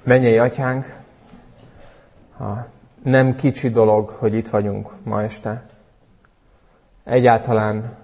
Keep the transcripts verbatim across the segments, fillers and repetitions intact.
Mennyei Atyánk, nem kicsi dolog, hogy itt vagyunk ma este. Egyáltalán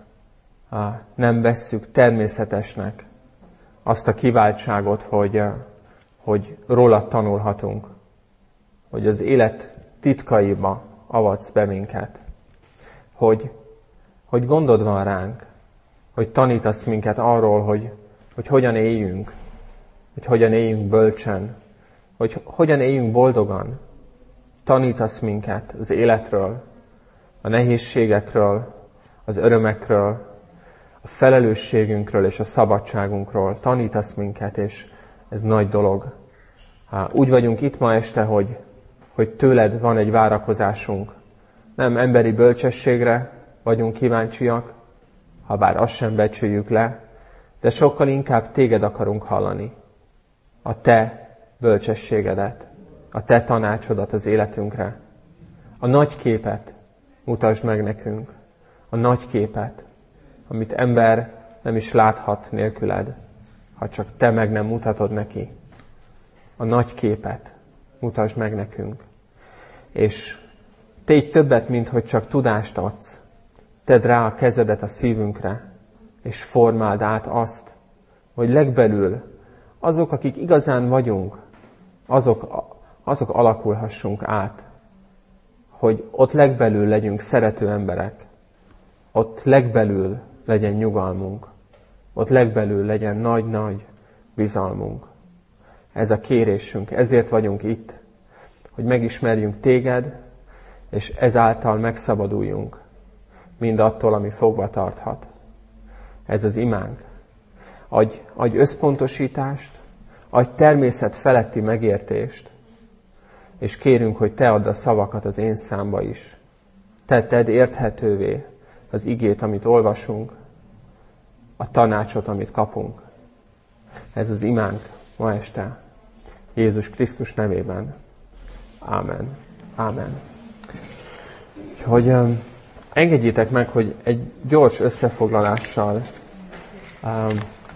nem vesszük természetesnek azt a kiváltságot, hogy, hogy rólad tanulhatunk, hogy az élet titkaiba avatsz be minket, hogy, hogy gondod van ránk, hogy tanítasz minket arról, hogy, hogy hogyan éljünk, hogy hogyan éljünk bölcsen, hogy hogyan éljünk boldogan. Tanítasz minket az életről, a nehézségekről, az örömekről, a felelősségünkről és a szabadságunkról. Tanítasz minket, és ez nagy dolog. Úgy vagyunk itt ma este, hogy, hogy tőled van egy várakozásunk. Nem emberi bölcsességre vagyunk kíváncsiak, ha bár azt sem becsüljük le, de sokkal inkább téged akarunk hallani. A te bölcsességedet, a te tanácsodat az életünkre. A nagy képet mutasd meg nekünk. A nagy képet, amit ember nem is láthat nélküled, ha csak te meg nem mutatod neki. A nagy képet mutasd meg nekünk. És tégy többet, mint hogy csak tudást adsz. Tedd rá a kezedet a szívünkre, és formáld át azt, hogy legbelül azok, akik igazán vagyunk, azok, azok alakulhassunk át. Hogy ott legbelül legyünk szerető emberek, ott legbelül legyen nyugalmunk, ott legbelül legyen nagy-nagy bizalmunk. Ez a kérésünk, ezért vagyunk itt, hogy megismerjünk téged, és ezáltal megszabaduljunk mindattól, ami fogva tarthat. Ez az imánk. Adj, adj összpontosítást, adj természet feletti megértést, és kérünk, hogy te add a szavakat az én számba is. Te tedd érthetővé az igét, amit olvasunk, a tanácsot, amit kapunk. Ez az imánk ma este. Jézus Krisztus nevében. Ámen. Ámen. Hogy um, engedjétek meg, hogy egy gyors összefoglalással um,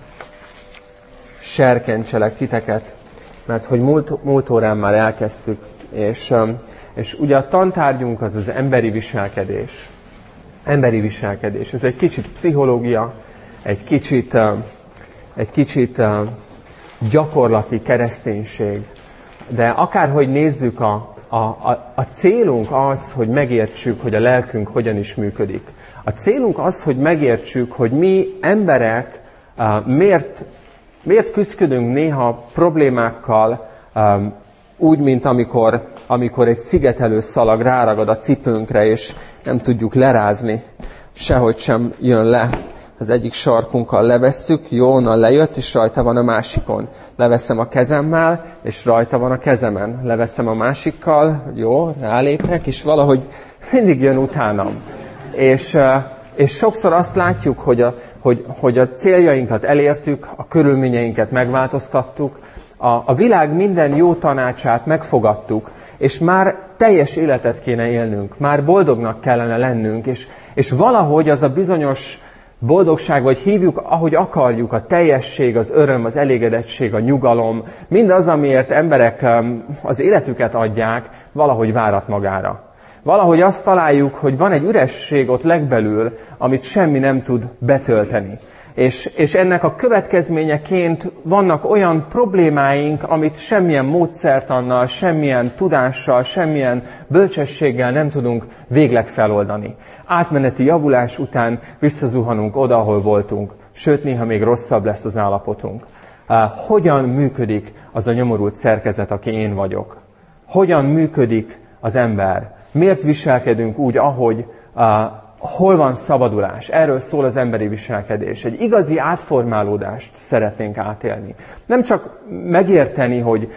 serkentselek titeket, mert hogy múlt, múlt órán már elkezdtük, és, um, és ugye a tantárgyunk az az emberi viselkedés. Emberi viselkedés. Ez egy kicsit pszichológia, egy kicsit, uh, egy kicsit uh, gyakorlati kereszténység. De akárhogy nézzük, a, a, a, a célunk az, hogy megértsük, hogy a lelkünk hogyan is működik. A célunk az, hogy megértsük, hogy mi emberek uh, miért, miért küzdködünk néha problémákkal, um, úgy, mint amikor, amikor egy szigetelő szalag ráragad a cipőnkre, és nem tudjuk lerázni, sehogy sem jön le. Az egyik sarkunkkal levesszük, jó, onnan lejött, és rajta van a másikon. Leveszem a kezemmel, és rajta van a kezemen. Leveszem a másikkal, jó, rálépek, és valahogy mindig jön utánam. És, és sokszor azt látjuk, hogy a, hogy, hogy a céljainkat elértük, a körülményeinket megváltoztattuk, a, a világ minden jó tanácsát megfogadtuk, és már teljes életet kéne élnünk, már boldognak kellene lennünk, és, és valahogy az a bizonyos boldogság, vagy hívjuk, ahogy akarjuk, a teljesség, az öröm, az elégedettség, a nyugalom, mindaz, amiért emberek az életüket adják, valahogy várat magára. Valahogy azt találjuk, hogy van egy üresség ott legbelül, amit semmi nem tud betölteni. És, és ennek a következményeként vannak olyan problémáink, amit semmilyen módszertannal, semmilyen tudással, semmilyen bölcsességgel nem tudunk végleg feloldani. Átmeneti javulás után visszazuhanunk oda, ahol voltunk, sőt néha még rosszabb lesz az állapotunk. Uh, hogyan működik az a nyomorult szerkezet, aki én vagyok? Hogyan működik az ember? Miért viselkedünk úgy, ahogy... Uh, Hol van szabadulás? Erről szól az emberi viselkedés. Egy igazi átformálódást szeretnénk átélni. Nem csak megérteni, hogy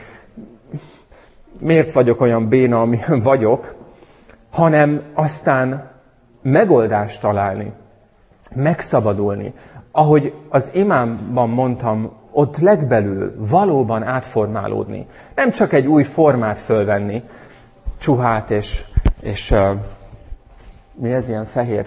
miért vagyok olyan béna, amilyen vagyok, hanem aztán megoldást találni, megszabadulni. Ahogy az imámban mondtam, ott legbelül valóban átformálódni. Nem csak egy új formát fölvenni, csuhát és... és mi ez ilyen fehér?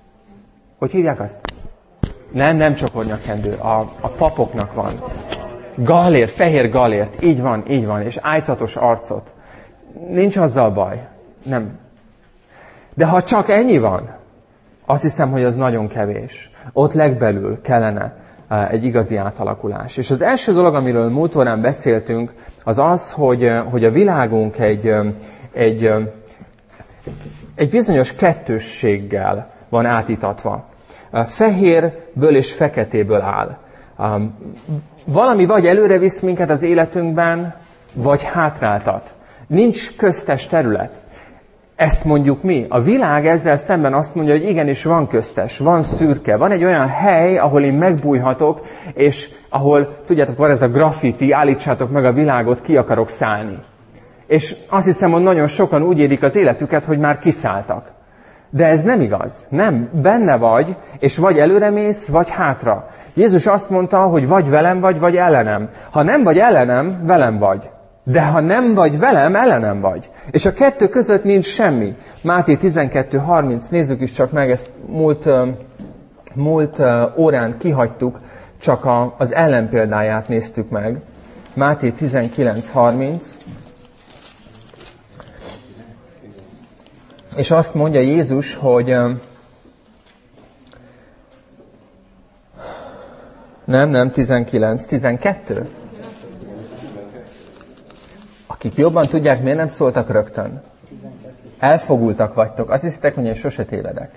Hogy hívják azt? Nem, nem csokornyakendő. A, a papoknak van. Gallért, fehér gallért. Így van, így van. És ájtatos arcot. Nincs azzal baj. Nem. De ha csak ennyi van, azt hiszem, hogy az nagyon kevés. Ott legbelül kellene egy igazi átalakulás. És az első dolog, amiről múlt órán beszéltünk, az az, hogy, hogy a világunk egy, egy, egy bizonyos kettősséggel van átítatva. Fehérből és feketéből áll. Valami vagy előre visz minket az életünkben, vagy hátráltat. Nincs köztes terület. Ezt mondjuk mi. A világ ezzel szemben azt mondja, hogy igenis van köztes, van szürke, van egy olyan hely, ahol én megbújhatok, és ahol, tudjátok, van ez a graffiti, állítsátok meg a világot, ki akarok szállni. És azt hiszem, hogy nagyon sokan úgy élik az életüket, hogy már kiszálltak. De ez nem igaz. Nem, benne vagy, és vagy előremész, vagy hátra. Jézus azt mondta, hogy vagy velem vagy, vagy ellenem. Ha nem vagy ellenem, velem vagy. De ha nem vagy velem, ellenem vagy. És a kettő között nincs semmi. Máté tizenkettő harminc, nézzük is csak meg, ezt múlt, múlt órán kihagytuk, csak a, az ellenpéldáját néztük meg. Máté tizenkilenc harminc. És azt mondja Jézus, hogy nem, nem, tizenkilenc, tizenkettő. Akik jobban tudják, miért nem szóltak rögtön? Elfogultak vagytok. Azt hiszitek, hogy én sose tévedek.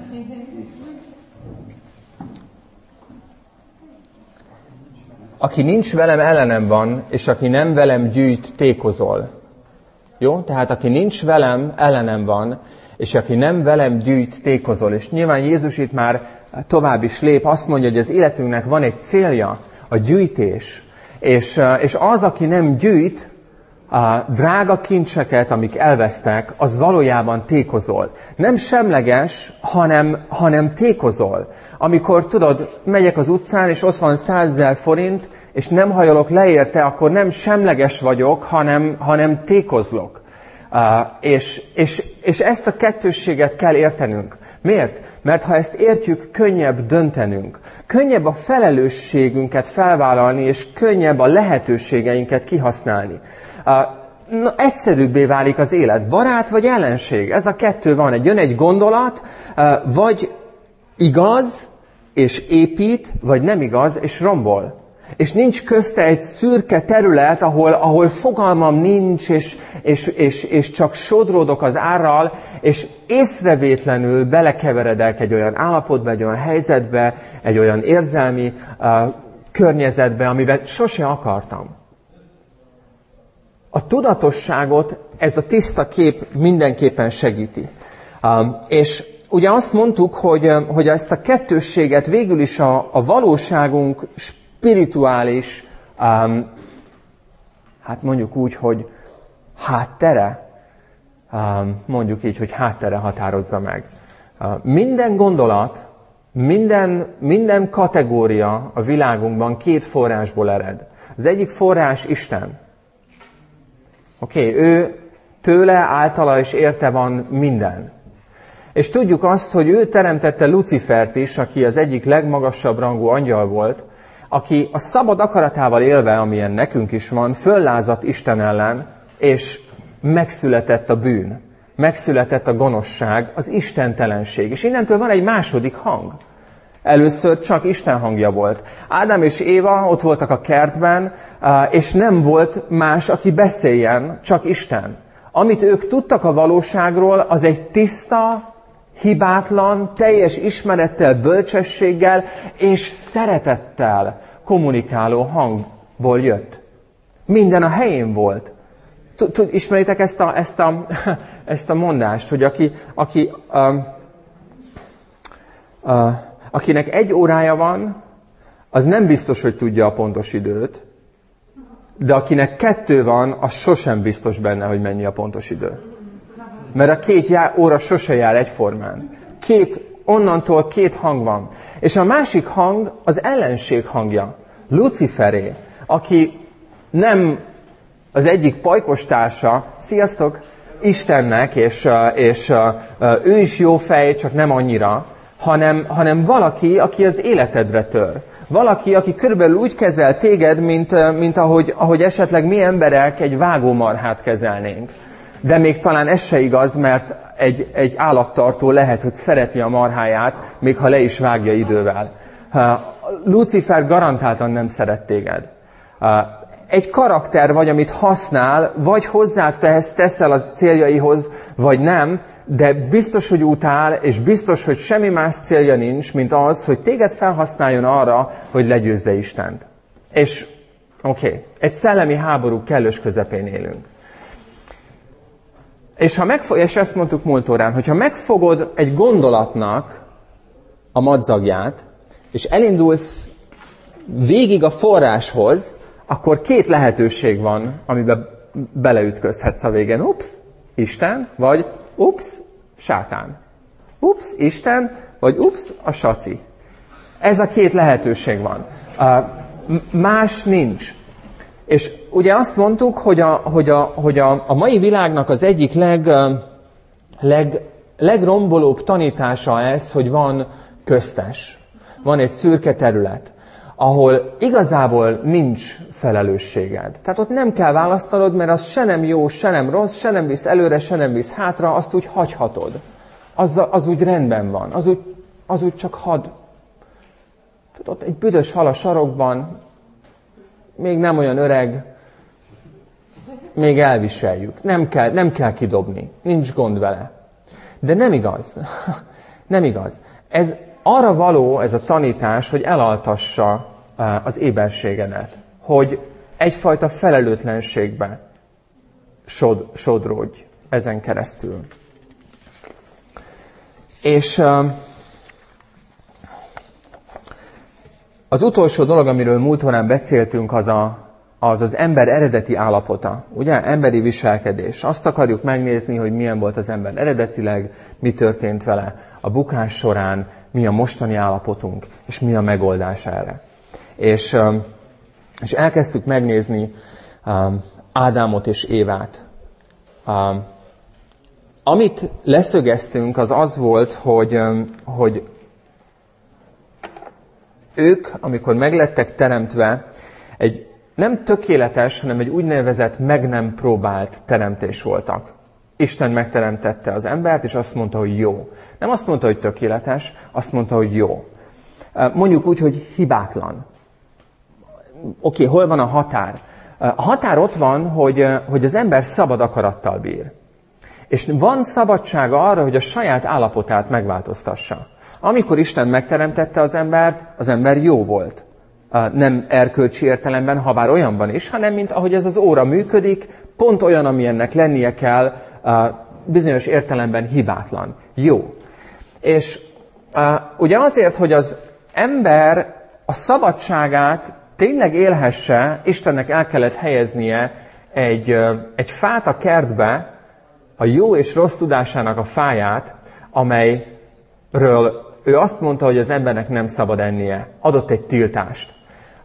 Aki nincs velem, ellenem van, és aki nem velem gyűjt, tékozol. Jó? Tehát aki nincs velem, ellenem van, és aki nem velem gyűjt, tékozol. És nyilván Jézus itt már tovább is lép, azt mondja, hogy az életünknek van egy célja, a gyűjtés. És, és az, aki nem gyűjt, a drága kincseket, amik elvesztek, az valójában tékozol. Nem semleges, hanem, hanem tékozol. Amikor, tudod, megyek az utcán, és ott van százezer forint, és nem hajolok le érte, akkor nem semleges vagyok, hanem, hanem tékozlok. Uh, és, és, és ezt a kettősséget kell értenünk. Miért? Mert ha ezt értjük, könnyebb döntenünk. Könnyebb a felelősségünket felvállalni, és könnyebb a lehetőségeinket kihasználni. Uh, na, egyszerűbbé válik az élet. Barát vagy ellenség? Ez a kettő van. Egy, jön egy gondolat, uh, vagy igaz, és épít, vagy nem igaz, és rombol. És nincs közte egy szürke terület, ahol, ahol fogalmam nincs, és, és, és, és csak sodródok az árral, és észrevétlenül belekeveredek egy olyan állapotba, egy olyan helyzetbe, egy olyan érzelmi uh, környezetbe, amiben sose akartam. A tudatosságot ez a tiszta kép mindenképpen segíti. Um, és ugye azt mondtuk, hogy, hogy ezt a kettősséget végül is a, a valóságunk spirituális, um, hát mondjuk úgy, hogy háttere, um, mondjuk így, hogy háttere határozza meg. Uh, minden gondolat, minden, minden kategória a világunkban két forrásból ered. Az egyik forrás Isten. Oké, okay, ő tőle, általa és érte van minden. És tudjuk azt, hogy ő teremtette Lucifert is, aki az egyik legmagasabb rangú angyal volt, aki a szabad akaratával élve, amilyen nekünk is van, föllázadt Isten ellen, és megszületett a bűn, megszületett a gonoszság, az istentelenség. És innentől van egy második hang. Először csak Isten hangja volt. Ádám és Éva ott voltak a kertben, és nem volt más, aki beszéljen, csak Isten. Amit ők tudtak a valóságról, az egy tiszta, hibátlan, teljes ismerettel, bölcsességgel és szeretettel kommunikáló hangból jött. Minden a helyén volt. Ismeritek ezt a, ezt a, ezt a mondást, hogy aki, aki, uh, uh, akinek egy órája van, az nem biztos, hogy tudja a pontos időt, de akinek kettő van, az sosem biztos benne, hogy mennyi a pontos idő. Mert a két já- óra sose jár egyformán. Két, onnantól két hang van. És a másik hang az ellenség hangja. Luciferé, aki nem az egyik pajkostársa, sziasztok, Istennek, és, és ő is jó fej, csak nem annyira, hanem, hanem valaki, aki az életedre tör. Valaki, aki körülbelül úgy kezel téged, mint, mint ahogy, ahogy esetleg mi emberek egy vágómarhát kezelnénk. De még talán ez se igaz, mert egy, egy állattartó lehet, hogy szereti a marháját, még ha le is vágja idővel. Lucifer garantáltan nem szeret téged. Egy karakter vagy, amit használ, vagy hozzád teszel az céljaihoz, vagy nem, de biztos, hogy utál, és biztos, hogy semmi más célja nincs, mint az, hogy téged felhasználjon arra, hogy legyőzze Istent. És oké, okay, egy szellemi háború kellős közepén élünk. És, ha megfog, és ezt mondtuk múlt órán, hogyha megfogod egy gondolatnak a madzagját, és elindulsz végig a forráshoz, akkor két lehetőség van, amiben beleütközhetsz a végén. Ups, Isten, vagy ups, sátán. Ups, Isten, vagy ups, a saci. Ez a két lehetőség van. Más nincs. És ugye azt mondtuk, hogy a, hogy a, hogy a, a mai világnak az egyik leg, leg, legrombolóbb tanítása ez, hogy van köztes. Van egy szürke terület, ahol igazából nincs felelősséged. Tehát ott nem kell választanod, mert az se nem jó, se nem rossz, se nem visz előre, se nem visz hátra, azt úgy hagyhatod. Az, az úgy rendben van, az úgy, az úgy csak had. Tehát ott egy büdös hal a sarokban, még nem olyan öreg, még elviseljük. Nem kell, nem kell kidobni, nincs gond vele. De nem igaz. Nem igaz. Ez arra való ez a tanítás, hogy elaltassa az éberségedet, hogy egyfajta felelőtlenségbe sod, sodródj ezen keresztül. És az utolsó dolog, amiről múlt órán beszéltünk, az, a, az az ember eredeti állapota, ugye? Emberi viselkedés. Azt akarjuk megnézni, hogy milyen volt az ember eredetileg, mi történt vele a bukás során, mi a mostani állapotunk, és mi a megoldás erre. És, és elkezdtük megnézni Ádámot és Évát. Amit leszögeztünk, az az volt, hogy, hogy ők, amikor meglettek teremtve, egy nem tökéletes, hanem egy úgynevezett meg nem próbált teremtés voltak. Isten megteremtette az embert, és azt mondta, hogy jó. Nem azt mondta, hogy tökéletes, azt mondta, hogy jó. Mondjuk úgy, hogy hibátlan. Oké, hol van a határ? A határ ott van, hogy, hogy az ember szabad akarattal bír. És van szabadsága arra, hogy a saját állapotát megváltoztassa. Amikor Isten megteremtette az embert, az ember jó volt. Nem erkölcsi értelemben, habár olyanban is, hanem mint ahogy ez az óra működik, pont olyan, ami ennek lennie kell, bizonyos értelemben hibátlan. Jó. És ugye azért, hogy az ember a szabadságát tényleg élhesse, Istennek el kellett helyeznie egy, egy fát a kertbe, a jó és rossz tudásának a fáját, amelyről ő azt mondta, hogy az embernek nem szabad ennie. Adott egy tiltást.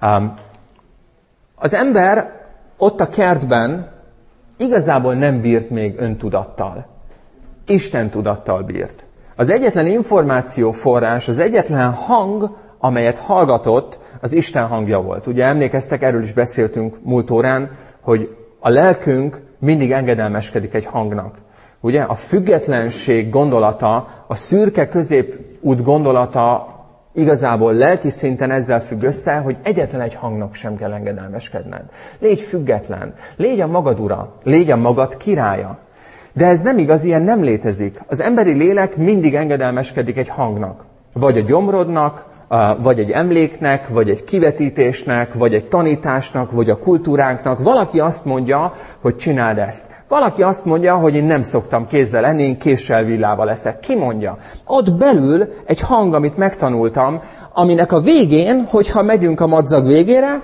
Az ember ott a kertben igazából nem bírt még öntudattal. Isten tudattal bírt. Az egyetlen információforrás, az egyetlen hang, amelyet hallgatott, az Isten hangja volt. Ugye emlékeztek, erről is beszéltünk múlt órán, hogy a lelkünk mindig engedelmeskedik egy hangnak. Ugye a függetlenség gondolata, a szürke középút gondolata igazából lelki szinten ezzel függ össze, hogy egyetlen egy hangnak sem kell engedelmeskedned. Légy független, légy a magad ura, légy a magad királya. De ez nem igaz, ilyen nem létezik. Az emberi lélek mindig engedelmeskedik egy hangnak. Vagy a gyomrodnak, vagy egy emléknek, vagy egy kivetítésnek, vagy egy tanításnak, vagy a kultúránknak. Valaki azt mondja, hogy csináld ezt. Valaki azt mondja, hogy én nem szoktam kézzel enni, én késsel villával leszek. Ki mondja? Ott belül egy hang, amit megtanultam, aminek a végén, hogyha megyünk a madzag végére,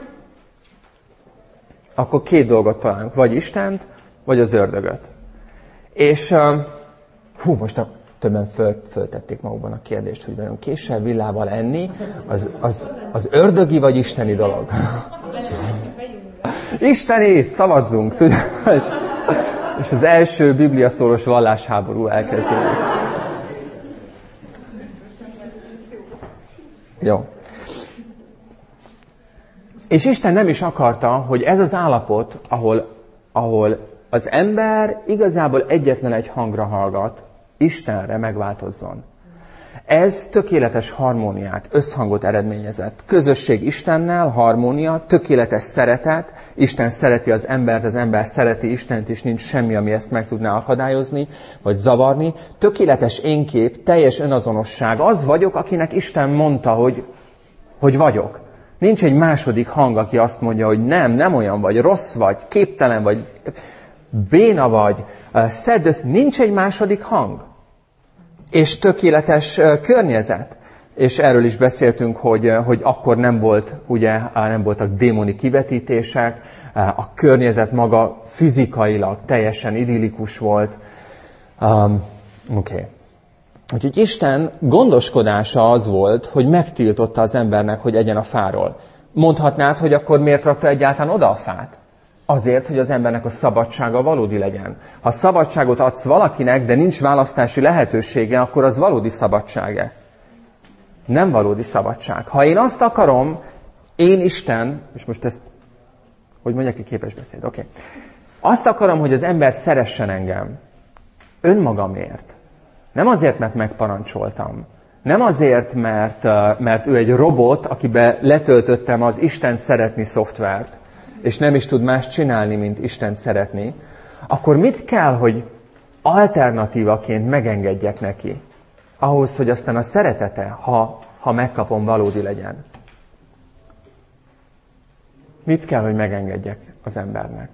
akkor két dolgot találunk. Vagy Istent, vagy az ördögöt. És hú, most a többen föl, föltették magukban a kérdést, hogy vajon késsel, villával enni, az, az, az ördögi vagy isteni dolog? Isteni! Szavazzunk! És az első bibliaszólos vallásháború elkezdődik. Jó. És Isten nem is akarta, hogy ez az állapot, ahol, ahol az ember igazából egyetlen egy hangra hallgat, Istenre megváltozzon. Ez tökéletes harmóniát, összhangot eredményezett. Közösség Istennel, harmónia, tökéletes szeretet. Isten szereti az embert, az ember szereti Istent, és nincs semmi, ami ezt meg tudná akadályozni, vagy zavarni. Tökéletes énkép, teljes önazonosság. Az vagyok, akinek Isten mondta, hogy, hogy vagyok. Nincs egy második hang, aki azt mondja, hogy nem, nem olyan vagy, rossz vagy, képtelen vagy, béna vagy, szedd össze. Nincs egy második hang. És tökéletes környezet. És erről is beszéltünk, hogy, hogy akkor nem volt, ugye, nem voltak démoni kivetítések, a környezet maga fizikailag teljesen idillikus volt. Um, Oké. Okay. Úgyhogy Isten gondoskodása az volt, hogy megtiltotta az embernek, hogy egyen a fáról. Mondhatnád, hogy akkor miért rakta egyáltalán oda a fát? Azért, hogy az embernek a szabadsága valódi legyen. Ha szabadságot adsz valakinek, de nincs választási lehetősége, akkor az valódi szabadsága. Nem valódi szabadság. Ha én azt akarom, én Isten, és most ezt, hogy mondjak ki képes beszéd, oké. Okay. Azt akarom, hogy az ember szeressen engem. Önmagamért. Nem azért, mert megparancsoltam. Nem azért, mert, mert ő egy robot, akibe letöltöttem az Istent szeretni szoftvert, és nem is tud más csinálni, mint Istent szeretni, akkor mit kell, hogy alternatívaként megengedjek neki? Ahhoz, hogy aztán a szeretete, ha, ha megkapom, valódi legyen. Mit kell, hogy megengedjek az embernek?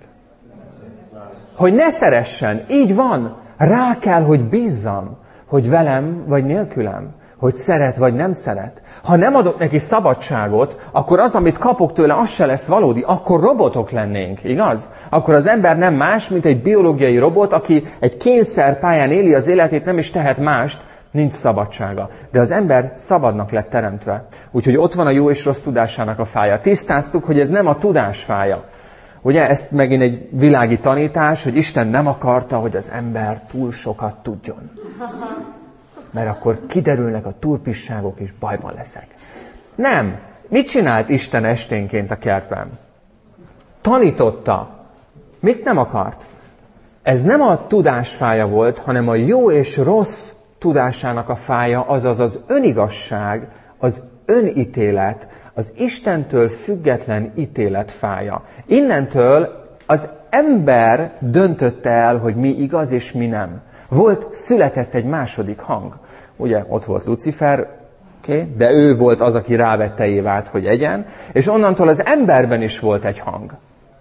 Hogy ne szeressen. Így van. Rá kell, hogy bízzam, hogy velem vagy nélkülem. Hogy szeret vagy nem szeret. Ha nem adok neki szabadságot, akkor az, amit kapok tőle, az se lesz valódi. Akkor robotok lennénk, igaz? Akkor az ember nem más, mint egy biológiai robot, aki egy kényszerpályán éli az életét, nem is tehet mást, nincs szabadsága. De az ember szabadnak lett teremtve. Úgyhogy ott van a jó és rossz tudásának a fája. Tisztáztuk, hogy ez nem a tudás fája. Ugye, ezt megint egy világi tanítás, hogy Isten nem akarta, hogy az ember túl sokat tudjon. Mert akkor kiderülnek a turpisságok, és bajban leszek. Nem. Mit csinált Isten esténként a kertben? Tanította. Mit nem akart? Ez nem a tudás fája volt, hanem a jó és rossz tudásának a fája, azaz az önigazság, az önítélet, az Istentől független ítélet fája. Innentől az ember döntötte el, hogy mi igaz és mi nem. Volt, született egy második hang. Ugye, ott volt Lucifer, okay, de ő volt az, aki rávette Évát, hogy egyen, és onnantól az emberben is volt egy hang.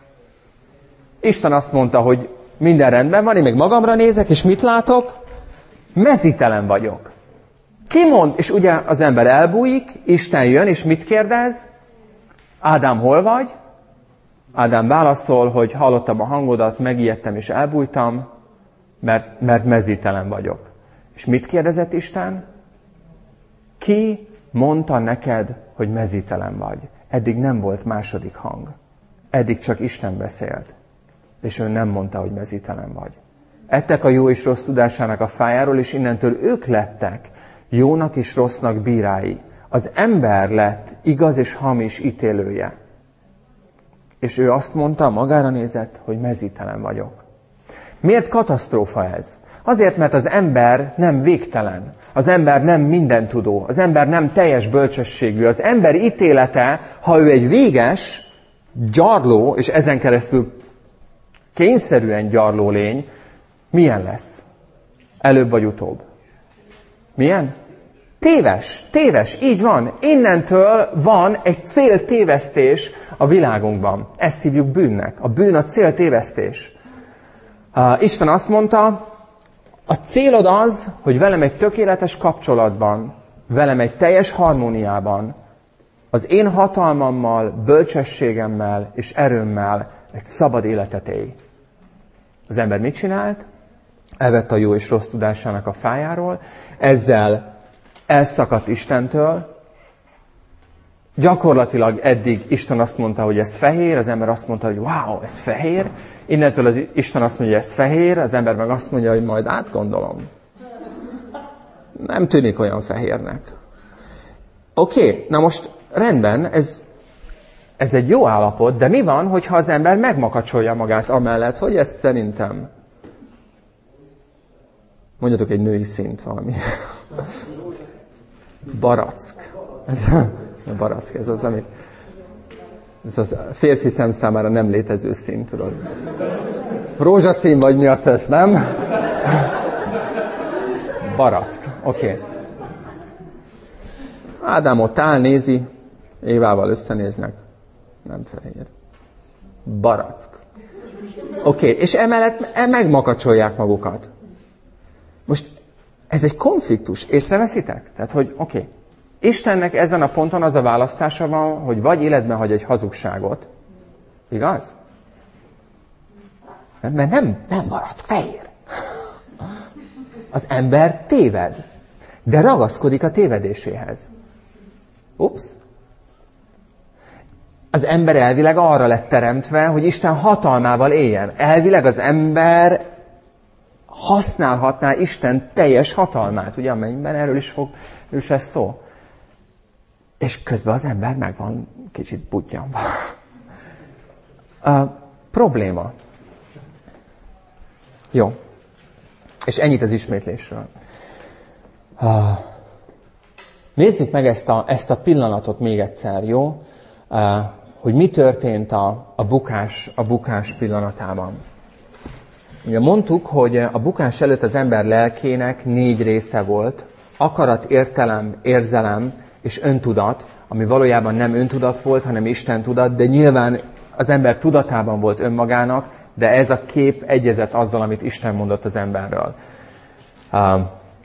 Isten azt mondta, hogy minden rendben van, én még magamra nézek, és mit látok? Mezítelen vagyok. Ki mond? És ugye az ember elbújik, Isten jön, és mit kérdez? Ádám, hol vagy? Ádám válaszol, hogy hallottam a hangodat, megijedtem és elbújtam, mert, mert mezítelen vagyok. És mit kérdezett Isten? Ki mondta neked, hogy mezítelen vagy? Eddig nem volt második hang. Eddig csak Isten beszélt. És ő nem mondta, hogy mezítelen vagy. Ettek a jó és rossz tudásának a fájáról, és innentől ők lettek jónak és rossznak bírái. Az ember lett igaz és hamis ítélője. És ő azt mondta, magára nézett, hogy mezítelen vagyok. Miért katasztrófa ez? Azért, mert az ember nem végtelen. Az ember nem mindentudó. Az ember nem teljes bölcsességű. Az ember ítélete, ha ő egy véges, gyarló, és ezen keresztül kényszerűen gyarló lény, milyen lesz? Előbb vagy utóbb. Milyen? Téves, téves, így van. Innentől van egy céltévesztés a világunkban. Ezt hívjuk bűnnek. A bűn a céltévesztés. Uh, Isten azt mondta, a célod az, hogy velem egy tökéletes kapcsolatban, velem egy teljes harmóniában, az én hatalmammal, bölcsességemmel és erőmmel egy szabad életet élj. Az ember mit csinált? Elvette a jó és rossz tudásának a fájáról, ezzel elszakadt Istentől. Gyakorlatilag eddig Isten azt mondta, hogy ez fehér, az ember azt mondta, hogy wow, ez fehér. Innentől az Isten azt mondja, hogy ez fehér, az ember meg azt mondja, hogy majd átgondolom. Nem tűnik olyan fehérnek. Oké, okay, na most rendben, ez ez egy jó állapot, de mi van, hogyha az ember megmakacsolja magát amellett, hogy ez szerintem... Mondjatok egy női szint valami. Barack. Ez a, a barack, ez az, amit... Ez az férfi szem számára nem létező szint, tudod. Rózsaszín vagy mi a szesz, nem? Barack. Oké. Okay. Ádám ott áll, nézi, Évával összenéznek. Nem fehér. Barack. Oké, okay. És emellett megmakacsolják magukat. Most ez egy konfliktus. Észreveszitek? Tehát, hogy oké, okay. Istennek ezen a ponton az a választása van, hogy vagy életben hagy egy hazugságot. Igaz? Nem, mert nem, nem Barack, fehér. Az ember téved, de ragaszkodik a tévedéséhez. Ups. Az ember elvileg arra lett teremtve, hogy Isten hatalmával éljen. Elvileg az ember használhatná Isten teljes hatalmát, ugye, amennyiben erről is fog, erről is lesz szó. És közben az ember meg van kicsit buttyanva. A probléma. Jó. És ennyit az ismétlésről. Nézzük meg ezt a, ezt a pillanatot még egyszer, jó? Hogy mi történt a, a, bukás, a bukás pillanatában. Ugye mondtuk, hogy a bukás előtt az ember lelkének négy része volt. Akarat, értelem, érzelem és öntudat, ami valójában nem öntudat volt, hanem Isten tudat, de nyilván az ember tudatában volt önmagának, de ez a kép egyezett azzal, amit Isten mondott az emberről. Uh,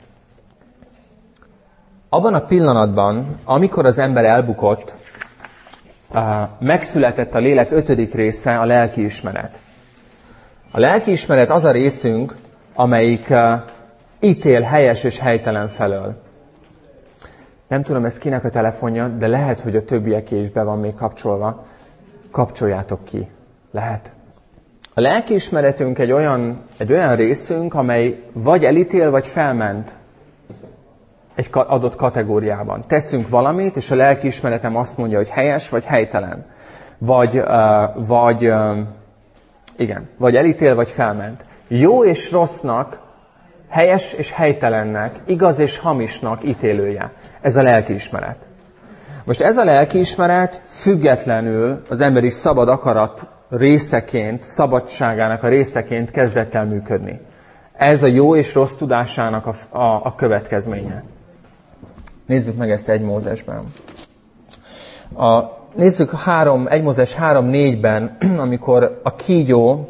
abban a pillanatban, amikor az ember elbukott, uh, megszületett a lélek ötödik része, a lelkiismeret. A lelkiismeret az a részünk, amelyik uh, ítél helyes és helytelen felől. Nem tudom, ez kinek a telefonja, de lehet, hogy a többieké is be van még kapcsolva. Kapcsoljátok ki. Lehet. A lelkiismeretünk egy olyan, egy olyan részünk, amely vagy elítél, vagy felment egy adott kategóriában. Teszünk valamit, és a lelkiismeretem azt mondja, hogy helyes, vagy helytelen. Vagy, uh, vagy uh, igen, vagy elítél, vagy felment. Jó és rossznak, helyes és helytelennek, igaz és hamisnak ítélője. Ez a lelkiismeret. Most ez a lelkiismeret függetlenül az emberi szabad akarat részeként, szabadságának a részeként kezdett el működni. Ez a jó és rossz tudásának a, a, a következménye. Nézzük meg ezt egy Mózesben. A, nézzük három, egy Mózes három négyben, amikor a kígyó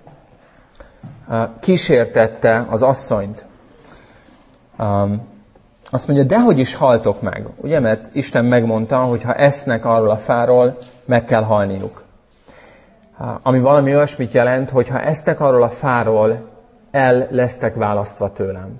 kísértette az asszonyt. Um, azt mondja, dehogy is haltok meg. Ugye, mert Isten megmondta, hogy ha esznek arról a fáról, meg kell halniuk. Ami valami olyasmit jelent, hogy ha esztek arról a fáról, el lesztek választva tőlem.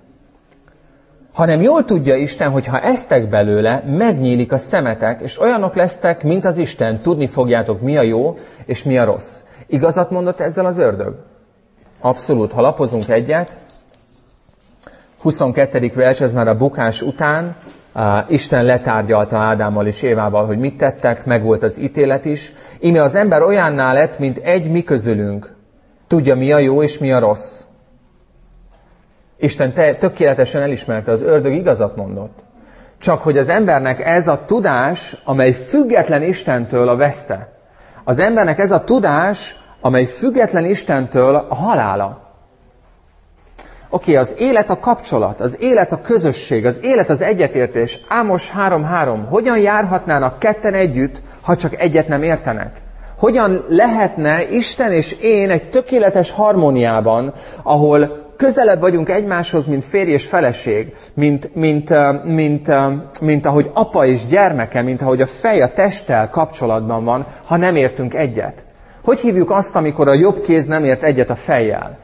Hanem jól tudja Isten, hogy ha esztek belőle, megnyílik a szemetek, és olyanok lesztek, mint az Isten. Tudni fogjátok, mi a jó, és mi a rossz. Igazat mondott ezzel az ördög? Abszolút. Ha lapozunk egyet, huszonkettedik vers, ez már a bukás után, uh, Isten letárgyalta Ádámmal és Évával, hogy mit tettek, meg volt az ítélet is. Íme az ember olyanná lett, mint egy mi közülünk. Tudja, mi a jó és mi a rossz. Isten te, tökéletesen elismerte, az ördög igazat mondott. Csak hogy az embernek ez a tudás, amely független Istentől a veszte. Az embernek ez a tudás, amely független Istentől a halála. Oké, okay, az élet a kapcsolat, az élet a közösség, az élet az egyetértés. Ámos három három. Hogyan járhatnának ketten együtt, ha csak egyet nem értenek? Hogyan lehetne Isten és én egy tökéletes harmóniában, ahol közelebb vagyunk egymáshoz, mint férj és feleség, mint, mint, mint, mint, mint ahogy apa és gyermeke, mint ahogy a fej a testtel kapcsolatban van, ha nem értünk egyet? Hogy hívjuk azt, amikor a jobb kéz nem ért egyet a fejjel?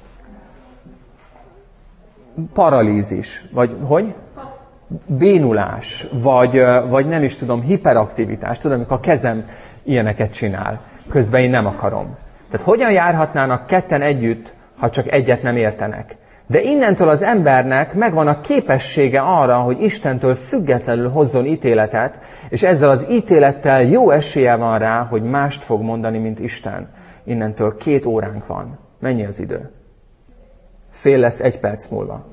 Paralízis, vagy hogy? Bénulás, vagy, vagy nem is tudom, hiperaktivitás. Tudom, amikor a kezem ilyeneket csinál, közben én nem akarom. Tehát hogyan járhatnának ketten együtt, ha csak egyet nem értenek? De innentől az embernek megvan a képessége arra, hogy Istentől függetlenül hozzon ítéletet, és ezzel az ítélettel jó esélye van rá, hogy mást fog mondani, mint Isten. Innentől két óránk van. Mennyi az idő? Fél lesz egy perc múlva.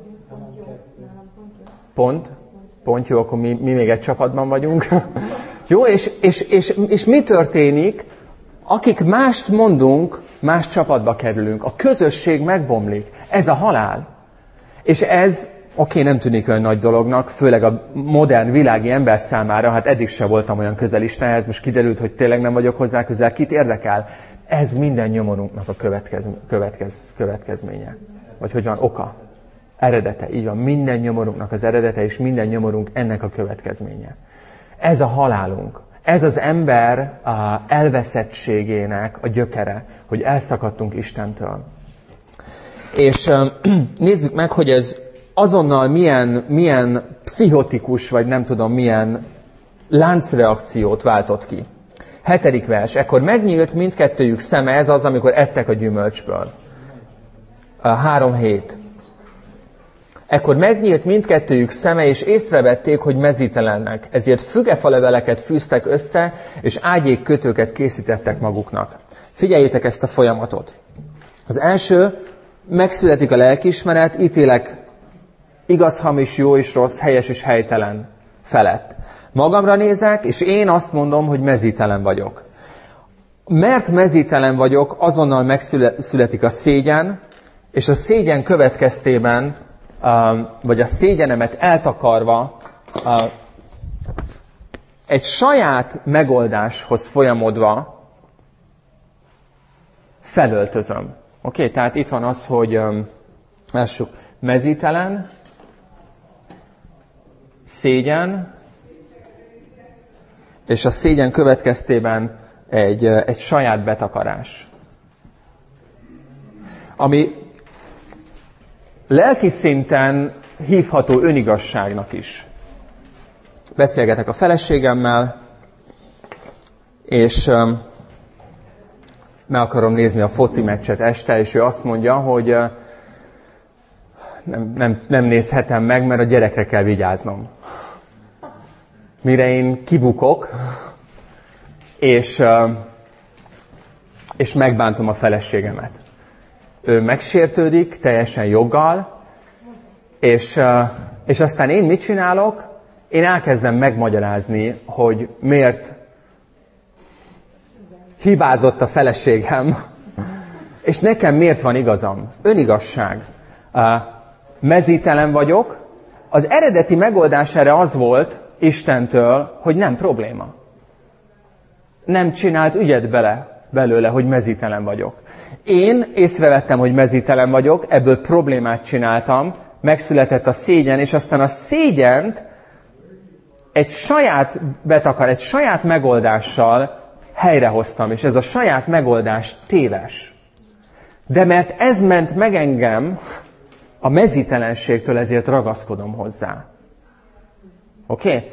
Pont? Pont jó, akkor mi, mi még egy csapatban vagyunk. Jó, és, és, és, és mi történik? Akik mást mondunk, más csapatba kerülünk. A közösség megbomlik. Ez a halál. És ez, oké, nem tűnik olyan nagy dolognak, főleg a modern világi ember számára, hát eddig sem voltam olyan közel Istenhez, most kiderült, hogy tényleg nem vagyok hozzá közel, kit érdekel? Ez minden nyomorunknak a következ, következ, következménye. Vagy hogy van, oka. Eredete, így van. Minden nyomorunknak az eredete, és minden nyomorunk ennek a következménye. Ez a halálunk. Ez az ember a elveszettségének a gyökere, hogy elszakadtunk Istentől. És nézzük meg, hogy ez azonnal milyen, milyen pszichotikus, vagy nem tudom milyen láncreakciót váltott ki. Hetedik vers. Ekkor megnyílt mindkettőjük szeme, ez az, amikor ettek a gyümölcsből. A három hét. Ekkor megnyílt mindkettőjük szeme, és észrevették, hogy mezítelennek. Ezért fügefaleveleket fűztek össze, és ágyékkötőket készítettek maguknak. Figyeljétek ezt a folyamatot. Az első, megszületik a lelkiismeret, ítélek igaz, hamis, jó és rossz, helyes és helytelen felett. Magamra nézek, és én azt mondom, hogy mezítelen vagyok. Mert mezítelen vagyok, azonnal megszületik a szégyen, és a szégyen következtében, vagy a szégyenemet eltakarva, egy saját megoldáshoz folyamodva felöltözöm. Oké, okay? Tehát itt van az, hogy lássuk, mezítelen, szégyen, és a szégyen következtében egy, egy saját betakarás. Ami lelki szinten hívható önigazságnak is. Beszélgetek a feleségemmel, és um, meg akarom nézni a foci meccset este, és ő azt mondja, hogy uh, nem, nem, nem nézhetem meg, mert a gyerekre kell vigyáznom. Mire én kibukok, és, uh, és megbántom a feleségemet. Ő megsértődik, teljesen joggal, és, uh, és aztán én mit csinálok? Én elkezdem megmagyarázni, hogy miért hibázott a feleségem, és nekem miért van igazam. Önigazság. Uh, mezítelen vagyok. Az eredeti megoldás erre az volt Istentől, hogy nem probléma. Nem csinált ügyet bele, belőle, hogy mezítelen vagyok. Én észrevettem, hogy mezítelen vagyok, ebből problémát csináltam, megszületett a szégyen, és aztán a szégyent egy saját betakar, egy saját megoldással helyrehoztam, és ez a saját megoldás téves. De mert ez ment meg engem, a mezítelenségtől, ezért ragaszkodom hozzá. Oké? Okay?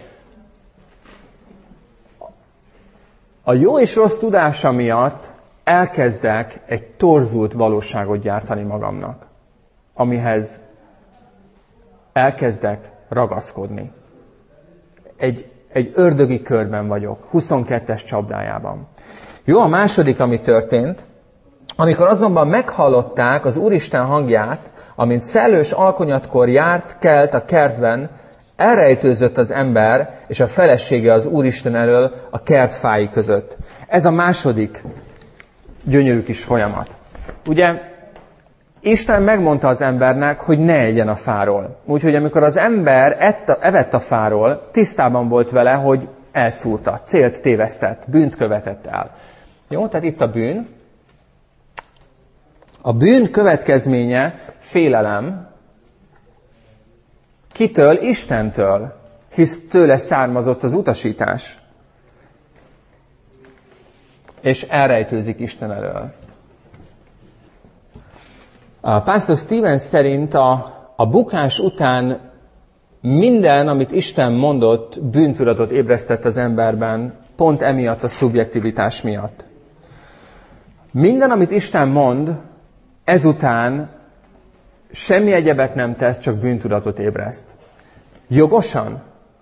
A jó és rossz tudása miatt elkezdek egy torzult valóságot gyártani magamnak, amihez elkezdek ragaszkodni. Egy, egy ördögi körben vagyok, huszonkettes csapdájában. Jó, a második, ami történt, amikor azonban meghallották az Úristen hangját, amint szellős alkonyatkor járt, kelt a kertben, elrejtőzött az ember és a felesége az Úristen elől a kertfái között. Ez a második gyönyörű kis folyamat. Ugye Isten megmondta az embernek, hogy ne egyen a fáról. Úgyhogy amikor az ember etta, evett a fáról, tisztában volt vele, hogy elszúrta, célt tévesztett, bűnt követett el. Jó, tehát itt a bűn. A bűn következménye félelem. Kitől? Istentől, hisz tőle származott az utasítás. És elrejtőzik Isten elől. A Pastor Stevens szerint a, a bukás után minden, amit Isten mondott, bűntudatot ébresztett az emberben, pont emiatt a szubjektivitás miatt. Minden, amit Isten mond, ezután semmi egyebet nem tesz, csak bűntudatot ébreszt. Jogosan?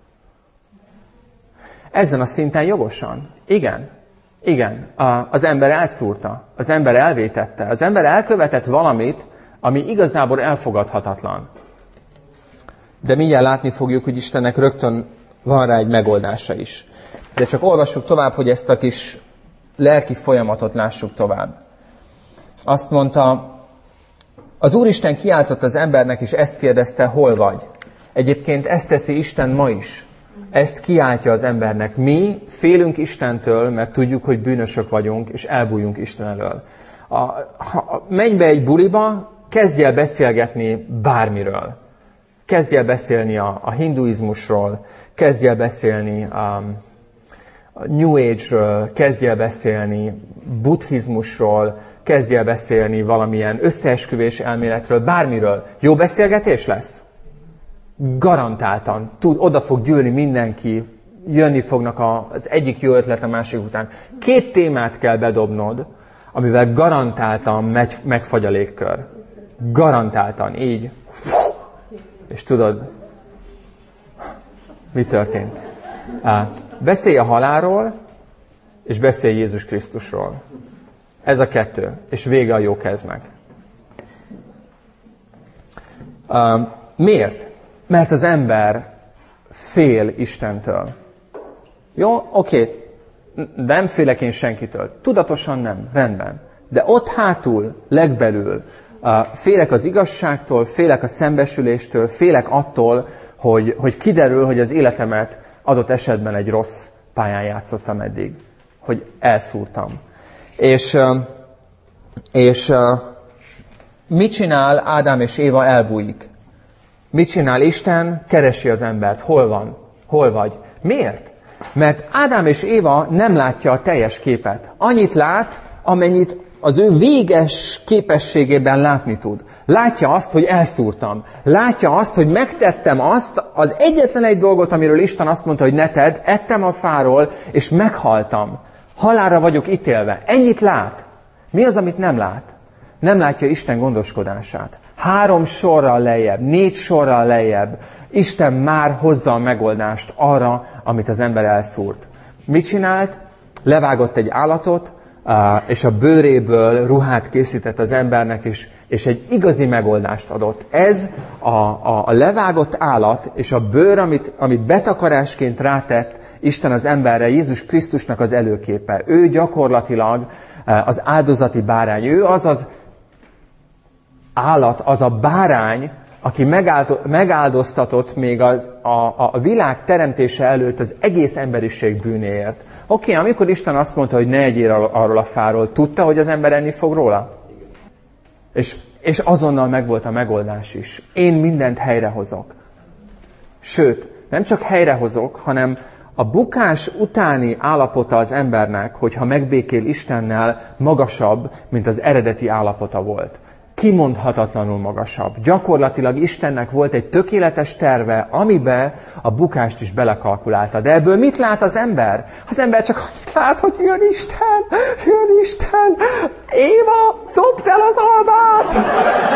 Ezen a szinten jogosan? Igen. Igen. A, az ember elszúrta. Az ember elvétette. Az ember elkövetett valamit, ami igazából elfogadhatatlan. De mindjárt látni fogjuk, hogy Istennek rögtön van rá egy megoldása is. De csak olvassuk tovább, hogy ezt a kis lelki folyamatot lássuk tovább. Azt mondta, az Úristen kiáltott az embernek, és ezt kérdezte, hol vagy? Egyébként ezt teszi Isten ma is. Ezt kiáltja az embernek. Mi félünk Istentől, mert tudjuk, hogy bűnösök vagyunk, és elbújunk Isten elől. A, ha, menj be egy buliba, kezdj el beszélgetni bármiről. Kezdj el beszélni a, a hinduizmusról, kezdj el beszélni a, a New Age-ről, kezdj el beszélni buddhizmusról, kezdj el beszélni valamilyen összeesküvés elméletről, bármiről. Jó beszélgetés lesz? Garantáltan. Tud, oda fog gyűlni mindenki, jönni fognak a, az egyik jó ötlet a másik után. Két témát kell bedobnod, amivel garantáltan megy, megfagy a légkör. Garantáltan. Így. És tudod, mi történt? Beszélj a halálról, és beszélj Jézus Krisztusról. Ez a kettő. És vége a jó keznek. Miért? Mert az ember fél Istentől. Jó? Oké. De nem félek én senkitől. Tudatosan nem. Rendben. De ott hátul, legbelül, félek az igazságtól, félek a szembesüléstől, félek attól, hogy, hogy kiderül, hogy az életemet adott esetben egy rossz pályán játszottam eddig. Hogy elszúrtam. És, és mit csinál Ádám és Éva? Elbújik. Mit csinál Isten? Keresi az embert. Hol van? Hol vagy? Miért? Mert Ádám és Éva nem látja a teljes képet. Annyit lát, amennyit az ő véges képességében látni tud. Látja azt, hogy elszúrtam. Látja azt, hogy megtettem azt, az egyetlen egy dolgot, amiről Isten azt mondta, hogy ne tedd, ettem a fáról, és meghaltam. Halálra vagyok ítélve. Ennyit lát. Mi az, amit nem lát? Nem látja Isten gondoskodását. Három sorral lejjebb, négy sorral lejjebb. Isten már hozza a megoldást arra, amit az ember elszúrt. Mit csinált? Levágott egy állatot, és a bőréből ruhát készített az embernek, és, és egy igazi megoldást adott. Ez a, a, a levágott állat, és a bőr, amit, amit betakarásként rátett Isten az emberre, Jézus Krisztusnak az előképe. Ő gyakorlatilag az áldozati bárány. Ő az az állat, az a bárány, aki megáldoztatott még az, a, a világ teremtése előtt az egész emberiség bűnéért. Oké, okay, amikor Isten azt mondta, hogy ne egyél arról a fáról, tudta, hogy az ember enni fog róla? És, és azonnal megvolt a megoldás is. Én mindent helyrehozok. Sőt, nem csak helyrehozok, hanem a bukás utáni állapota az embernek, hogyha megbékél Istennel, magasabb, mint az eredeti állapota volt. Kimondhatatlanul magasabb. Gyakorlatilag Istennek volt egy tökéletes terve, amibe a bukást is belekalkulálta. De ebből mit lát az ember? Az ember csak annyit lát, hogy jön Isten, jön Isten, Éva, dobd el az almát!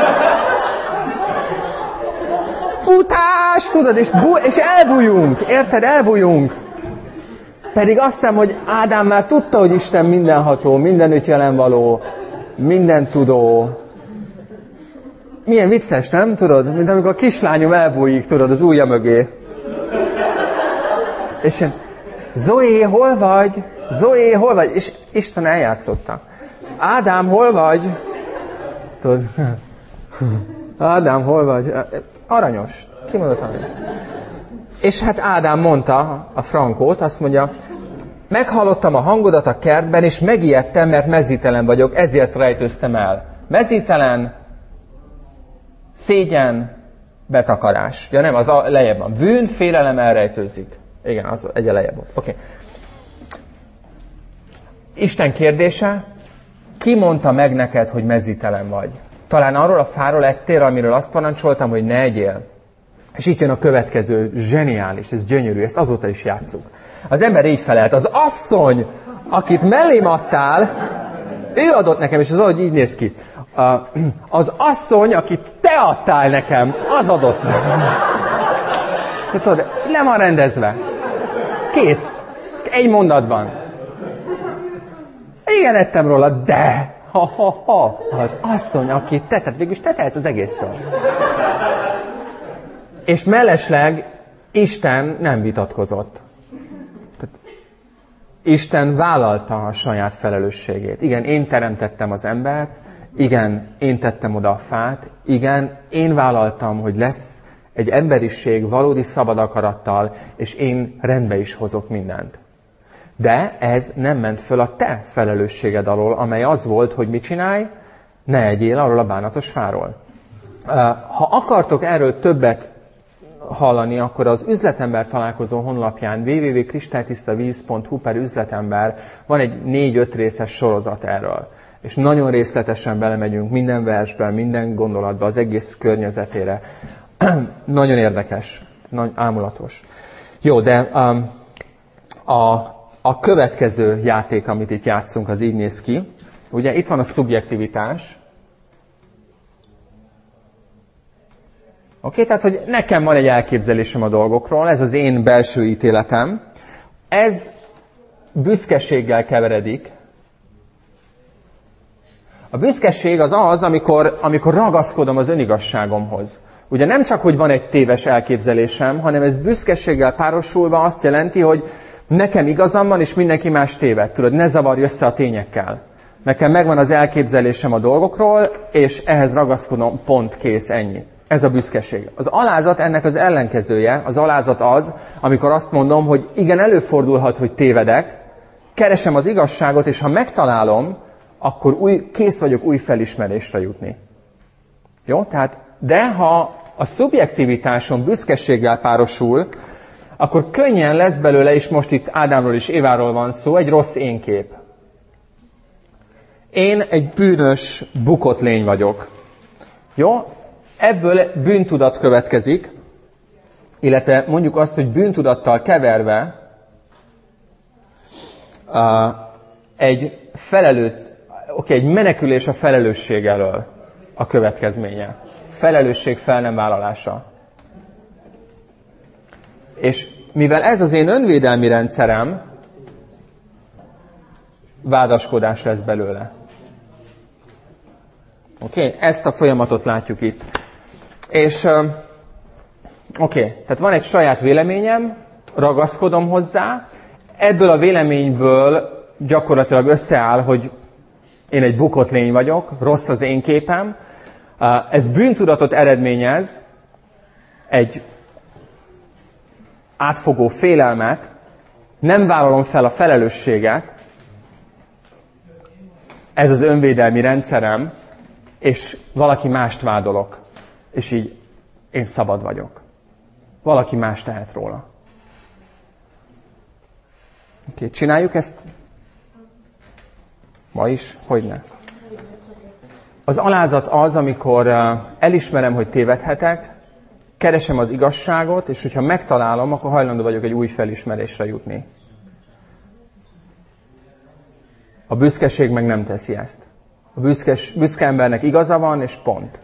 Futás, tudod, és, bu- és elbújunk, érted, elbújunk. Pedig azt hiszem, hogy Ádám már tudta, hogy Isten mindenható, mindenütt jelen való, mindentudó. Milyen vicces, nem? Tudod? Mint amikor a kislányom elbújik, tudod, az ujja mögé. És én, Zoé, hol vagy? Zoé, hol vagy? És Isten eljátszotta. Ádám, hol vagy? Tudod? Ádám, hol vagy? Aranyos. Kimondott aranyos. És hát Ádám mondta a frankót, azt mondja, meghallottam a hangodat a kertben, és megijedtem, mert mezítelen vagyok, ezért rejtőztem el. Mezítelen, szégyen, betakarás. Ja nem, az a lejjebb van. Bűn, félelem elrejtőzik. Igen, az egy lejjebb volt. Oké. Okay. Isten kérdése, ki mondta meg neked, hogy mezítelen vagy? Talán arról a fáról ettél, amiről azt parancsoltam, hogy ne egyél. És itt jön a következő, zseniális, ez gyönyörű, ezt azóta is játsszuk. Az ember így felelt, az asszony, akit mellém adtál, ő adott nekem, és az ahogy így néz ki. az asszony, akit te adtál nekem, az adott nekem. Tudod, le van rendezve. Kész. Egy mondatban. Igen, ettem róla, de ha, ha, ha, az asszony, akit te, tehát végülis te tehetsz az egészről. És mellesleg Isten nem vitatkozott. Tehát Isten vállalta a saját felelősségét. Igen, én teremtettem az embert, igen, én tettem oda a fát, igen, én vállaltam, hogy lesz egy emberiség valódi szabad akarattal, és én rendbe is hozok mindent. De ez nem ment föl a te felelősséged alól, amely az volt, hogy mit csinálj, ne egyél arról a bánatos fáról. Ha akartok erről többet hallani, akkor az üzletember találkozó honlapján double-u double-u double-u pont kristálytisztavíz pont hu per üzletember van egy négy-öt részes sorozat erről. És nagyon részletesen belemegyünk minden versben, minden gondolatba, az egész környezetére. Nagyon érdekes, nagyon ámulatos. Jó, de um, a, a következő játék, amit itt játszunk, az így néz ki. Ugye itt van a szubjektivitás. Oké, okay, tehát, hogy nekem van egy elképzelésem a dolgokról, ez az én belső ítéletem. Ez büszkeséggel keveredik. A büszkeség az az, amikor, amikor ragaszkodom az önigazságomhoz. Ugye nem csak, hogy van egy téves elképzelésem, hanem ez büszkeséggel párosulva azt jelenti, hogy nekem igazam van, és mindenki más téved. Tudod, ne zavarj össze a tényekkel. Nekem megvan az elképzelésem a dolgokról, és ehhez ragaszkodom, pont, kész, ennyi. Ez a büszkeség. Az alázat ennek az ellenkezője. Az alázat az, amikor azt mondom, hogy igen, előfordulhat, hogy tévedek, keresem az igazságot, és ha megtalálom, akkor új, kész vagyok új felismerésre jutni. Jó? Tehát, de ha a szubjektivitáson büszkeséggel párosul, akkor könnyen lesz belőle, és most itt Ádámról és Éváról van szó, egy rossz énkép. Én egy bűnös, bukott lény vagyok. Jó? Ebből bűntudat következik, illetve mondjuk azt, hogy bűntudattal keverve uh, egy felelőt, oké, egy menekülés a felelősség elől a következménye. Felelősség fel nem vállalása. És mivel ez az én önvédelmi rendszerem, vádaskodás lesz belőle. Oké? Okay? Ezt a folyamatot látjuk itt. És uh, oké, okay, tehát van egy saját véleményem, ragaszkodom hozzá, ebből a véleményből gyakorlatilag összeáll, hogy én egy bukott lény vagyok, rossz az én képem, uh, ez bűntudatot eredményez, egy átfogó félelmet, nem vállalom fel a felelősséget, ez az önvédelmi rendszerem, és valaki mást vádolok, és így én szabad vagyok. Valaki más tehet róla. Oké, csináljuk ezt ma is? Hogyne? Az alázat az, amikor elismerem, hogy tévedhetek, keresem az igazságot, és hogyha megtalálom, akkor hajlandó vagyok egy új felismerésre jutni. A büszkeség meg nem teszi ezt. A büszkes, büszke embernek igaza van, és pont.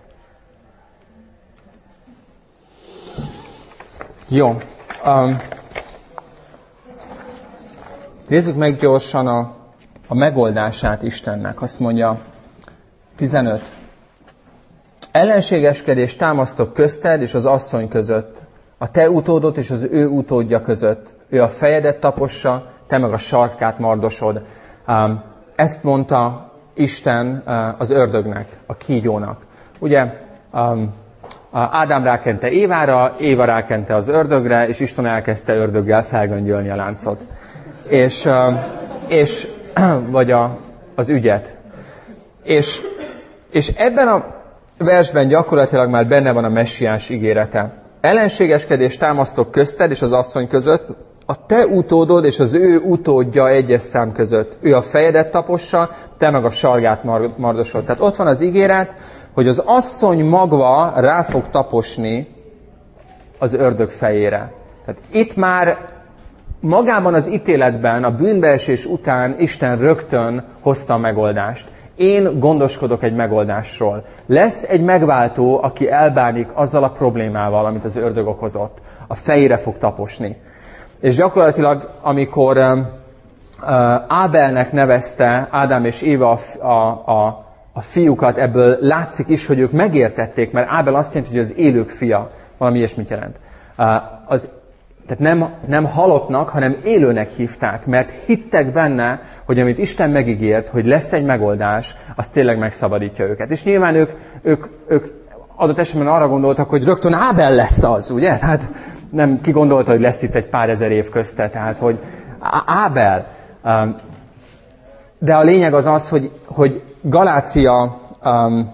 Jó. Um, nézzük meg gyorsan a, a megoldását Istennek. Azt mondja, tizenöt. Ellenségeskedést támasztok közted és az asszony között, a te utódot és az ő utódja között. Ő a fejedet tapossa, te meg a sarkát mardosod. Um, ezt mondta Isten uh, az ördögnek, a kígyónak. Ugye um, Ádám rákente Évára, Éva rákente az ördögre, és Isten elkezdte ördöggel felgöngyölni a láncot. És, uh, és vagy a, az ügyet. És, és ebben a versben gyakorlatilag már benne van a messiás ígérete. Ellenségeskedést támasztok közted és az asszony között, a te utódod és az ő utódja egyes szám között. Ő a fejedet tapossa, te meg a sargát mardosod. Tehát ott van az ígéret, hogy az asszony magva rá fog taposni az ördög fejére. Tehát itt már magában az ítéletben, a bűnbeesés után Isten rögtön hozta a megoldást. Én gondoskodok egy megoldásról. Lesz egy megváltó, aki elbánik azzal a problémával, amit az ördög okozott. A fejére fog taposni. És gyakorlatilag, amikor uh, Ábelnek nevezte Ádám és Éva a, a, a, a fiúkat, ebből látszik is, hogy ők megértették, mert Ábel azt jelenti, hogy az élők fia. Valami ilyesmit jelent. Uh, az Tehát nem, nem halottnak, hanem élőnek hívták, mert hittek benne, hogy amit Isten megígért, hogy lesz egy megoldás, az tényleg megszabadítja őket. És nyilván ők, ők, ők adott esetben arra gondoltak, hogy rögtön Ábel lesz az, ugye? Tehát nem ki gondolta, hogy lesz itt egy pár ezer év közte, tehát hogy Ábel. De a lényeg az az, hogy, hogy Galácia, um,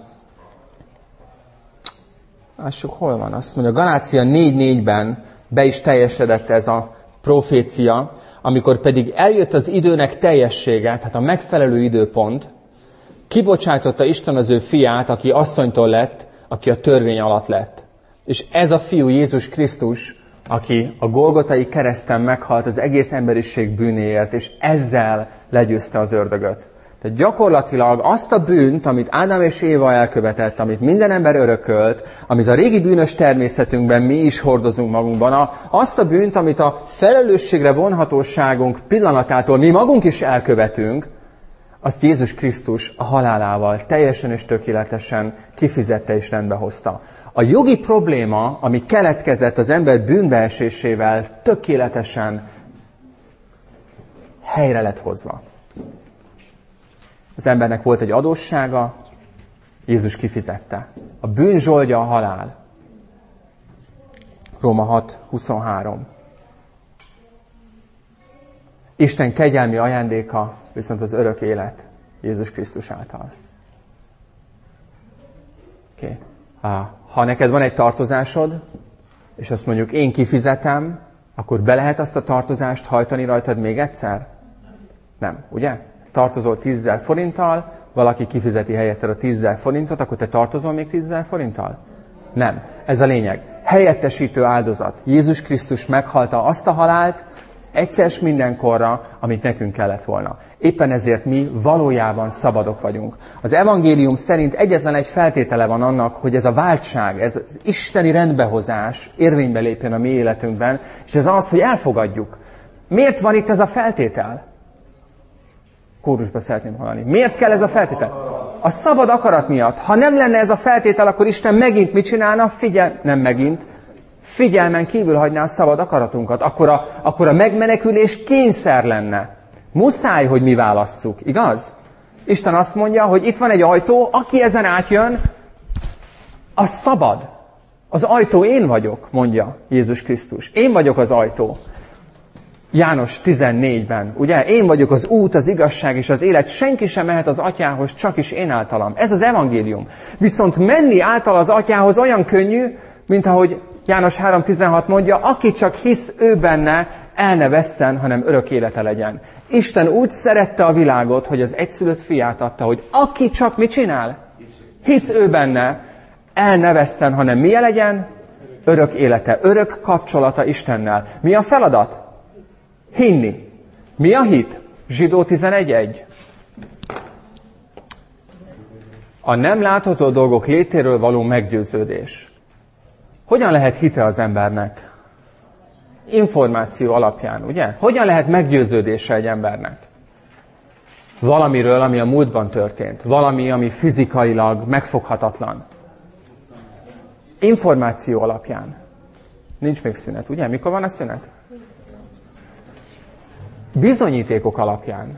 lássuk, hol van azt mondja, Galácia négy négyben be is teljesedett ez a profécia, amikor pedig eljött az időnek teljessége, tehát a megfelelő időpont, kibocsátotta Isten az ő fiát, aki asszonytól lett, aki a törvény alatt lett. És ez a fiú Jézus Krisztus, aki a Golgotai kereszten meghalt az egész emberiség bűnéért, és ezzel legyőzte az ördögöt. Tehát gyakorlatilag azt a bűnt, amit Ádám és Éva elkövetett, amit minden ember örökölt, amit a régi bűnös természetünkben mi is hordozunk magunkban, azt a bűnt, amit a felelősségre vonhatóságunk pillanatától mi magunk is elkövetünk, azt Jézus Krisztus a halálával teljesen és tökéletesen kifizette és rendbe hozta. A jogi probléma, ami keletkezett az ember bűnbeesésével, tökéletesen helyre lett hozva. Az embernek volt egy adóssága, Jézus kifizette. A bűn zsoldja a halál. Róma hat huszonhárom. Isten kegyelmi ajándéka viszont az örök élet Jézus Krisztus által. Okay. Ha neked van egy tartozásod, és azt mondjuk én kifizetem, akkor be lehet azt a tartozást hajtani rajtad még egyszer? Nem, ugye? Tartozol tízezer forinttal, valaki kifizeti helyetted a tízezer forintot, akkor te tartozol még tízezer forinttal? Nem. Ez a lényeg. Helyettesítő áldozat. Jézus Krisztus meghalta azt a halált, egyszer s mindenkorra, amit nekünk kellett volna. Éppen ezért mi valójában szabadok vagyunk. Az evangélium szerint egyetlen egy feltétele van annak, hogy ez a váltság, ez az isteni rendbehozás érvénybe lépjen a mi életünkben, és ez az, hogy elfogadjuk. Miért van itt ez a feltétel? Kórusba szeretném hallani. Miért kell ez a feltétel? A szabad akarat miatt. Ha nem lenne ez a feltétel, akkor Isten megint mit csinálna? Figyel, nem megint. Figyelmen kívül hagyná a szabad akaratunkat. Akkor a, akkor a megmenekülés kényszer lenne. Muszáj, hogy mi válasszuk. Igaz? Isten azt mondja, hogy itt van egy ajtó, aki ezen átjön, az szabad. Az ajtó én vagyok, mondja Jézus Krisztus. Én vagyok az ajtó. János tizennégyben, ugye? Én vagyok az út, az igazság és az élet. Senki sem mehet az atyához, csak is én általam. Ez az evangélium. Viszont menni által az atyához olyan könnyű, mint ahogy János három tizenhat mondja, aki csak hisz ő benne, el ne vesszen, hanem örök élete legyen. Isten úgy szerette a világot, hogy az egyszülött fiát adta, hogy aki csak mit csinál? Hisz ő benne, el ne vesszen, hanem milyen legyen? Örök élete, örök kapcsolata Istennel. Mi a feladat? Hinni. Mi a hit? Zsidó tizenegy egy. A nem látható dolgok létéről való meggyőződés. Hogyan lehet hite az embernek? Információ alapján, ugye? Hogyan lehet meggyőződése egy embernek? Valamiről, ami a múltban történt. Valami, ami fizikailag megfoghatatlan. Információ alapján. Nincs még szünet, ugye? Mikor van a szünet? Bizonyítékok alapján.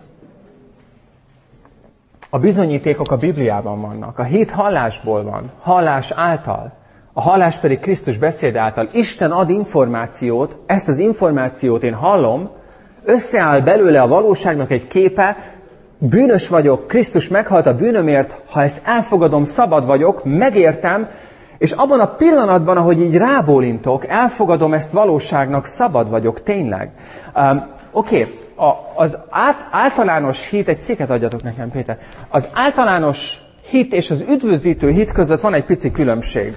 A bizonyítékok a Bibliában vannak. A hit hallásból van. Hallás által. A hallás pedig Krisztus beszéd által. Isten ad információt, ezt az információt én hallom, összeáll belőle a valóságnak egy képe, bűnös vagyok, Krisztus meghalt a bűnömért, ha ezt elfogadom, szabad vagyok, megértem, és abban a pillanatban, ahogy így rábólintok, elfogadom ezt valóságnak, szabad vagyok, tényleg. Um, Oké, okay. Az át, általános hit, egy széket adjatok nekem, Péter. Az általános hit és az üdvözítő hit között van egy pici különbség.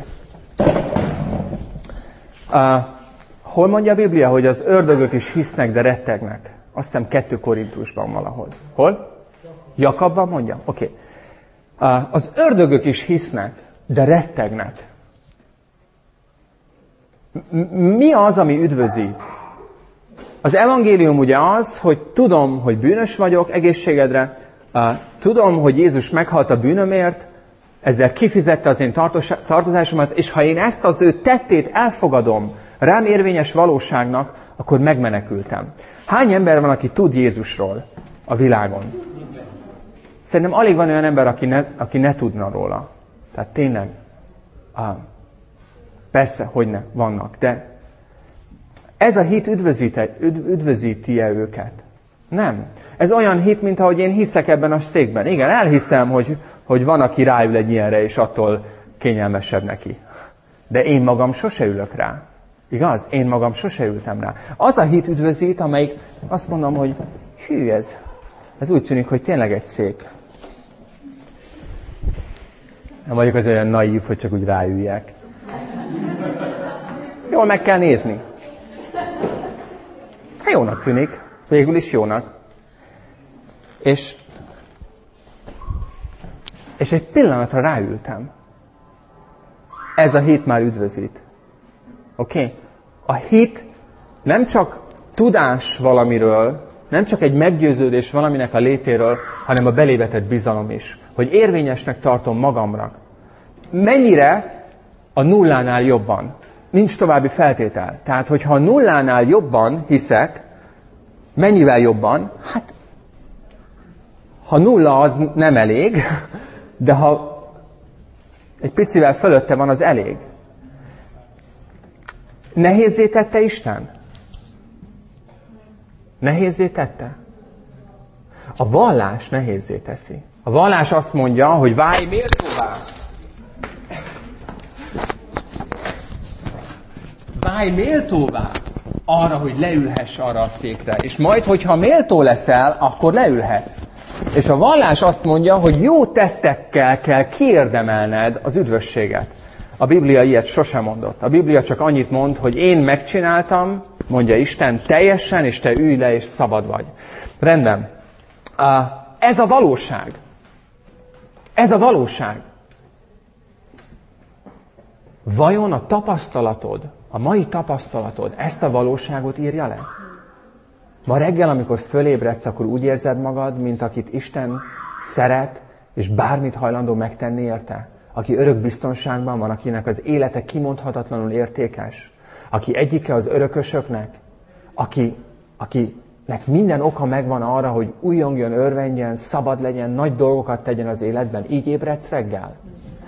Uh, hol mondja a Biblia, hogy az ördögök is hisznek, de rettegnek? Azt hiszem kettő Korintusban valahol. Hol? Jakabban mondja? Oké. Okay. Az ördögök is hisznek, de rettegnek. Mi az, ami üdvözít? Az evangélium ugye az, hogy tudom, hogy bűnös vagyok egészségedre, tudom, hogy Jézus meghalt a bűnömért, ezzel kifizette az én tartozásomat, és ha én ezt az ő tettét elfogadom, rám érvényes valóságnak, akkor megmenekültem. Hány ember van, aki tud Jézusról a világon? Szerintem alig van olyan ember, aki ne, aki ne tudna róla. Tehát tényleg, ah, persze, hogy ne, vannak, de ez a hit üdvözíti-e üdvözíti őket? Nem. Ez olyan hit, mint ahogy én hiszek ebben a székben. Igen, elhiszem, hogy, hogy van, aki ráül egy ilyenre, és attól kényelmesebb neki. De én magam sose ülök rá. Igaz? Én magam sose ültem rá. Az a hit üdvözít, amelyik azt mondom, hogy hű, ez, ez úgy tűnik, hogy tényleg egy szék. Nem vagyok az olyan naív, hogy csak úgy ráüljek. Jól meg kell nézni. Hát jónak tűnik. Végül is jónak. És, és egy pillanatra ráültem. Ez a hit már üdvözít. Oké? Okay? A hit nem csak tudás valamiről, nem csak egy meggyőződés valaminek a létéről, hanem a belévetett bizalom is. Hogy érvényesnek tartom magamra. Mennyire a nullánál jobban? Nincs további feltétel. Tehát, hogyha a nullánál jobban hiszek, mennyivel jobban? Hát, ha nulla az nem elég, de ha egy picivel fölötte van, az elég. Nehézzé tette Isten? Nehézzé tette? A vallás nehézzé teszi. A vallás azt mondja, hogy válj méltóvá. Válj méltóvá arra, hogy leülhess arra a székre. És majd, hogyha méltó leszel, akkor leülhetsz. És a vallás azt mondja, hogy jó tettekkel kell kiérdemelned az üdvösséget. A Biblia ilyet sosem mondott. A Biblia csak annyit mond, hogy én megcsináltam, mondja Isten, teljesen, és te ülj le, és szabad vagy. Rendben. Ez a valóság. Ez a valóság. Vajon a tapasztalatod, a mai tapasztalatod ezt a valóságot írja le? Ma reggel, amikor fölébredsz, akkor úgy érzed magad, mint akit Isten szeret, és bármit hajlandó megtenni érte? Aki örök biztonságban van, akinek az élete kimondhatatlanul értékes? Aki egyike az örökösöknek? Aki, akinek minden oka megvan arra, hogy újjongjon, örvendjen, szabad legyen, nagy dolgokat tegyen az életben? Így ébredsz reggel?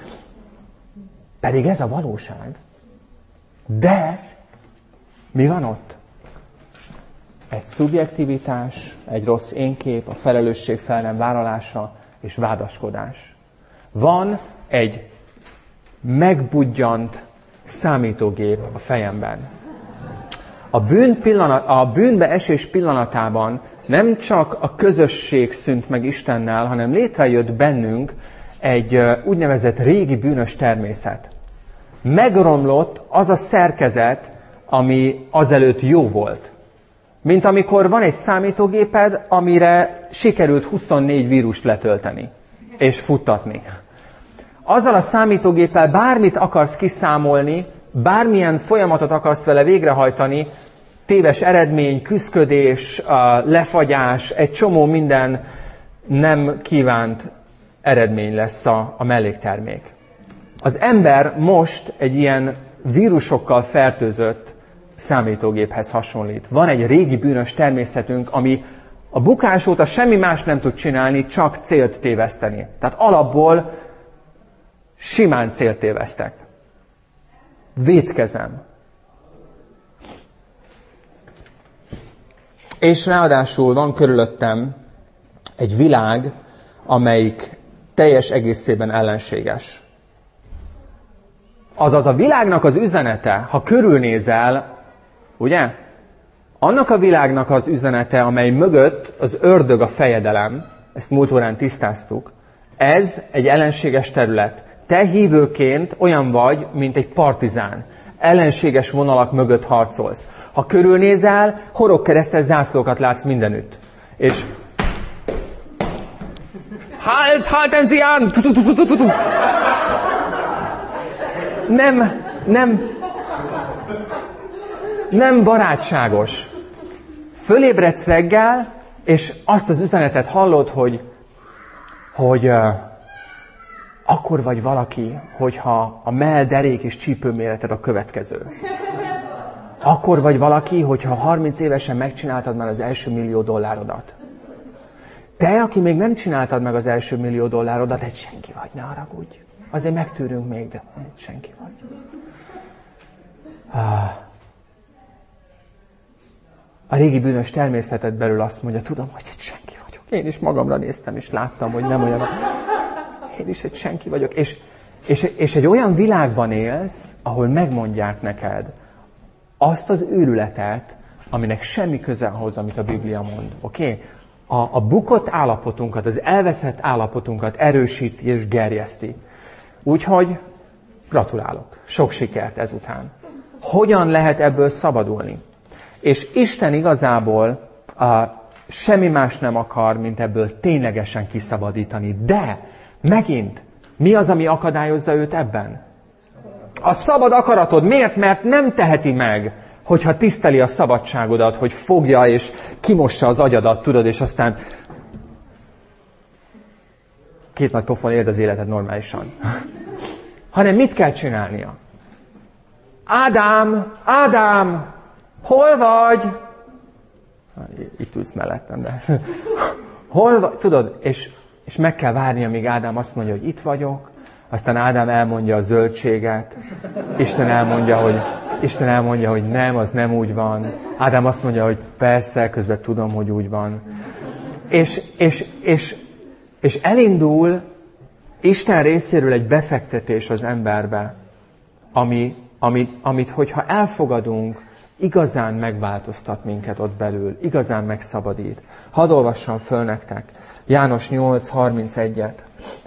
Pedig ez a valóság. De mi van ott? Egy szubjektivitás, egy rossz énkép, a felelősség fel nem vállalása és vádaskodás. Van egy megbudjant számítógép a fejemben. A, bűn pillanat, a bűnbe esés pillanatában nem csak a közösség szűnt meg Istennel, hanem létrejött bennünk egy úgynevezett régi bűnös természet. Megromlott az a szerkezet, ami azelőtt jó volt. Mint amikor van egy számítógéped, amire sikerült huszonnégy vírust letölteni és futtatni. Azzal a számítógéppel bármit akarsz kiszámolni, bármilyen folyamatot akarsz vele végrehajtani, téves eredmény, küszködés, lefagyás, egy csomó minden nem kívánt eredmény lesz a, a melléktermék. Az ember most egy ilyen vírusokkal fertőzött számítógéphez hasonlít. Van egy régi bűnös természetünk, ami a bukás óta semmi más nem tud csinálni, csak célt téveszteni. Tehát alapból simán célt tévesztek. Vétkezem. És ráadásul van körülöttem egy világ, amelyik teljes egészében ellenséges. Azaz a világnak az üzenete, ha körülnézel, ugye? Annak a világnak az üzenete, amely mögött az ördög a fejedelem, ezt múlt órán tisztáztuk, ez egy ellenséges terület. Te hívőként olyan vagy, mint egy partizán. Ellenséges vonalak mögött harcolsz. Ha körülnézel, horogkeresztes zászlókat látsz mindenütt. És Halt, halten Sie an! Nem, nem, nem barátságos. Fölébredsz reggel, és azt az üzenetet hallod, hogy, hogy uh, akkor vagy valaki, hogyha a mell, derék és csípőméreted a következő. Akkor vagy valaki, hogyha harminc évesen megcsináltad már az első millió dollárodat. Te, aki még nem csináltad meg az első millió dollárodat, egy senki vagy, ne haragudj. Azért megtűrünk még, de egy senki vagy. Ah. A régi bűnös természeted belül azt mondja, tudom, hogy egy senki vagyok. Én is magamra néztem, és láttam, hogy nem olyan. Én is egy senki vagyok. És, és, és egy olyan világban élsz, ahol megmondják neked azt az őrületet, aminek semmi köze ahhoz, amit a Biblia mond. Oké? Okay? A, a bukott állapotunkat, az elveszett állapotunkat erősíti és gerjeszti. Úgyhogy gratulálok. Sok sikert ezután. Hogyan lehet ebből szabadulni? És Isten igazából a, semmi más nem akar, mint ebből ténylegesen kiszabadítani. De megint, mi az, ami akadályozza őt ebben? A szabad akaratod. Miért? Mert nem teheti meg, hogyha tiszteli a szabadságodat, hogy fogja és kimossa az agyadat, tudod, és aztán két nagy pofon éld az életed normálisan. Hanem mit kell csinálnia? Ádám, Ádám, hol vagy? Itt ülsz mellettem, de... Hol vagy? Tudod, és, és meg kell várni, amíg Ádám azt mondja, hogy itt vagyok, aztán Ádám elmondja a zöldséget, Isten elmondja, hogy, Isten elmondja, hogy nem, az nem úgy van. Ádám azt mondja, hogy persze, közben tudom, hogy úgy van. És, és, és, és elindul Isten részéről egy befektetés az emberbe, ami, amit, amit, hogyha elfogadunk, igazán megváltoztat minket ott belül, igazán megszabadít. Hadd olvassam föl nektek János nyolc harmincegyet.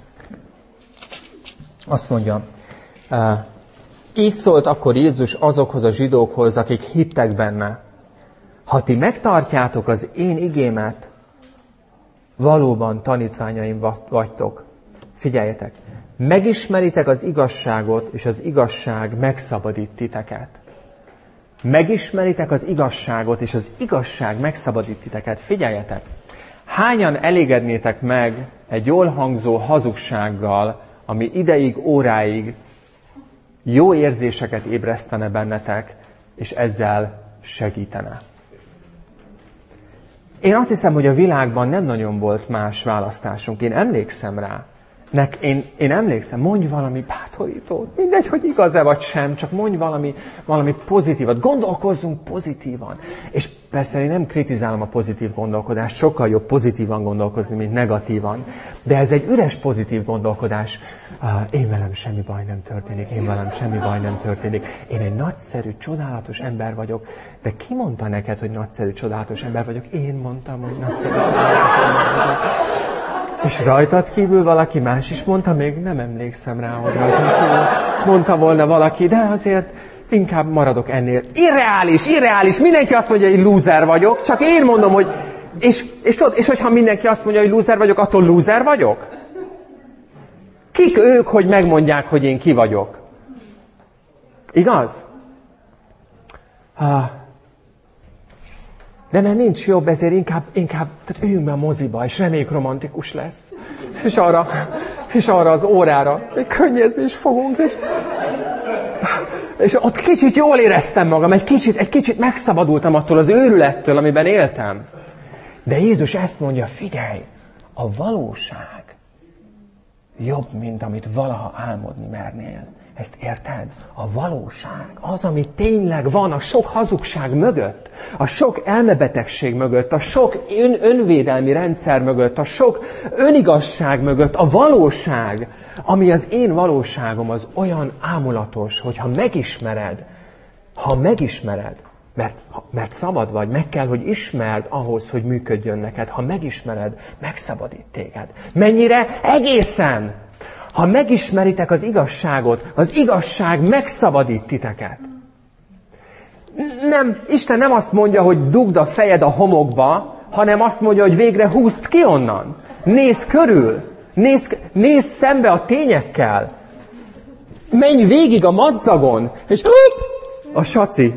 Azt mondja, így szólt akkor Jézus azokhoz a zsidókhoz, akik hittek benne. Ha ti megtartjátok az én igémet, valóban tanítványaim vagytok. Figyeljetek, megismeritek az igazságot, és az igazság megszabadít titeket. Megismeritek az igazságot, és az igazság megszabadít titeket. Figyeljetek, hányan elégednétek meg egy jól hangzó hazugsággal, ami ideig, óráig jó érzéseket ébresztene bennetek, és ezzel segítene. Én azt hiszem, hogy a világban nem nagyon volt más választásunk. Én emlékszem rá. Nek, én, én emlékszem, mondj valami bátorítót. Mindegy, hogy igaz-e vagy sem, csak mondj valami, valami pozitívat. Gondolkozzunk pozitívan. És persze én nem kritizálom a pozitív gondolkodást, sokkal jobb pozitívan gondolkozni, mint negatívan. De ez egy üres pozitív gondolkodás. Ah, én velem semmi baj nem történik, én velem semmi baj nem történik. Én egy nagyszerű, csodálatos ember vagyok. De ki mondta neked, hogy nagyszerű, csodálatos ember vagyok? Én mondtam, hogy nagyszerű, csodálatos ember vagyok. És rajtad kívül valaki más is mondta, még nem emlékszem rá, hogy rajtad kívül mondta volna valaki, de azért inkább maradok ennél. Irreális, irreális, mindenki azt mondja, hogy lúzer vagyok, csak én mondom, hogy... És, és tudod, és hogyha mindenki azt mondja, hogy lúzer vagyok, attól lúzer vagyok? Kik ők, hogy megmondják, hogy én ki vagyok? Igaz? Ah. De mert nincs jobb, ezért inkább, inkább tehát üljünk be a moziba, és reméljük romantikus lesz. És arra, és arra az órára még könnyezni is fogunk, és, és ott kicsit jól éreztem magam, egy kicsit, egy kicsit megszabadultam attól az őrülettől, amiben éltem. De Jézus ezt mondja, figyelj, a valóság jobb, mint amit valaha álmodni mernél. Ezt érted? A valóság, az, ami tényleg van a sok hazugság mögött, a sok elmebetegség mögött, a sok ön, önvédelmi rendszer mögött, a sok önigazság mögött, a valóság, ami az én valóságom, az olyan ámulatos, hogyha megismered, ha megismered, mert, mert szabad vagy, meg kell, hogy ismerd ahhoz, hogy működjön neked. Ha megismered, megszabadít téged. Mennyire? Egészen! Ha megismeritek az igazságot, az igazság megszabadít titeket. Nem, Isten nem azt mondja, hogy dugd a fejed a homokba, hanem azt mondja, hogy végre húzd ki onnan. Nézz körül. Nézz, nézz szembe a tényekkel. Menj végig a madzagon, és ups, a saci.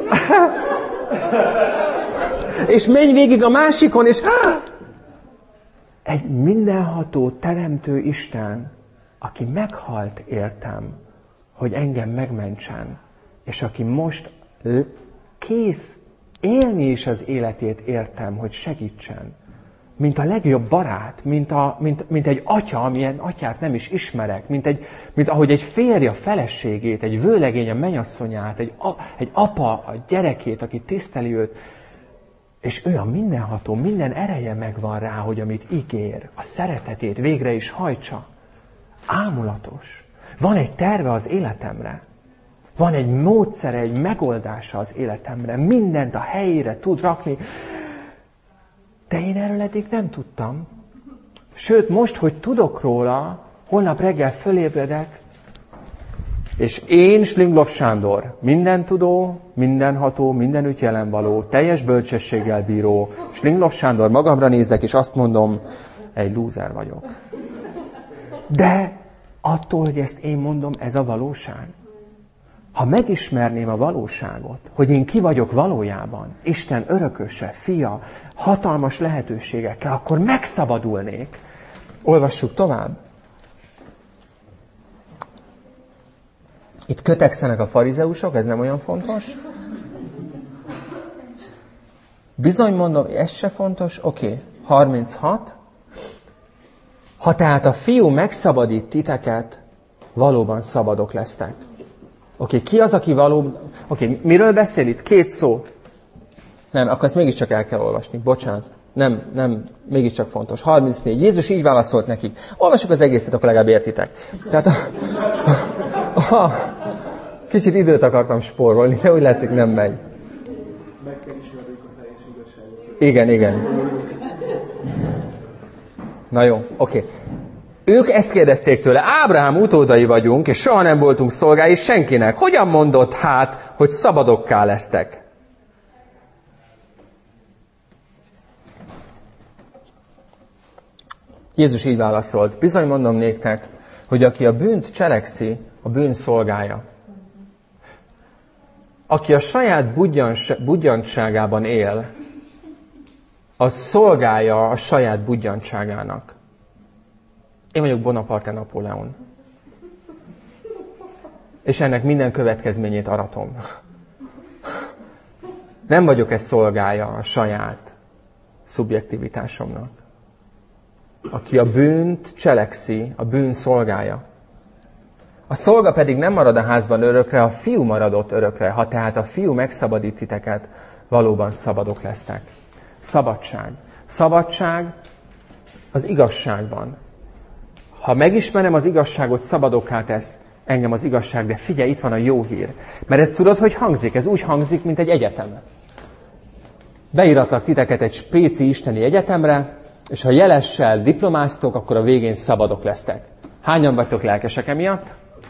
És menj végig a másikon, és egy mindenható teremtő Isten, aki meghalt értem, hogy engem megmentsen, és aki most kész élni is az életét értem, hogy segítsen. Mint a legjobb barát, mint, a, mint, mint egy atya, amilyen atyát nem is ismerek, mint, egy, mint ahogy egy férj a feleségét, egy vőlegény a mennyasszonyát, egy, a, egy apa a gyerekét, aki tiszteli őt, és ő a mindenható, minden ereje megvan rá, hogy amit ígér, a szeretetét végre is hajtsa. Ámulatos. Van egy terve az életemre. Van egy módszere, egy megoldása az életemre. Mindent a helyére tud rakni. De én erről eddig nem tudtam. Sőt, most, hogy tudok róla, holnap reggel fölébredek, és én, Schlinglov Sándor, mindentudó, mindenható, mindenütt jelenvaló, teljes bölcsességgel bíró, Schlinglov Sándor, magamra nézek, és azt mondom, egy lúzer vagyok. De attól, hogy ezt én mondom, ez a valóság. Ha megismerném a valóságot, hogy én ki vagyok valójában, Isten örököse, fia, hatalmas lehetőségekkel, akkor megszabadulnék. Olvassuk tovább. Itt kötekszenek a farizeusok, ez nem olyan fontos. Bizony mondom, ez se fontos. Oké, okay. harminchat. Ha tehát a fiú megszabadít titeket, valóban szabadok lesztek. Oké, okay, ki az, aki valóban... Oké, okay, miről beszél itt? Két szó. Nem, akkor ezt mégiscsak el kell olvasni. Bocsánat. Nem, nem, mégiscsak fontos. harmincnégy. Jézus így válaszolt nekik. Olvassuk az egészet, akkor legalább értitek. Tehát a, a, a, kicsit időt akartam spórolni, de úgy látszik nem megy. Meg kell ismernünk a teljes igazságot. Igen, igen. Na jó, oké. Okay. Ők ezt kérdezték tőle, Ábrahám utódai vagyunk, és soha nem voltunk szolgái senkinek. Hogyan mondott hát, hogy szabadokká lesztek? Jézus így válaszolt, bizony mondom néktek, hogy aki a bűnt cselekszi, a bűn szolgája. Aki a saját budjantságában él, az szolgálja a saját budjantságának. Én vagyok Bonaparte Napóleon. És ennek minden következményét aratom. Nem vagyok ez szolgálja a saját szubjektivitásomnak. Aki a bűnt cselekszi, a bűn szolgálja. A szolga pedig nem marad a házban örökre, a fiú maradott örökre. Ha tehát a fiú megszabadít titeket, valóban szabadok lesztek. Szabadság. Szabadság az igazságban. Ha megismerem az igazságot, szabadokká tesz engem az igazság, de figyelj, itt van a jó hír. Mert ez tudod, hogy hangzik? Ez úgy hangzik, mint egy egyetem. Beíratlak titeket egy spéci isteni egyetemre, és ha jelessel diplomáztok, akkor a végén szabadok lesztek. Hányan vagytok lelkesek emiatt?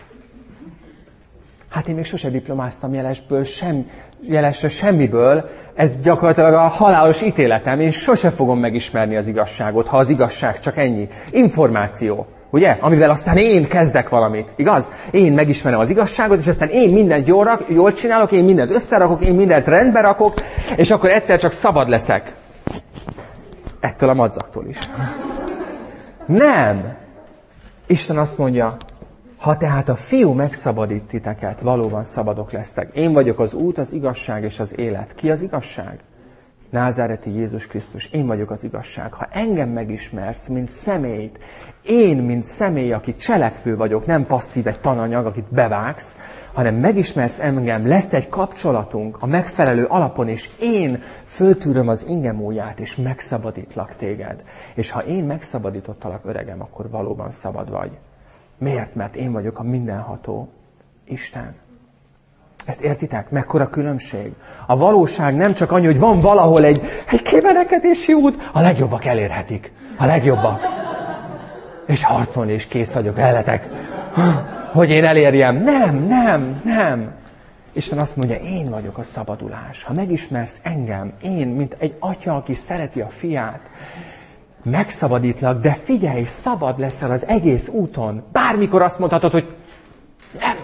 Hát én még sose diplomáztam jelesből, sem, jelesre semmiből. Ez gyakorlatilag a halálos ítéletem. Én sose fogom megismerni az igazságot, ha az igazság csak ennyi. Információ, ugye? Amivel aztán én kezdek valamit, igaz? Én megismerem az igazságot, és aztán én mindent jól, jól csinálok, én mindent összerakok, én mindent rendbe rakok, és akkor egyszer csak szabad leszek. Ettől a madzaktól is. Nem! Isten azt mondja, ha tehát a fiú megszabadít titeket, valóban szabadok lesztek. Én vagyok az út, az igazság és az élet. Ki az igazság? Názáreti Jézus Krisztus. Én vagyok az igazság. Ha engem megismersz, mint személyt, én, mint személy, aki cselekvő vagyok, nem passzív egy tananyag, akit bevágsz, hanem megismersz engem, lesz egy kapcsolatunk a megfelelő alapon, és én föltűröm az ingem ujját, és megszabadítlak téged. És ha én megszabadítottalak, öregem, akkor valóban szabad vagy. Miért? Mert én vagyok a mindenható Isten. Ezt értitek? Mekkora különbség? A valóság nem csak annyi, hogy van valahol egy, egy kémenekedési út, a legjobbak elérhetik. A legjobbak. És harcolni is kész vagyok elletek, hogy én elérjem. Nem, nem, nem. Isten azt mondja, én vagyok a szabadulás. Ha megismersz engem, én, mint egy atya, aki szereti a fiát, megszabadítlak, de figyelj, szabad leszel az egész úton. Bármikor azt mondhatod, hogy nem.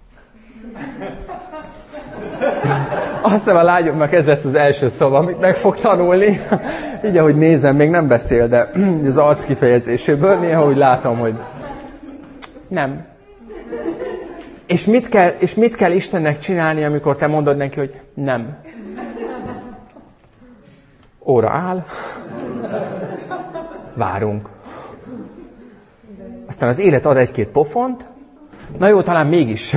Azt hiszem, a lányomnak ez lesz az első szava, amit meg fog tanulni. Így, ahogy nézem, még nem beszél, de az arc kifejezéséből néha úgy látom, hogy nem. És mit kell, és mit kell Istennek csinálni, amikor te mondod neki, hogy nem? Óra áll. Várunk. Aztán az élet ad egy-két pofont. Na jó, talán mégis.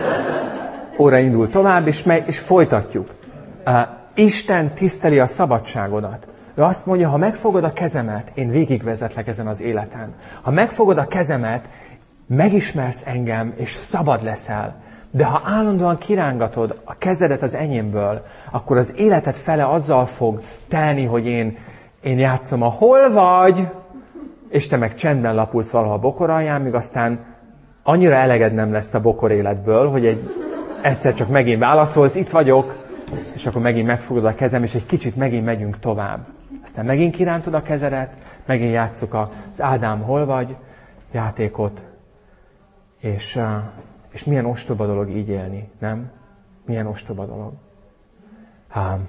Óra indul tovább, és, meg, és folytatjuk. Uh, Isten tiszteli a szabadságodat. Ő azt mondja, ha megfogod a kezemet, én végigvezetlek ezen az életen. Ha megfogod a kezemet, megismersz engem, és szabad leszel. De ha állandóan kirángatod a kezedet az enyémből, akkor az életed fele azzal fog telni, hogy én, én játszom a hol vagy, és te meg csendben lapulsz valahol a bokor alján, míg aztán annyira eleged nem lesz a bokor életből, hogy egy, egyszer csak megint válaszolsz, itt vagyok, és akkor megint megfogod a kezem, és egy kicsit megint megyünk tovább. Aztán megint kirántod a kezedet, megint játsszuk az Ádám hol vagy játékot, és, és milyen ostoba dolog így élni, nem? Milyen ostoba dolog. Há.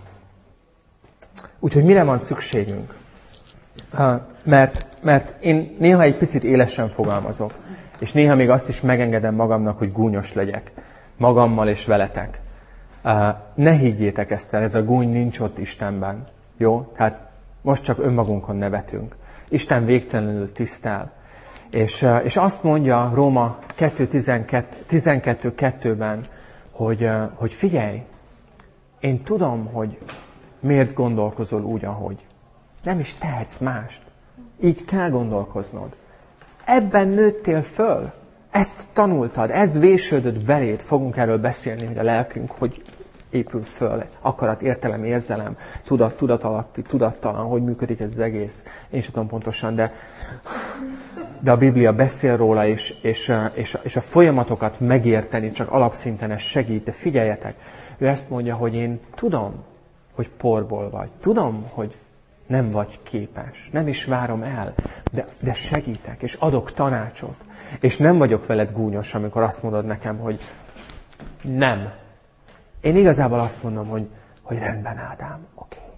Úgyhogy mire van szükségünk? Há. Mert, mert én néha egy picit élesen fogalmazok, és néha még azt is megengedem magamnak, hogy gúnyos legyek. Magammal és veletek. Ne higgyétek ezt el, ez a gúny nincs ott Istenben. Jó? Tehát most csak önmagunkon nevetünk. Isten végtelenül tisztel. És, és azt mondja Róma kettő tizenkettő kettőben, hogy, hogy figyelj, én tudom, hogy miért gondolkozol úgy, ahogy. Nem is tehetsz mást. Így kell gondolkoznod. Ebben nőttél föl. Ezt tanultad, ez vésődött beléd. Fogunk erről beszélni, hogy a lelkünk hogy épül föl. Akarat, értelem, érzelem, tudat, tudatalatti, tudattalan, hogy működik ez az egész. Én sem tudom pontosan, de, de a Biblia beszél róla, és, és, és, és a folyamatokat megérteni, csak alapszinten ez segít. De figyeljetek, ő ezt mondja, hogy én tudom, hogy porból vagy. Tudom, hogy nem vagy képes. Nem is várom el, de, de segítek, és adok tanácsot. És nem vagyok veled gúnyos, amikor azt mondod nekem, hogy nem. Én igazából azt mondom, hogy, hogy rendben, Ádám, oké. Okay.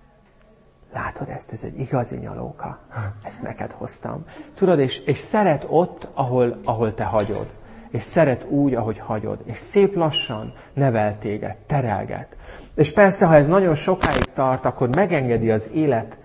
Látod ezt, ez egy igazi nyalóka. Ezt neked hoztam. Tudod, és, és szeret ott, ahol, ahol te hagyod. És szeret úgy, ahogy hagyod. És szép lassan nevel téged, terelget. És persze, ha ez nagyon sokáig tart, akkor megengedi az élet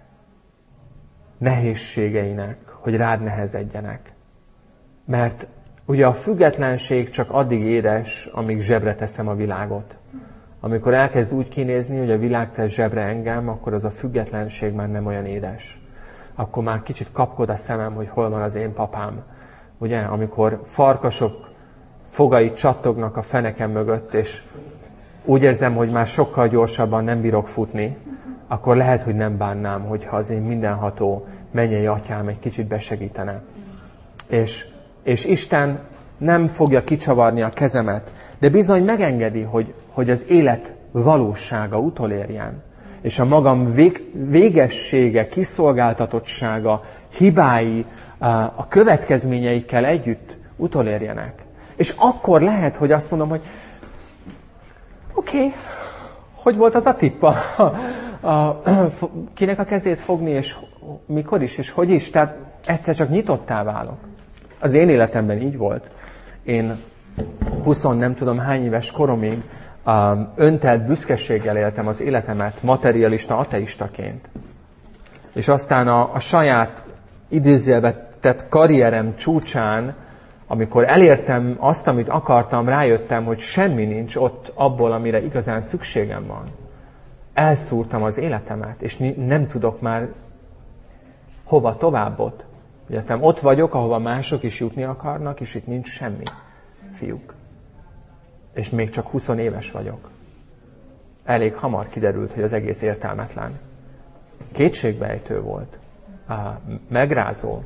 nehézségeinek, hogy rád nehezedjenek. Mert ugye a függetlenség csak addig édes, amíg zsebre teszem a világot. Amikor elkezd úgy kinézni, hogy a világ tesz zsebre engem, akkor az a függetlenség már nem olyan édes. Akkor már kicsit kapkod a szemem, hogy hol van az én papám. Ugye, amikor farkasok fogai csattognak a fenekem mögött, és úgy érzem, hogy már sokkal gyorsabban nem bírok futni, akkor lehet, hogy nem bánnám, hogyha az én mindenható mennyei atyám egy kicsit besegítene. És, és Isten nem fogja kicsavarni a kezemet, de bizony megengedi, hogy, hogy az élet valósága utolérjen. És a magam vég, végessége, kiszolgáltatottsága, hibái, a következményeikkel együtt utolérjenek. És akkor lehet, hogy azt mondom, hogy oké, okay, hogy volt az a tippa? A, a, kinek a kezét fogni, és mikor is, és hogy is? Tehát egyszer csak nyitottá válok. Az én életemben így volt. Én huszon nem tudom hány éves koromig um, öntelt büszkeséggel éltem az életemet materialista, ateistaként. És aztán a, a saját idézőjelbe tett karrierem csúcsán, amikor elértem azt, amit akartam, rájöttem, hogy semmi nincs ott abból, amire igazán szükségem van. Elszúrtam az életemet, és nem tudok már hova tovább ott. Egyetem, ott vagyok, ahova mások is jutni akarnak, és itt nincs semmi, fiúk. És még csak húsz éves vagyok. Elég hamar kiderült, hogy az egész értelmetlen. Kétségbejtő volt. Megrázó.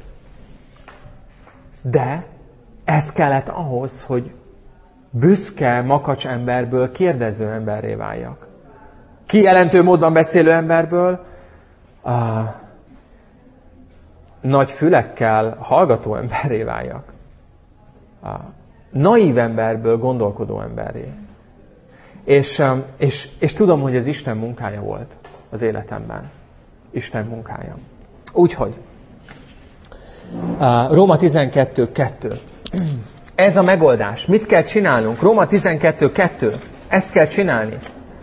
De ez kellett ahhoz, hogy büszke, makacs emberből kérdező emberré váljak. Kijelentő módon beszélő emberből uh, nagy fülekkel hallgató emberré váljak. A naív emberből gondolkodó emberré. És, és, és tudom, hogy ez Isten munkája volt az életemben. Isten munkája. Úgyhogy Róma tizenkettő kettő. Ez a megoldás. Mit kell csinálnunk? Róma tizenkettő kettő. Ezt kell csinálni.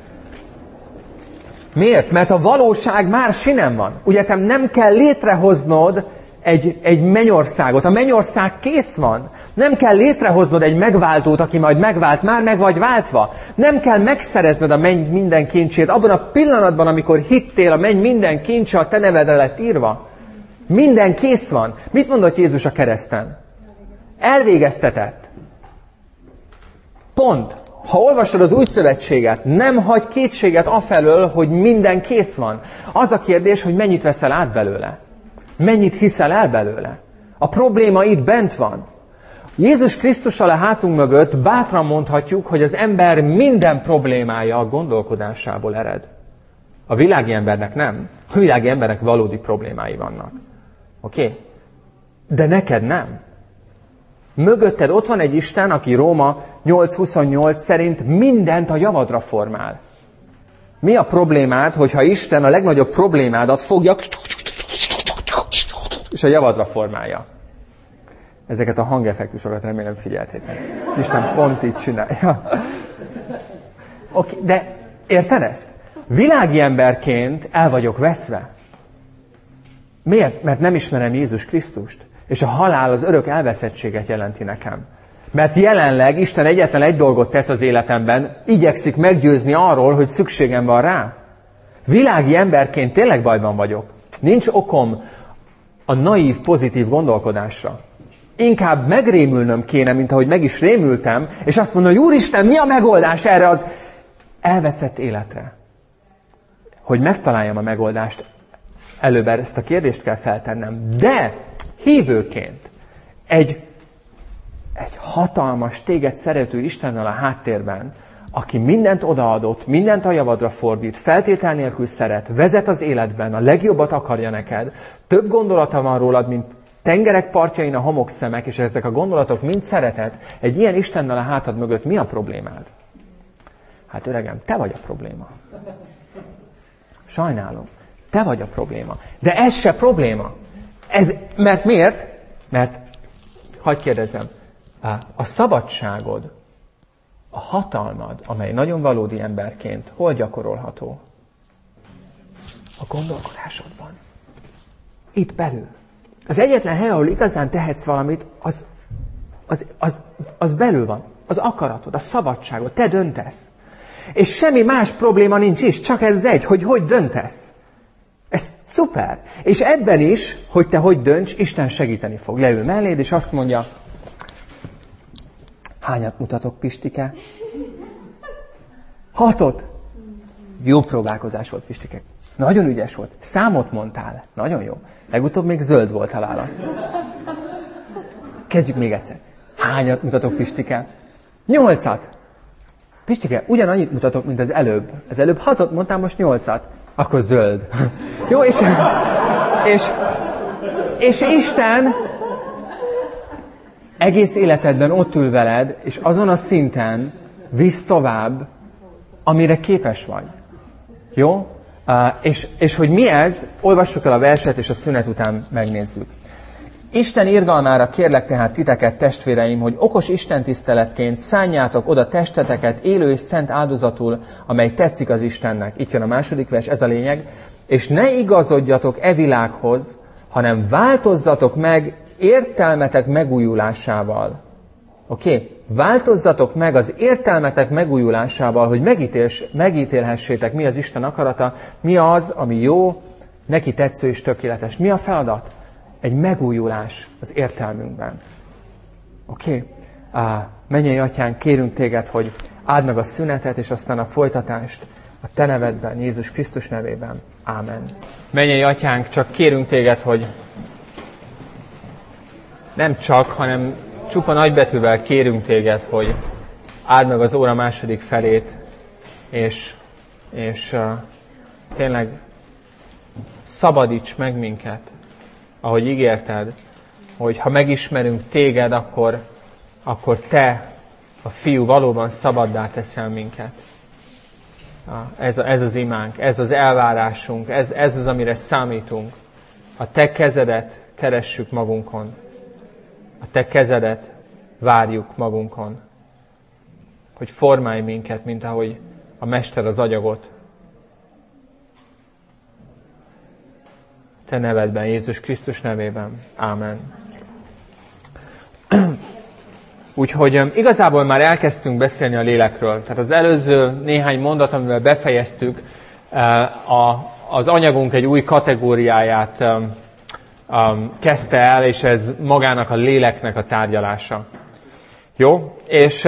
Miért? Mert a valóság már sinem van. Ugye te nem kell létrehoznod egy, egy mennyországot. A mennyország kész van. Nem kell létrehoznod egy megváltót, aki majd megvált. Már meg vagy váltva. Nem kell megszerezned a menny minden kincsét. Abban a pillanatban, amikor hittél, a menny minden kincse a te nevedre lett írva. Minden kész van. Mit mondott Jézus a kereszten? Elvégeztetett. Pont. Ha olvasod az új szövetséget, nem hagy kétséget afelől, hogy minden kész van. Az a kérdés, hogy mennyit veszel át belőle. Mennyit hiszel el belőle. A probléma itt bent van. Jézus Krisztussal a hátunk mögött bátran mondhatjuk, hogy az ember minden problémája a gondolkodásából ered. A világi embernek nem. A világi embernek valódi problémái vannak. Oké? Okay? De neked nem. Mögötted ott van egy Isten, aki Róma nyolc huszonnyolc szerint mindent a javadra formál. Mi a problémád, hogyha Isten a legnagyobb problémádat fogja és a javadra formálja? Ezeket a hangeffektusokat remélem figyeltétek. Ezt Isten pont így csinálja. Oké, de érted ezt? Világi emberként el vagyok veszve. Miért? Mert nem ismerem Jézus Krisztust. És a halál az örök elveszettséget jelenti nekem. Mert jelenleg Isten egyetlen egy dolgot tesz az életemben, igyekszik meggyőzni arról, hogy szükségem van rá. Világi emberként tényleg bajban vagyok. Nincs okom a naív, pozitív gondolkodásra. Inkább megrémülnöm kéne, mint ahogy meg is rémültem, és azt mondom, hogy Úristen, mi a megoldás erre az elveszett életre? Hogy megtaláljam a megoldást, előbb ezt a kérdést kell feltennem. De hívőként egy, egy hatalmas, téged szerető Istennel a háttérben, aki mindent odaadott, mindent a javadra fordít, feltétel nélkül szeret, vezet az életben, a legjobbat akarja neked, több gondolata van rólad, mint tengerek partjain a homokszemek, és ezek a gondolatok mind szeretet, egy ilyen Istennel a hátad mögött mi a problémád? Hát öregem, te vagy a probléma. Sajnálom, te vagy a probléma. De ez se probléma. Ez, mert miért? Mert, hadd kérdezzem, a szabadságod, a hatalmad, amely nagyon valódi emberként, hol gyakorolható? A gondolkodásodban. Itt belül. Az egyetlen hely, ahol igazán tehetsz valamit, az, az, az, az belül van. Az akaratod, a szabadságod, te döntesz. És semmi más probléma nincs is, csak ez egy, hogy hogy döntesz. Ez szuper. És ebben is, hogy te hogy dönts, Isten segíteni fog. Leül melléd, és azt mondja, hányat mutatok, Pistike? Hatot. Jó próbálkozás volt, Pistike. Nagyon ügyes volt. Számot mondtál. Nagyon jó. Legutóbb még zöld volt a válasz. Kezdjük még egyszer. Hányat mutatok, Pistike? Nyolcat. Pistike, ugyanannyit mutatok, mint az előbb. Az előbb hatot mondtál, most nyolcat. Akkor zöld. Jó, és, és, és Isten egész életedben ott ül veled, és azon a szinten visz tovább, amire képes vagy. Jó? Uh, és, és hogy mi ez, olvassuk el a verset, és a szünet után megnézzük. Isten irgalmára kérlek tehát titeket, testvéreim, hogy okos istentiszteletként szánjátok oda testeteket élő és szent áldozatul, amely tetszik az Istennek. Itt jön a második vers, ez a lényeg. És ne igazodjatok e világhoz, hanem változzatok meg értelmetek megújulásával. Oké? Okay? Változzatok meg az értelmetek megújulásával, hogy megítéls, megítélhessétek, mi az Isten akarata, mi az, ami jó, neki tetsző és tökéletes. Mi a feladat? Egy megújulás az értelmünkben. Oké? Okay? Mennyei Atyánk, kérünk téged, hogy áld meg a szünetet, és aztán a folytatást a te nevedben, Jézus Krisztus nevében. Ámen. Mennyei Atyánk, csak kérünk téged, hogy nem csak, hanem csupa nagybetűvel kérünk téged, hogy áld meg az óra második felét, és, és uh, tényleg szabadíts meg minket ahogy ígérted, hogy ha megismerünk téged, akkor, akkor te, a fiú, valóban szabaddá teszel minket. Ez, a, ez az imánk, ez az elvárásunk, ez, ez az, amire számítunk. A te kezedet keressük magunkon. A te kezedet várjuk magunkon. Hogy formálj minket, mint ahogy a Mester az agyagot. Te nevedben, Jézus Krisztus nevében. Ámen. Úgyhogy igazából már elkezdtünk beszélni a lélekről. Tehát az előző néhány mondat, amivel befejeztük, az anyagunk egy új kategóriáját kezdte el, és ez magának a léleknek a tárgyalása. Jó? És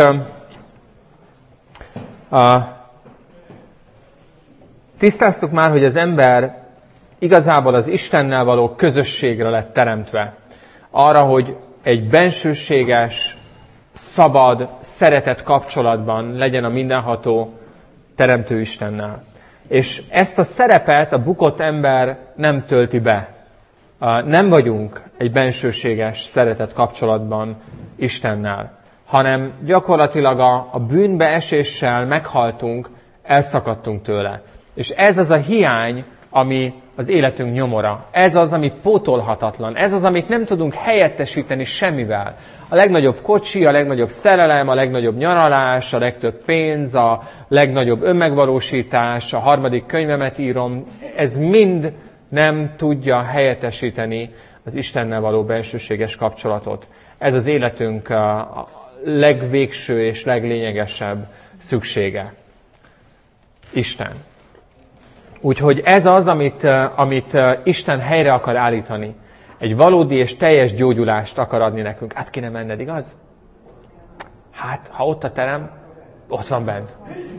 tisztáztuk már, hogy az ember igazából az Istennel való közösségre lett teremtve. Arra, hogy egy bensőséges, szabad, szeretett kapcsolatban legyen a mindenható teremtő Istennel. És ezt a szerepet a bukott ember nem tölti be. Nem vagyunk egy bensőséges, szeretett kapcsolatban Istennel, hanem gyakorlatilag a, a bűnbeeséssel meghaltunk, elszakadtunk tőle. És ez az a hiány, ami az életünk nyomora. Ez az, ami pótolhatatlan. Ez az, amit nem tudunk helyettesíteni semmivel. A legnagyobb kocsi, a legnagyobb szerelem, a legnagyobb nyaralás, a legtöbb pénz, a legnagyobb önmegvalósítás, a harmadik könyvemet írom, ez mind nem tudja helyettesíteni az Istennel való bensőséges kapcsolatot. Ez az életünk a legvégső és leglényegesebb szüksége. Isten. Úgyhogy ez az, amit, amit Isten helyre akar állítani. Egy valódi és teljes gyógyulást akar adni nekünk. Át kéne menned, igaz? Hát, ha ott a terem, ott van bent.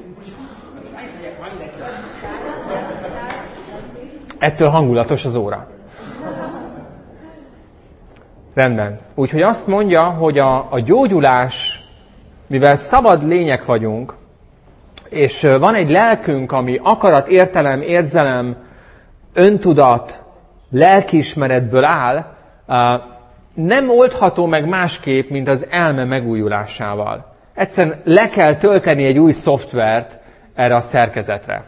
Ettől hangulatos az óra. Rendben. Úgyhogy azt mondja, hogy a, a gyógyulás, mivel szabad lények vagyunk, és van egy lelkünk, ami akarat, értelem, érzelem, öntudat, lelkiismeretből áll, nem oldható meg másképp, mint az elme megújulásával. Egyszerűen le kell tölteni egy új szoftvert erre a szerkezetre.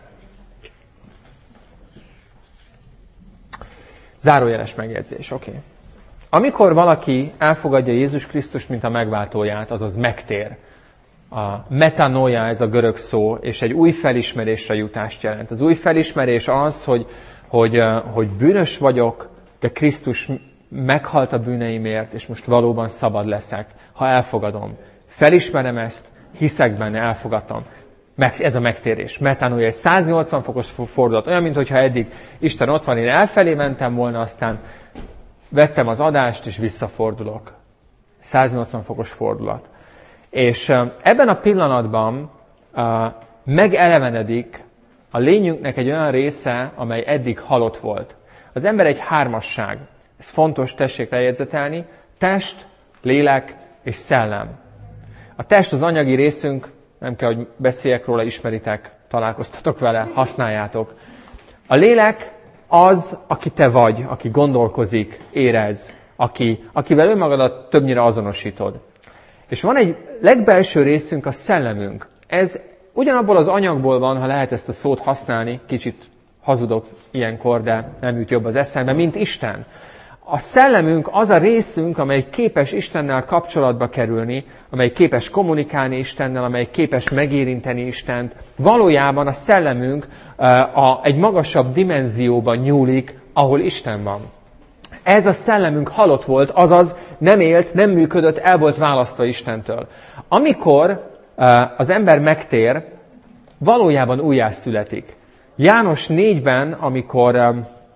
Zárójeles megjegyzés, oké. Okay. Amikor valaki elfogadja Jézus Krisztust, mint a megváltóját, azaz megtér. A metanoia, ez a görög szó, és egy új felismerésre jutást jelent. Az új felismerés az, hogy, hogy, hogy bűnös vagyok, de Krisztus meghalt a bűneimért, és most valóban szabad leszek, ha elfogadom. Felismerem ezt, hiszek benne, elfogadom. Ez a megtérés. Metanoia egy száznyolcvan fokos fordulat. Olyan, mintha eddig Isten ott van, én elfelé mentem volna, aztán vettem az adást, és visszafordulok. száznyolcvan fokos fordulat. És ebben a pillanatban uh, megelevenedik a lényünknek egy olyan része, amely eddig halott volt. Az ember egy hármasság. Ez fontos, tessék lejegyzetelni. Test, lélek és szellem. A test az anyagi részünk, nem kell, hogy beszéljek róla, ismeritek, találkoztatok vele, használjátok. A lélek az, aki te vagy, aki gondolkozik, érez, aki, akivel önmagadat többnyire azonosítod. És van egy legbelső részünk, a szellemünk. Ez ugyanabból az anyagból van, ha lehet ezt a szót használni, kicsit hazudok ilyenkor, de nem jut jobb az eszembe, mint Isten. A szellemünk az a részünk, amely képes Istennel kapcsolatba kerülni, amely képes kommunikálni Istennel, amely képes megérinteni Istent. Valójában a szellemünk a, egy magasabb dimenzióban nyúlik, ahol Isten van. Ez a szellemünk halott volt, azaz nem élt, nem működött, el volt választva Istentől. Amikor az ember megtér, valójában újjászületik. János négyben, amikor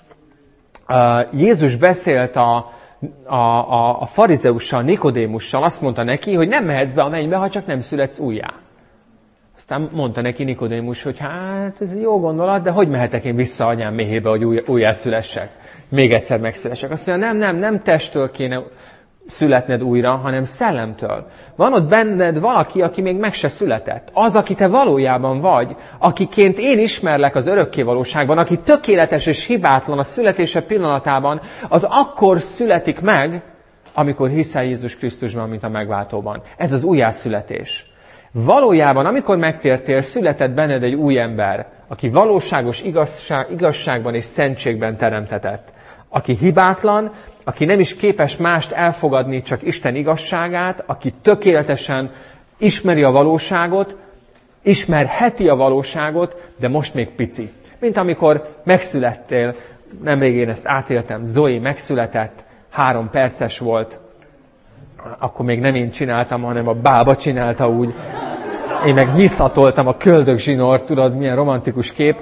Jézus beszélt a, a, a, a farizeussal, Nikodémussal, azt mondta neki, hogy nem mehetsz be a mennybe, ha csak nem születsz újjá. Aztán mondta neki Nikodémus, hogy hát ez jó gondolat, de hogy mehetek én vissza anyám méhébe, hogy új, újjászülessek? Még egyszer megszülessek. Azt mondja, nem, nem, nem testtől kéne születned újra, hanem szellemtől. Van ott benned valaki, aki még meg se született. Az, aki te valójában vagy, akiként én ismerlek az örökké valóságban, aki tökéletes és hibátlan a születése pillanatában, az akkor születik meg, amikor hiszel Jézus Krisztusban, mint a megváltóban. Ez az újjászületés. Valójában, amikor megtértél, született benned egy új ember, aki valóságos igazság, igazságban és szentségben teremtetett. Aki hibátlan, aki nem is képes mást elfogadni, csak Isten igazságát, aki tökéletesen ismeri a valóságot, ismerheti a valóságot, de most még pici. Mint amikor megszülettél, nemrég én ezt átéltem, Zoe megszületett, három perces volt, akkor még nem én csináltam, hanem a bába csinálta úgy. Én meg nyiszatoltam a köldögzsinort, tudod, milyen romantikus kép.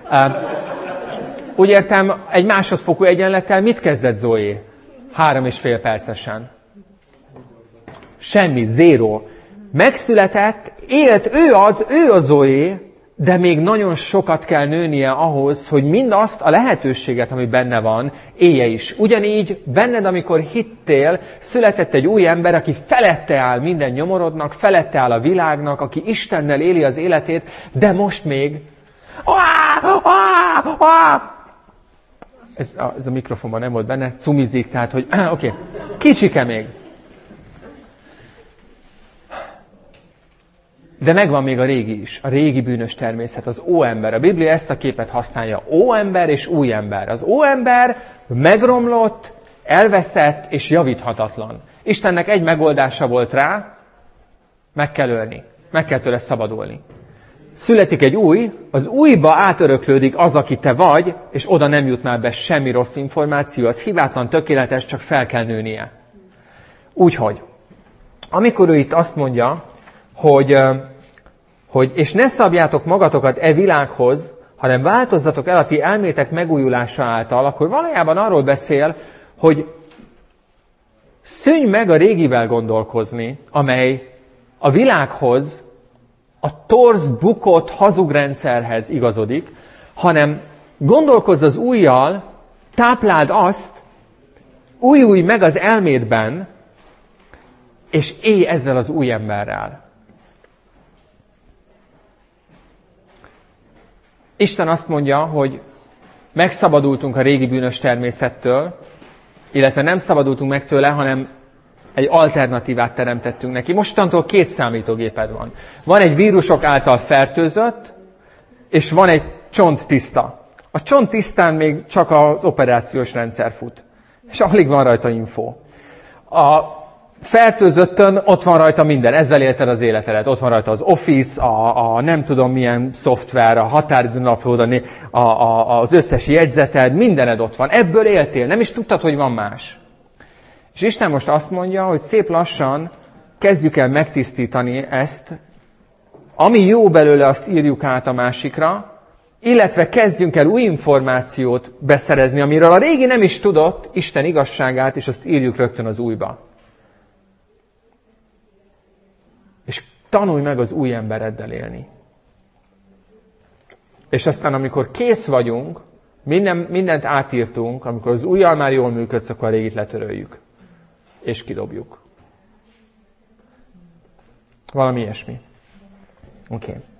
Úgy értem, egy másodfokú egyenlettel mit kezdett Zoe? Három és fél percesen. Semmi, zéro. Megszületett, élt, ő az, ő a Zoe, de még nagyon sokat kell nőnie ahhoz, hogy mindazt a lehetőséget, ami benne van, élje is. Ugyanígy benned, amikor hittél, született egy új ember, aki felette áll minden nyomorodnak, felette áll a világnak, aki Istennel éli az életét, de most még... Ez a, ez a mikrofonban nem volt benne, cumizik, tehát, hogy oké, okay. Kicsike még. De megvan még a régi is, a régi bűnös természet, az óember. A Biblia ezt a képet használja, óember és új ember. Az óember megromlott, elveszett és javíthatatlan. Istennek egy megoldása volt rá, meg kell ölni, meg kell tőle szabadulni. Születik egy új, az újba átöröklődik az, aki te vagy, és oda nem jut már be semmi rossz információ, az hibátlan, tökéletes, csak fel kell nőnie. Úgyhogy, amikor ő itt azt mondja, hogy, hogy és ne szabjátok magatokat e világhoz, hanem változzatok el a ti elmétek megújulása által, akkor valójában arról beszél, hogy szűnj meg a régivel gondolkozni, amely a világhoz, a torz, bukott, hazug rendszerhez igazodik, hanem gondolkozz az újjal, tápláld azt, újulj meg az elmédben, és élj ezzel az új emberrel. Isten azt mondja, hogy megszabadultunk a régi bűnös természettől, illetve nem szabadultunk meg tőle, hanem egy alternatívát teremtettünk neki. Mostantól két számítógéped van. Van egy vírusok által fertőzött, és van egy csonttiszta. A csonttisztán még csak az operációs rendszer fut. És alig van rajta info. A fertőzöttön ott van rajta minden. Ezzel élted az életedet. Ott van rajta az Office, a, a nem tudom milyen szoftver, a határidőnaplód, a, a, az összes jegyzeted, mindened ott van. Ebből éltél. Nem is tudtad, hogy van más. És Isten most azt mondja, hogy szép lassan kezdjük el megtisztítani ezt, ami jó belőle, azt írjuk át a másikra, illetve kezdjünk el új információt beszerezni, amiről a régi nem is tudott, Isten igazságát, és azt írjuk rögtön az újba. És tanulj meg az új embereddel élni. És aztán, amikor kész vagyunk, minden, mindent átírtunk, amikor az újjal már jól működsz, akkor a régit letöröljük. És kidobjuk. Valami ilyesmi. Oké. Okay.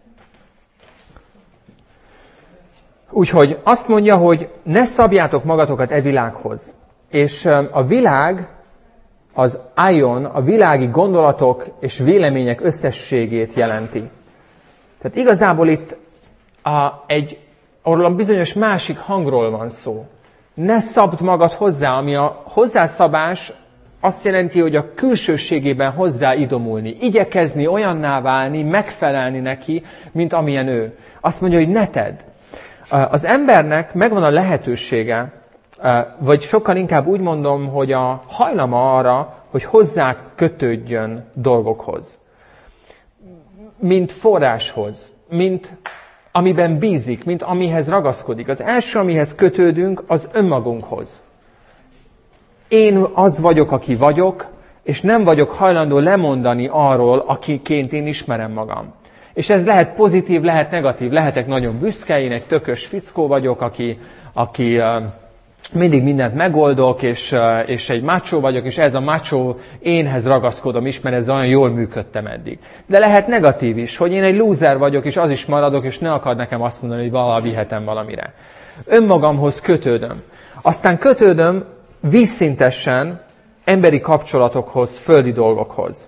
Úgyhogy azt mondja, hogy ne szabjátok magatokat e világhoz. És a világ, az aion, a világi gondolatok és vélemények összességét jelenti. Tehát igazából itt a, egy, arról a bizonyos másik hangról van szó. Ne szabd magad hozzá, ami a hozzászabás azt jelenti, hogy a külsőségében hozzáidomulni, igyekezni, olyanná válni, megfelelni neki, mint amilyen ő. Azt mondja, hogy ne tedd. Az embernek megvan a lehetősége, vagy sokkal inkább úgy mondom, hogy a hajlama arra, hogy hozzá kötődjön dolgokhoz. Mint forráshoz, mint amiben bízik, mint amihez ragaszkodik. Az első, amihez kötődünk, az önmagunkhoz. Én az vagyok, aki vagyok, és nem vagyok hajlandó lemondani arról, akiként én ismerem magam. És ez lehet pozitív, lehet negatív. Lehetek nagyon büszke, én egy tökös fickó vagyok, aki, aki uh, mindig mindent megoldok, és, és egy macho vagyok, és ez a macho énhez ragaszkodom is, mert ez olyan jól működtem eddig. De lehet negatív is, hogy én egy loser vagyok, és az is maradok, és ne akar nekem azt mondani, hogy valaha vihetem valamire. Önmagamhoz kötődöm. Aztán kötődöm vízszintesen emberi kapcsolatokhoz, földi dolgokhoz.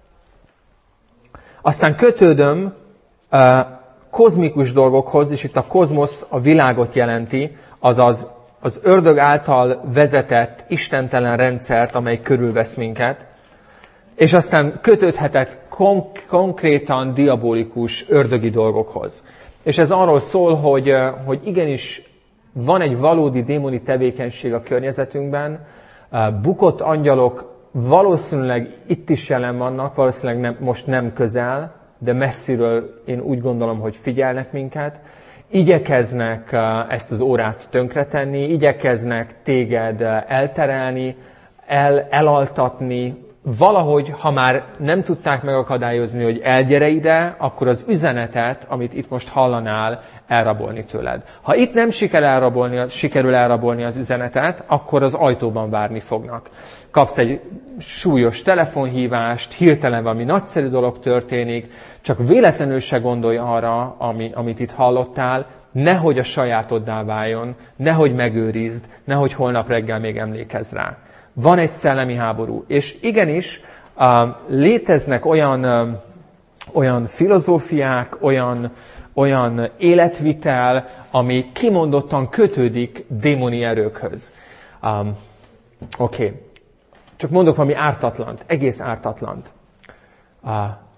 Aztán kötődöm uh, kozmikus dolgokhoz, és itt a kozmosz a világot jelenti, azaz az ördög által vezetett istentelen rendszert, amely körülvesz minket, és aztán kötődhetek konk- konkrétan diabolikus ördögi dolgokhoz. És ez arról szól, hogy, hogy igenis van egy valódi démoni tevékenység a környezetünkben, bukott angyalok valószínűleg itt is jelen vannak, valószínűleg nem, most nem közel, de messziről én úgy gondolom, hogy figyelnek minket, igyekeznek ezt az órát tönkretenni, igyekeznek téged elterelni, el, elaltatni, valahogy, ha már nem tudták megakadályozni, hogy elgyere ide, akkor az üzenetet, amit itt most hallanál, elrabolni tőled. Ha itt nem sikerül elrabolni, sikerül elrabolni az üzenetet, akkor az ajtóban várni fognak. Kapsz egy súlyos telefonhívást, hirtelen valami nagyszerű dolog történik, csak véletlenül se gondolj arra, ami, amit itt hallottál, nehogy a sajátoddá váljon, nehogy megőrizd, nehogy holnap reggel még emlékezz rá. Van egy szellemi háború, és igenis uh, léteznek olyan, uh, olyan filozófiák, olyan, olyan életvitel, ami kimondottan kötődik démoni erőkhöz. Um, Oké, okay. Csak mondok valami ártatlant, egész ártatlant. Uh,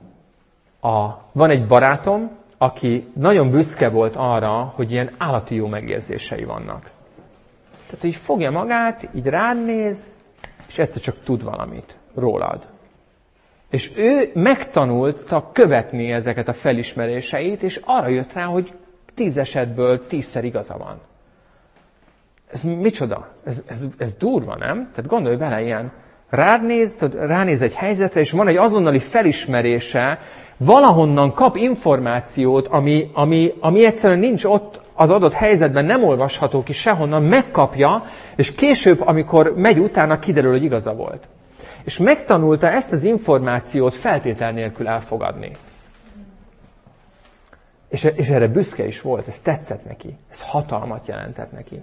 a, van egy barátom, aki nagyon büszke volt arra, hogy ilyen állati jó megérzései vannak. Tehát így fogja magát, így rád néz, és egyszer csak tud valamit rólad. És ő megtanulta követni ezeket a felismeréseit, és arra jött rá, hogy tíz esetből tízszer igaza van. Ez micsoda? Ez, ez, ez durva, nem? Tehát gondolj bele, ilyen rád néz, ránéz egy helyzetre, és van egy azonnali felismerése, valahonnan kap információt, ami, ami, ami egyszerűen nincs ott az adott helyzetben, nem olvasható ki sehonnan, megkapja, és később, amikor megy utána, kiderül, hogy igaza volt. És megtanulta ezt az információt feltétel nélkül elfogadni. És, és erre büszke is volt, ez tetszett neki, ez hatalmat jelentett neki.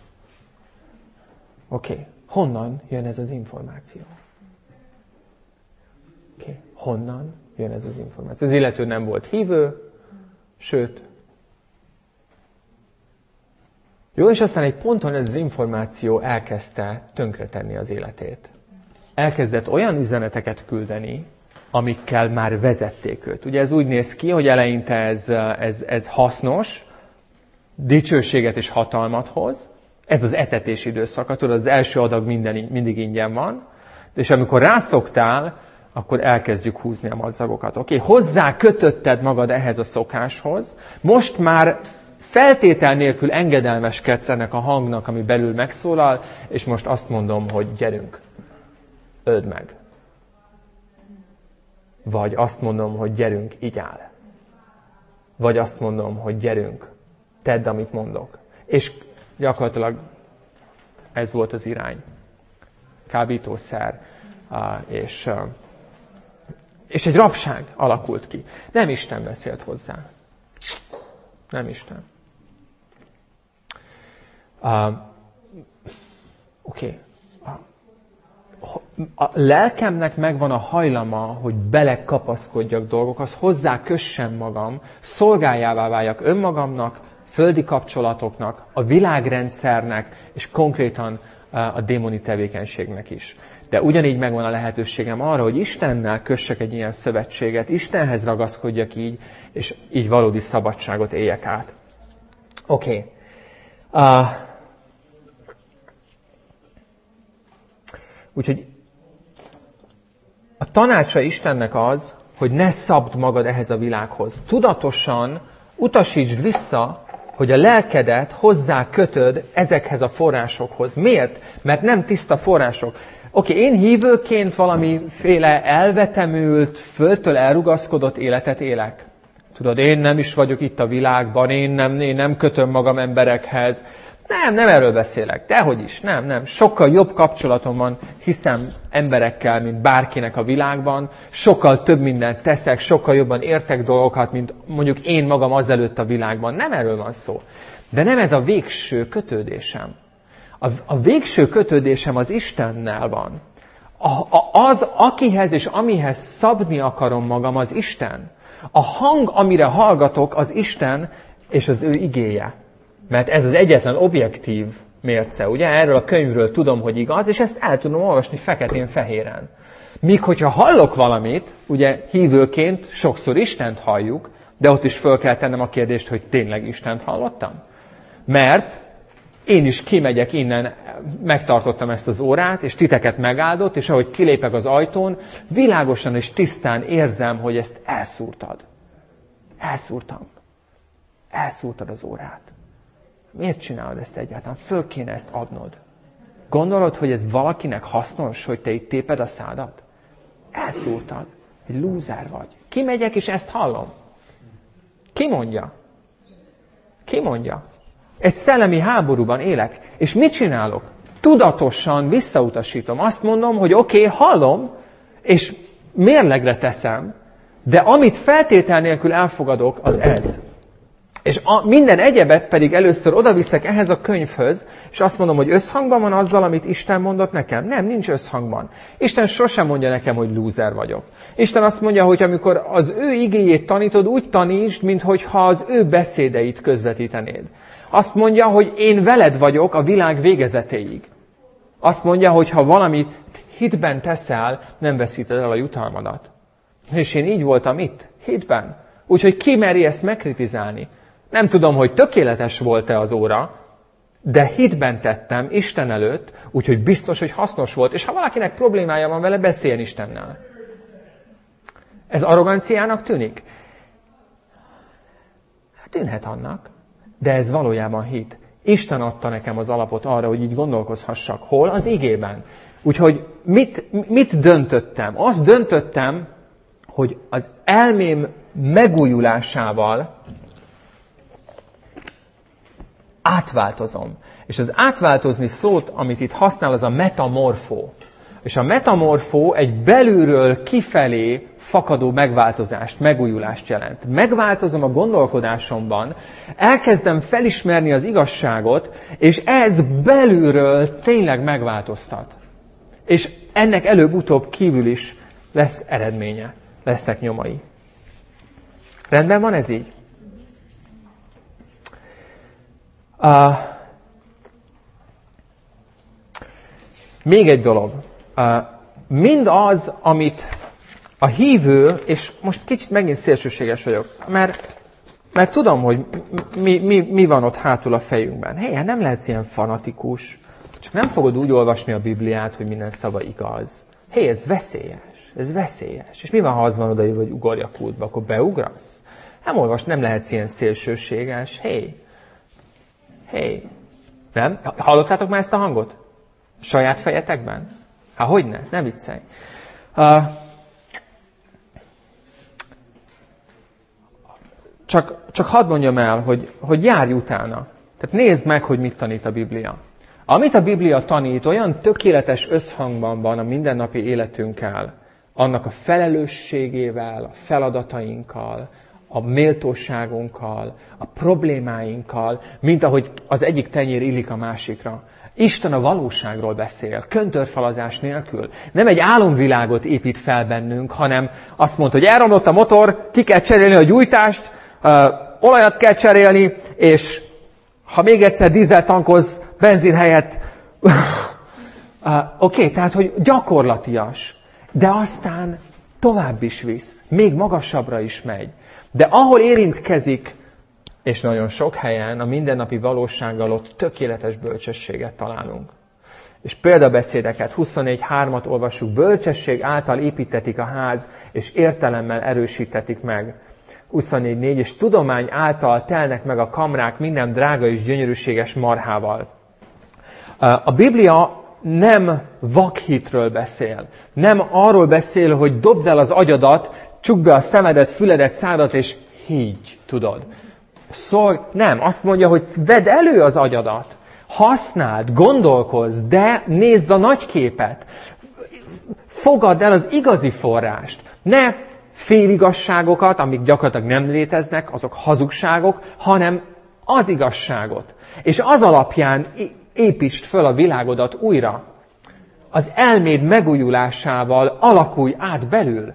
Oké, okay. Honnan jön ez az információ? Oké, okay. Honnan jön ez az információ? Az illető nem volt hívő, sőt, jó, és aztán egy ponton ez az információ elkezdte tönkretenni az életét. Elkezdett olyan üzeneteket küldeni, amikkel már vezették őt. Ugye ez úgy néz ki, hogy eleinte ez, ez, ez hasznos, dicsőséget és hatalmat hoz. Ez az etetés időszaka, tudod, az első adag minden, mindig ingyen van, és amikor rászoktál, akkor elkezdjük húzni a madzagokat. Oké, okay? Hozzá kötötted magad ehhez a szokáshoz, most már feltétel nélkül engedelmeskedsz ennek a hangnak, ami belül megszólal, és most azt mondom, hogy gyerünk, öld meg. Vagy azt mondom, hogy gyerünk, igyál. Vagy azt mondom, hogy gyerünk, tedd, amit mondok. És gyakorlatilag ez volt az irány. Kábítószer, és, és egy rabság alakult ki. Nem Isten beszélt hozzá. Nem Isten. Uh, Oké. Okay. A lelkemnek megvan a hajlama, hogy belekapaszkodjak dolgokhoz, hozzá kössem magam, szolgájává váljak önmagamnak, földi kapcsolatoknak, a világrendszernek, és konkrétan a démoni tevékenységnek is. De ugyanígy megvan a lehetőségem arra, hogy Istennel kössek egy ilyen szövetséget, Istenhez ragaszkodjak így, és így valódi szabadságot éljek át. Oké. Okay. Uh, úgyhogy a tanácsa Istennek az, hogy ne szabd magad ehhez a világhoz. Tudatosan utasítsd vissza, hogy a lelkedet hozzá kötöd ezekhez a forrásokhoz. Miért? Mert nem tiszta források. Oké, okay, én hívőként valamiféle elvetemült, földtől elrugaszkodott életet élek. Tudod, én nem is vagyok itt a világban, én nem, én nem kötöm magam emberekhez. Nem, nem erről beszélek. Dehogy is. Nem, nem. Sokkal jobb kapcsolatom van, hiszem emberekkel, mint bárkinek a világban. Sokkal több mindent teszek, sokkal jobban értek dolgokat, mint mondjuk én magam azelőtt a világban. Nem erről van szó. De nem ez a végső kötődésem. A, a végső kötődésem az Istennel van. A, a, az, akihez és amihez szabni akarom magam, az Isten. A hang, amire hallgatok, az Isten és az ő igéje. Mert ez az egyetlen objektív mérce, ugye? Erről a könyvről tudom, hogy igaz, és ezt el tudom olvasni feketén-fehéren. Míg hogyha hallok valamit, ugye hívőként sokszor Istent halljuk, de ott is föl kell tennem a kérdést, hogy tényleg Istent hallottam? Mert én is kimegyek innen, megtartottam ezt az órát, és titeket megáldott, és ahogy kilépek az ajtón, világosan és tisztán érzem, hogy ezt elszúrtad. Elszúrtam. Elszúrtad az órát. Miért csinálod ezt egyáltalán? Föl kéne ezt adnod. Gondolod, hogy ez valakinek hasznos, hogy te itt téped a szádat? Elszúrtad. Egy lúzer vagy. Kimegyek, és ezt hallom. Ki mondja? Ki mondja? Egy szellemi háborúban élek. És mit csinálok? Tudatosan visszautasítom. Azt mondom, hogy oké, okay, hallom, és mérlegre teszem, de amit feltétel nélkül elfogadok, az ez. És a, minden egyebet pedig először odaviszek ehhez a könyvhöz, és azt mondom, hogy összhangban van azzal, amit Isten mondott nekem. Nem, nincs összhangban. Isten sosem mondja nekem, hogy lúzer vagyok. Isten azt mondja, hogy amikor az ő igéjét tanítod, úgy tanítsd, minthogyha az ő beszédeit közvetítenéd. Azt mondja, hogy én veled vagyok a világ végezetéig. Azt mondja, hogy ha valamit hitben teszel, nem veszíted el a jutalmadat. És én így voltam itt, hitben. Úgyhogy ki meri ezt megkritizálni? Nem tudom, hogy tökéletes volt-e az óra, de hitben tettem Isten előtt, úgyhogy biztos, hogy hasznos volt. És ha valakinek problémája van vele, beszéljen Istennel. Ez arroganciának tűnik? Tűnhet annak, de ez valójában hit. Isten adta nekem az alapot arra, hogy így gondolkozhassak. Hol? Az igében. Úgyhogy mit, mit döntöttem? Azt döntöttem, hogy az elmém megújulásával átváltozom. És az átváltozni szót, amit itt használ, az a metamorfó. És a metamorfó egy belülről kifelé fakadó megváltozást, megújulást jelent. Megváltozom a gondolkodásomban, elkezdem felismerni az igazságot, és ez belülről tényleg megváltoztat. És ennek előbb-utóbb kívül is lesz eredménye, lesznek nyomai. Rendben van ez így? Uh, még egy dolog. Uh, mind az, amit a hívő, és most kicsit megint szélsőséges vagyok, mert, mert tudom, hogy mi, mi, mi van ott hátul a fejünkben. Hé, hát nem lehetsz ilyen fanatikus, csak nem fogod úgy olvasni a Bibliát, hogy minden szava igaz. Hé, ez veszélyes, ez veszélyes. És mi van, ha az van odaírva, hogy ugorj a kútba, akkor beugrasz? Nem olvas, nem lehetsz ilyen szélsőséges. Hé, hé, nem? Hallottátok már ezt a hangot? Saját fejetekben? Há, hogyne? Ne viccelj. Uh, csak, csak hadd mondjam el, hogy, hogy járj utána. Tehát nézd meg, hogy mit tanít a Biblia. Amit a Biblia tanít, olyan tökéletes összhangban van a mindennapi életünkkel, annak a felelősségével, a feladatainkkal, a méltóságunkkal, a problémáinkkal, mint ahogy az egyik tenyér illik a másikra. Isten a valóságról beszél, köntörfalazás nélkül. Nem egy álomvilágot épít fel bennünk, hanem azt mondta, hogy elromlott a motor, ki kell cserélni a gyújtást, ö, olajat kell cserélni, és ha még egyszer dízel tankolsz, benzin helyett... uh, Oké, okay, tehát, hogy gyakorlatias, de aztán tovább is visz, még magasabbra is megy. De ahol érintkezik, és nagyon sok helyen a mindennapi valósággal ott tökéletes bölcsességet találunk. És példabeszédeket, huszonnégy hármat olvassuk, bölcsesség által építetik a ház, és értelemmel erősítetik meg. huszonnégy négy, és tudomány által telnek meg a kamrák minden drága és gyönyörűséges marhával. A Biblia nem vakhitről beszél. Nem arról beszél, hogy dobd el az agyadat, csukd be a szemedet, füledet, szádat, és higgy, tudod. Szóval nem, azt mondja, hogy vedd elő az agyadat, használd, gondolkozz, de nézd a nagy képet. Fogadd el az igazi forrást. Ne féligasságokat, amik gyakorlatilag nem léteznek, azok hazugságok, hanem az igazságot. És az alapján építsd föl a világodat újra. Az elméd megújulásával alakulj át belül.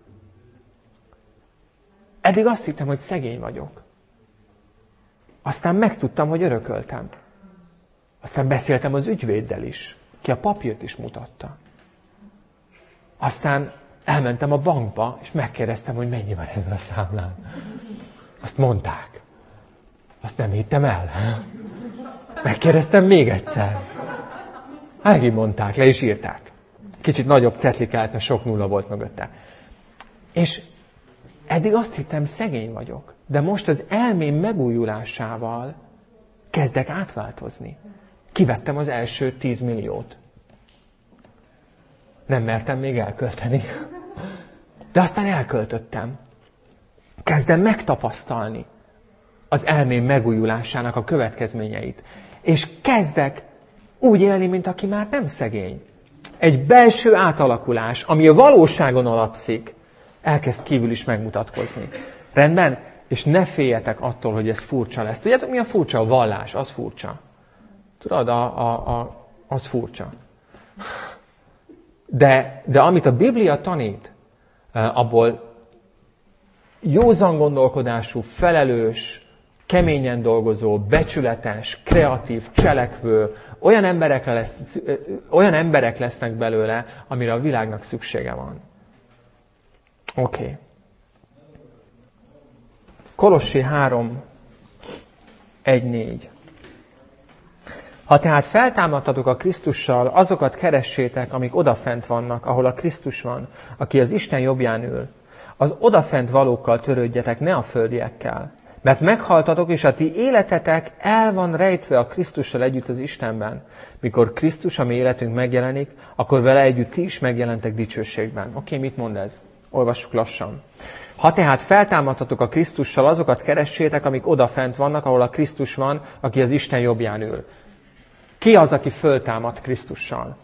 Eddig azt hittem, hogy szegény vagyok. Aztán megtudtam, hogy örököltem. Aztán beszéltem az ügyvéddel is, ki a papírt is mutatta. Aztán elmentem a bankba, és megkérdeztem, hogy mennyi van ezen a számlán. Azt mondták. Azt nem hittem el. Megkérdeztem még egyszer. Megint mondták, le is írták. Kicsit nagyobb cetli kellett, mert sok nulla volt mögötte. És eddig azt hittem, szegény vagyok. De most az elmém megújulásával kezdek átváltozni. Kivettem az első tíz milliót. Nem mertem még elkölteni. De aztán elköltöttem. Kezdem megtapasztalni az elmém megújulásának a következményeit. És kezdek úgy élni, mint aki már nem szegény. Egy belső átalakulás, ami a valóságon alapszik, elkezd kívül is megmutatkozni. Rendben? És ne féljetek attól, hogy ez furcsa lesz. Tudjátok, mi a furcsa? A vallás, az furcsa. Tudod, a, a, a, az furcsa. De, de amit a Biblia tanít, abból józan gondolkodású, felelős, keményen dolgozó, becsületes, kreatív, cselekvő, olyan emberek, lesz, olyan emberek lesznek belőle, amire a világnak szüksége van. Oké. Okay. Kolossé három, egy, négy. Ha tehát feltámadtatok a Krisztussal, azokat keressétek, amik odafent vannak, ahol a Krisztus van, aki az Isten jobbján ül. Az odafent valókkal törődjetek, ne a földiekkel. Mert meghaltatok, és a ti életetek el van rejtve a Krisztussal együtt az Istenben. Mikor Krisztus, a mi életünk megjelenik, akkor vele együtt ti is megjelentek dicsőségben. Oké, okay, mit mond ez? Olvassuk lassan. Ha tehát feltámadtatok a Krisztussal, azokat keressétek, amik odafent vannak, ahol a Krisztus van, aki az Isten jobbján ül. Ki az, aki föltámad Krisztussal?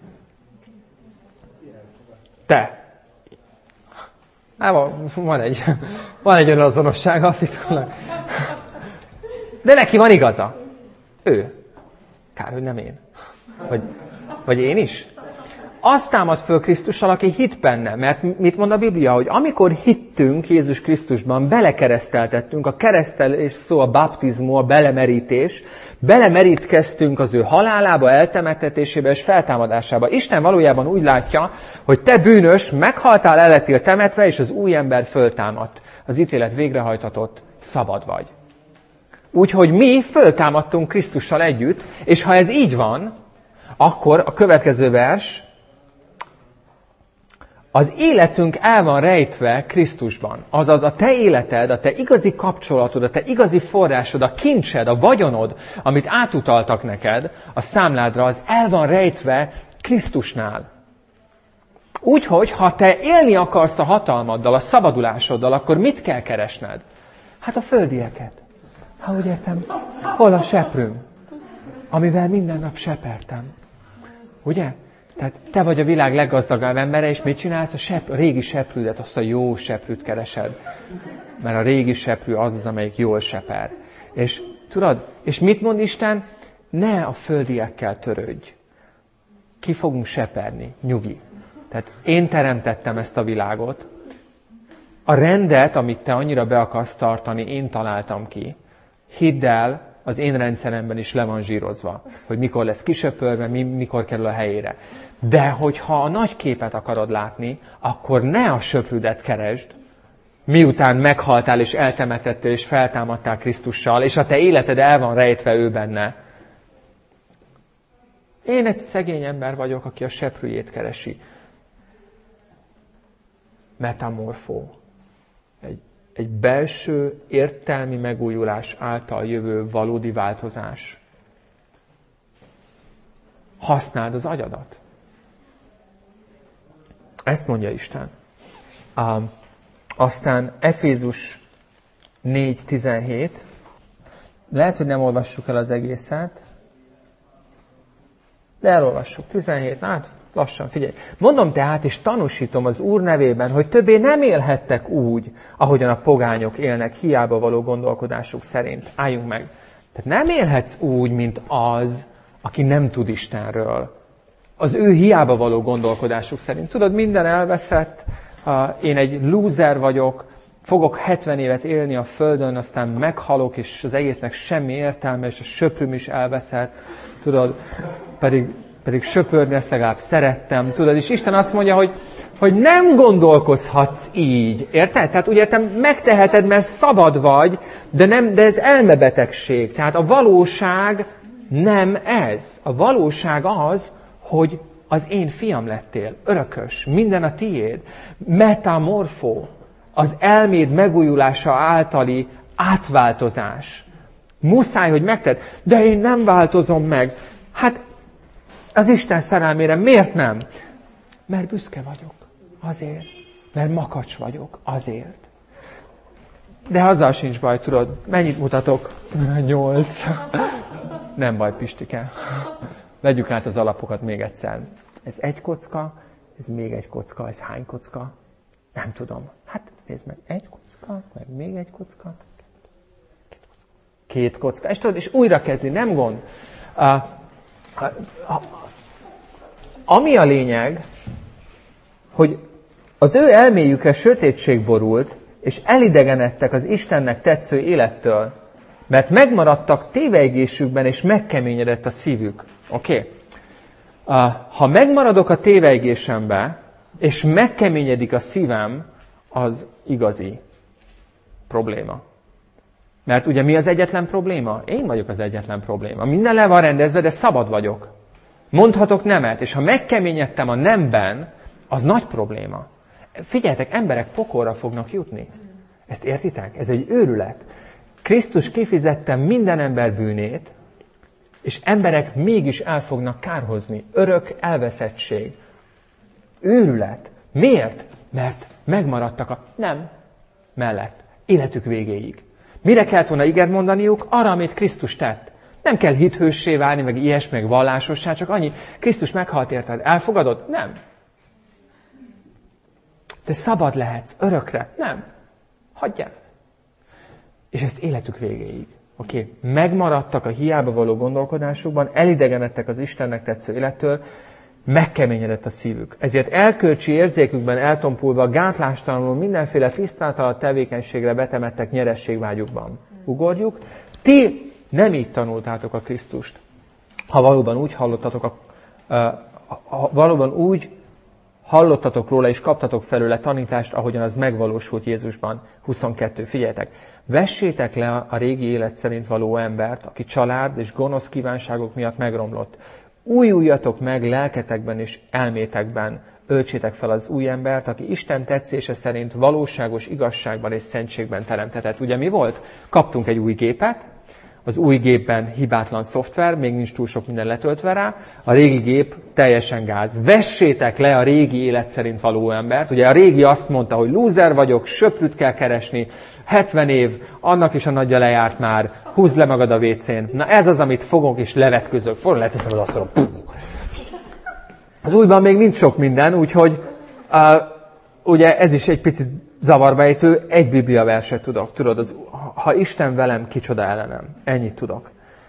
Te. Há, van egy, van egy önazonossága a fickónak. De neki van igaza. Ő. Kár, hogy nem én. Vagy, vagy én is? Azt támad föl Krisztussal, aki hit benne. Mert mit mond a Biblia? Hogy amikor hittünk Jézus Krisztusban, belekereszteltettünk, a keresztelés szó a baptizmó, a belemerítés, belemerítkeztünk az ő halálába, eltemettetésébe és feltámadásába. Isten valójában úgy látja, hogy te bűnös, meghaltál, el lettél temetve, és az új ember föltámadt. Az ítélet végrehajtatott, szabad vagy. Úgyhogy mi föltámadtunk Krisztussal együtt, és ha ez így van, akkor a következő vers, az életünk el van rejtve Krisztusban. Azaz a te életed, a te igazi kapcsolatod, a te igazi forrásod, a kincsed, a vagyonod, amit átutaltak neked, a számládra, az el van rejtve Krisztusnál. Úgyhogy, ha te élni akarsz a hatalmaddal, a szabadulásoddal, akkor mit kell keresned? Hát a földieket. Ha úgy értem, hol a seprőm, amivel minden nap sepertem. Ugye? Tehát te vagy a világ leggazdagabb embere, és mit csinálsz? A, sep, a régi seprűdet, azt a jó seprűt keresed. Mert a régi seprű az az, amelyik jól seper. És tudod, és mit mond Isten? Ne a földiekkel törődj. Ki fogunk seperni, nyugi. Tehát én teremtettem ezt a világot. A rendet, amit te annyira be akarsz tartani, én találtam ki. Hidd el, az én rendszeremben is le van zsírozva, hogy mikor lesz kisöpörve, mikor kerül a helyére. De hogyha a nagy képet akarod látni, akkor ne a söprűdet keresd, miután meghaltál és eltemetettél és feltámadtál Krisztussal, és a te életed el van rejtve ő benne. Én egy szegény ember vagyok, aki a seprűjét keresi. Metamorfó. Egy, egy belső értelmi megújulás által jövő valódi változás. Használd az agyadat. Ezt mondja Isten. Um, aztán Efézus négy tizenhét. Lehet, hogy nem olvassuk el az egészet. De elolvassuk. tizenhét, hát lassan, figyelj. Mondom tehát, és tanúsítom az Úr nevében, hogy többé nem élhettek úgy, ahogyan a pogányok élnek, hiába való gondolkodásuk szerint. Álljunk meg. Tehát nem élhetsz úgy, mint az, aki nem tud Istenről. Az ő hiába való gondolkodásuk szerint. Tudod, minden elveszett, én egy lúzer vagyok, fogok hetven évet élni a Földön, aztán meghalok, és az egésznek semmi értelme, és a söprűm is elveszett. Tudod, pedig, pedig söpörni ezt legalább szerettem. Tudod, és Isten azt mondja, hogy, hogy nem gondolkozhatsz így. Érted? Tehát ugye te megteheted, mert szabad vagy, de, nem, de ez elmebetegség. Tehát a valóság nem ez. A valóság az, hogy az én fiam lettél, örökös, minden a tiéd, metamorfó, az elméd megújulása általi átváltozás. Muszáj, hogy megtedd, de én nem változom meg. Hát az Isten szerelmére miért nem? Mert büszke vagyok, azért. Mert makacs vagyok, azért. De azzal sincs baj, tudod, mennyit mutatok? Nyolc. Nem baj, Pistike. Vegyük át az alapokat még egyszer. Ez egy kocka, ez még egy kocka, ez hány kocka? Nem tudom. Hát nézd meg, egy kocka, meg még egy kocka, két kocka. És tudod, és újra kezdni, nem gond. Uh, uh, uh, ami a lényeg, hogy az ő elméjükre sötétség borult, és elidegenedtek az Istennek tetsző élettől, mert megmaradtak tévejgésükben, és megkeményedett a szívük. Oké? Okay? Uh, ha megmaradok a tévejgésembe, és megkeményedik a szívem, az igazi probléma. Mert ugye mi az egyetlen probléma? Én vagyok az egyetlen probléma. Minden le van rendezve, de szabad vagyok. Mondhatok nemet, és ha megkeményedtem a nemben, az nagy probléma. Figyeljetek, emberek pokolra fognak jutni. Ezt értitek? Ez egy őrület. Krisztus kifizette minden ember bűnét, és emberek mégis el fognak kárhozni. Örök elveszettség. Őrület. Miért? Mert megmaradtak a nem mellett. Életük végéig. Mire kellett volna igent mondaniuk? Arra, amit Krisztus tett. Nem kell hithőssé válni, meg ilyesmi, meg vallásossá, csak annyi. Krisztus meghalt érted. Elfogadod? Nem. Te szabad lehetsz. Örökre? Nem. Hagyjál. És ezt életük végéig. Oké, okay. Megmaradtak a hiába való gondolkodásukban, elidegenedtek az Istennek tetsző élettől, megkeményedett a szívük. Ezért elkölcsi érzékükben eltompulva, gátlástalanul mindenféle tisztátalan tevékenységre betemettek nyerességvágyukban. Ugorjuk. Ti nem így tanultátok a Krisztust. Ha valóban úgy hallottatok, a, ha valóban úgy hallottatok róla, és kaptatok felőle tanítást, ahogyan az megvalósult Jézusban. huszonkettő. Figyeljetek! Vessétek le a régi élet szerint való embert, aki család és gonosz kívánságok miatt megromlott. Újuljatok meg lelketekben és elmétekben. Öltsétek fel az új embert, aki Isten tetszése szerint valóságos igazságban és szentségben teremtetett. Ugye mi volt? Kaptunk egy új gépet, az új gépben hibátlan szoftver, még nincs túl sok minden letöltve rá, a régi gép teljesen gáz. Vessétek le a régi élet szerint való embert. Ugye a régi azt mondta, hogy lúzer vagyok, söprűt kell keresni, hetven év, annak is a nagyja lejárt már, húzd le magad a vécén. Na ez az, amit fogok és levetközök. Fogom, leteszem az asztalon. Az újban még nincs sok minden, úgyhogy uh, ugye ez is egy picit zavarbejtő, egy Biblia verset tudok. Tudod, az, ha Isten velem, kicsoda ellenem. Ennyit tudok.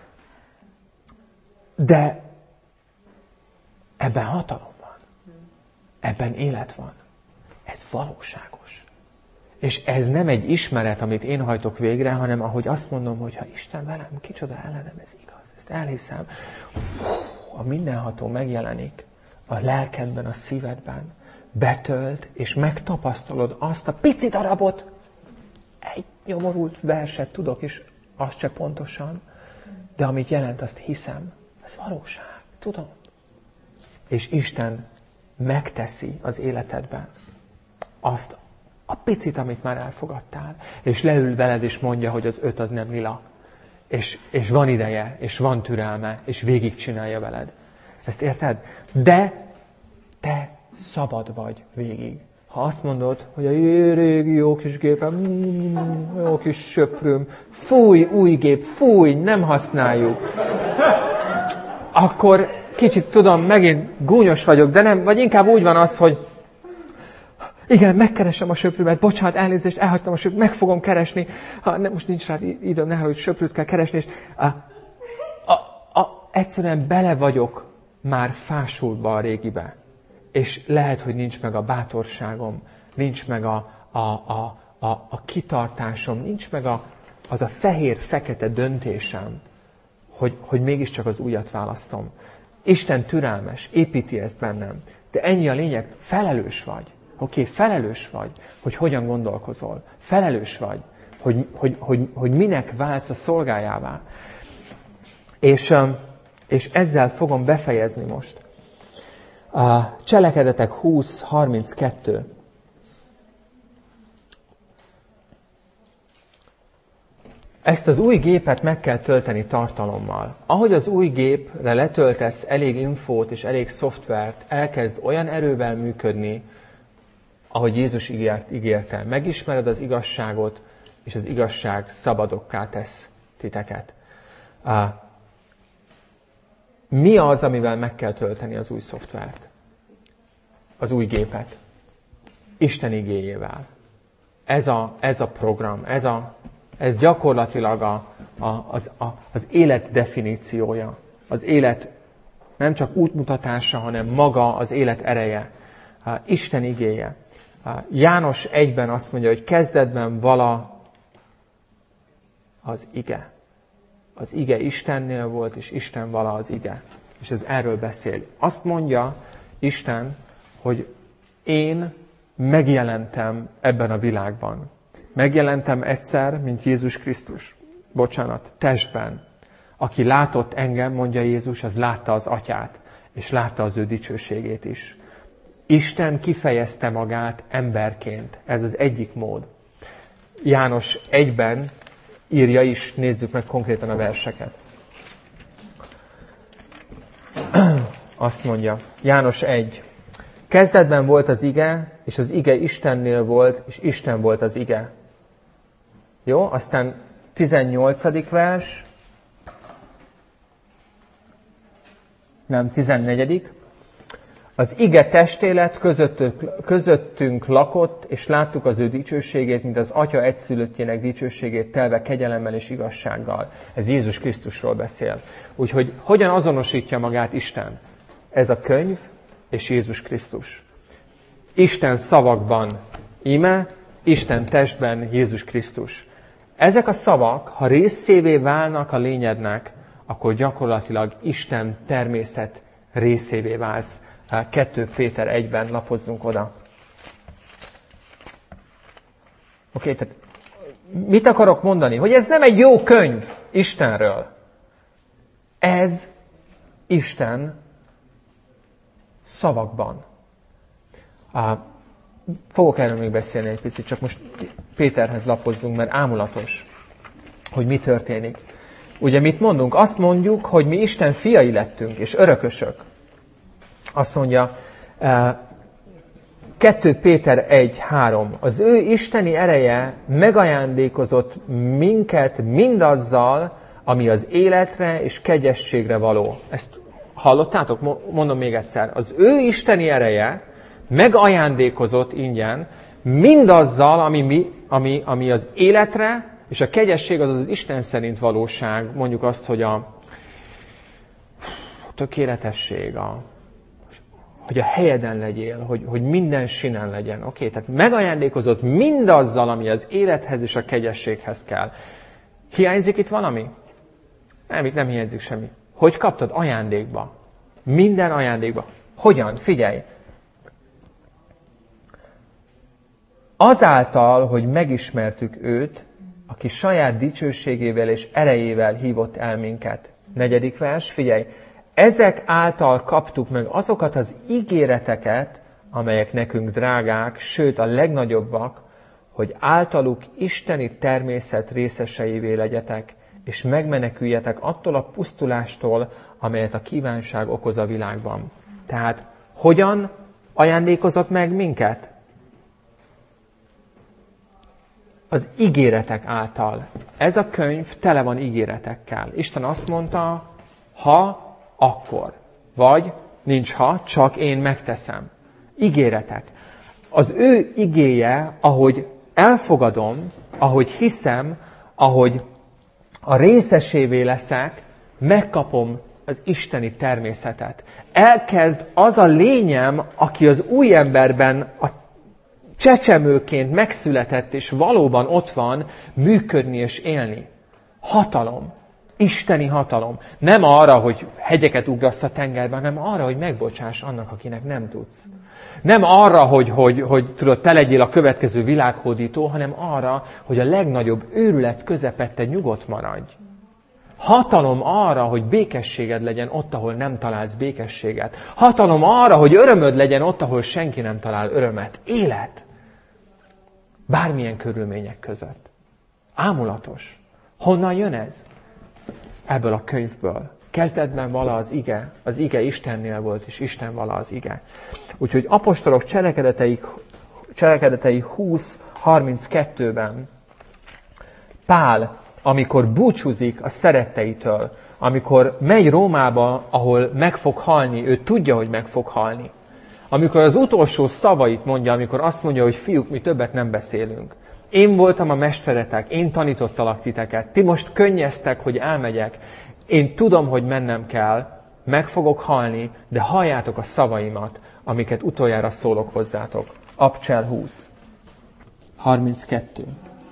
De ebben hatalom van. Ebben élet van. Ez valóságos. És ez nem egy ismeret, amit én hajtok végre, hanem ahogy azt mondom, hogy ha Isten velem, kicsoda ellenem, ez igaz. Ezt elhiszem. A mindenható megjelenik a lelkedben, a szívedben. Betölt, és megtapasztalod azt a pici darabot, egy nyomorult verset tudok, és azt se pontosan, de amit jelent, azt hiszem. Ez valóság, tudom. És Isten megteszi az életedben azt a picit, amit már elfogadtál, és leül veled, és mondja, hogy az öt az nem lila. És, és van ideje, és van türelme, és végigcsinálja veled. Ezt érted? De te szabad vagy végig. Ha azt mondod, hogy a régi jó kis gépem, mm, jó kis söpröm, fúj, új gép, fúj, nem használjuk, akkor kicsit tudom, megint gúnyos vagyok, de nem, vagy inkább úgy van az, hogy igen, megkeresem a söprőmet, bocsánat, elnézést, elhagytam a söprőt, meg fogom keresni, ha, nem, most nincs rá időm, ne hogy söprőt kell keresni, és a, a, a, egyszerűen bele vagyok már fásulva a régibe. És lehet, hogy nincs meg a bátorságom, nincs meg a, a, a, a, a kitartásom, nincs meg a, az a fehér-fekete döntésem, hogy, hogy mégiscsak az újat választom. Isten türelmes, építi ezt bennem. De ennyi a lényeg, felelős vagy. Oké, okay, felelős vagy, hogy hogyan gondolkozol. Felelős vagy, hogy, hogy, hogy, hogy minek válsz a szolgájává. És, és ezzel fogom befejezni most. A Cselekedetek húsz harminckettő. Ezt az új gépet meg kell tölteni tartalommal. Ahogy az új gépre letöltesz elég infót és elég szoftvert, elkezd olyan erővel működni, ahogy Jézus ígért, ígérte. Megismered az igazságot, és az igazság szabadokká tesz titeket. Mi az, amivel meg kell tölteni az új szoftvert? Az új gépet? Isten igéjével. Ez a, ez a program, ez, a, ez gyakorlatilag a, a, az, a, az élet definíciója. Az élet nem csak útmutatása, hanem maga az élet ereje. Isten igéje. János egyben azt mondja, hogy kezdetben vala az ige. Az ige Istennél volt, és Isten vala az ige. És ez erről beszél. Azt mondja Isten, hogy én megjelentem ebben a világban. Megjelentem egyszer, mint Jézus Krisztus. Bocsánat, testben. Aki látott engem, mondja Jézus, az látta az atyát, és látta az ő dicsőségét is. Isten kifejezte magát emberként. Ez az egyik mód. János egyben írja is, nézzük meg konkrétan a verseket. Azt mondja, János egy. Kezdetben volt az ige, és az ige Istennél volt, és Isten volt az ige. Jó, aztán tizennyolcadik vers. Nem, tizennegyedik. Az ige testélet közöttünk, közöttünk lakott, és láttuk az ő dicsőségét, mint az Atya egyszülöttjének dicsőségét telve kegyelemmel és igazsággal. Ez Jézus Krisztusról beszél. Úgyhogy hogyan azonosítja magát Isten? Ez a könyv és Jézus Krisztus. Isten szavakban íme, Isten testben Jézus Krisztus. Ezek a szavak, ha részévé válnak a lényednek, akkor gyakorlatilag Isten természet részévé válsz. kettő Péter egyben lapozzunk oda. Oké, okay, tehát mit akarok mondani? Hogy ez nem egy jó könyv Istenről. Ez Isten szavakban. Fogok erről még beszélni egy picit, csak most Péterhez lapozzunk, mert ámulatos, hogy mi történik. Ugye mit mondunk? Azt mondjuk, hogy mi Isten fiai lettünk, és örökösök. Azt mondja, kettő Péter egy három. Az ő isteni ereje megajándékozott minket mindazzal, ami az életre és kegyességre való. Ezt hallottátok? Mondom még egyszer. Az ő isteni ereje megajándékozott ingyen mindazzal, ami, mi, ami, ami az életre, és a kegyesség az az Isten szerint valóság. Mondjuk azt, hogy a tökéletesség, a hogy a helyeden legyél, hogy, hogy minden sinen legyen. Oké, okay, tehát megajándékozott mindazzal, ami az élethez és a kegyességhez kell. Hiányzik itt valami? Nem, itt nem hiányzik semmi. Hogy kaptad? Ajándékba. Minden ajándékba. Hogyan? Figyelj! Azáltal, hogy megismertük őt, aki saját dicsőségével és erejével hívott el minket. Negyedik vers, figyelj! Ezek által kaptuk meg azokat az ígéreteket, amelyek nekünk drágák, sőt a legnagyobbak, hogy általuk isteni természet részeseivé legyetek, és megmeneküljetek attól a pusztulástól, amelyet a kívánság okoz a világban. Tehát hogyan ajándékozott meg minket? Az ígéretek által. Ez a könyv tele van ígéretekkel. Isten azt mondta, ha akkor. Vagy nincs ha, csak én megteszem. Ígéretek. Az ő igéje, ahogy elfogadom, ahogy hiszem, ahogy a részesévé leszek, megkapom az isteni természetet. Elkezd az a lényem, aki az új emberben a csecsemőként megszületett, és valóban ott van, működni és élni. Hatalom. Isteni hatalom. Nem arra, hogy hegyeket ugrasz a tengerben, hanem arra, hogy megbocsáss annak, akinek nem tudsz. Nem arra, hogy, hogy, hogy tudod, te legyél a következő világhódító, hanem arra, hogy a legnagyobb őrület közepette nyugodt maradj. Hatalom arra, hogy békességed legyen ott, ahol nem találsz békességet. Hatalom arra, hogy örömöd legyen ott, ahol senki nem talál örömet. Élet. Bármilyen körülmények között. Ámulatos. Honnan jön ez? Ebből a könyvből. Kezdetben vala az ige. Az ige Istennél volt, és Isten vala az ige. Úgyhogy apostolok cselekedetei, cselekedetei húsz harminckettőben Pál, amikor búcsúzik a szeretteitől, amikor megy Rómába, ahol meg fog halni, ő tudja, hogy meg fog halni. Amikor az utolsó szavait mondja, amikor azt mondja, hogy fiúk, mi többet nem beszélünk. Én voltam a mesteretek, én tanítottalak titeket, ti most könnyeztek, hogy elmegyek. Én tudom, hogy mennem kell, meg fogok halni, de halljátok a szavaimat, amiket utoljára szólok hozzátok. Abcsel húsz harminckettő.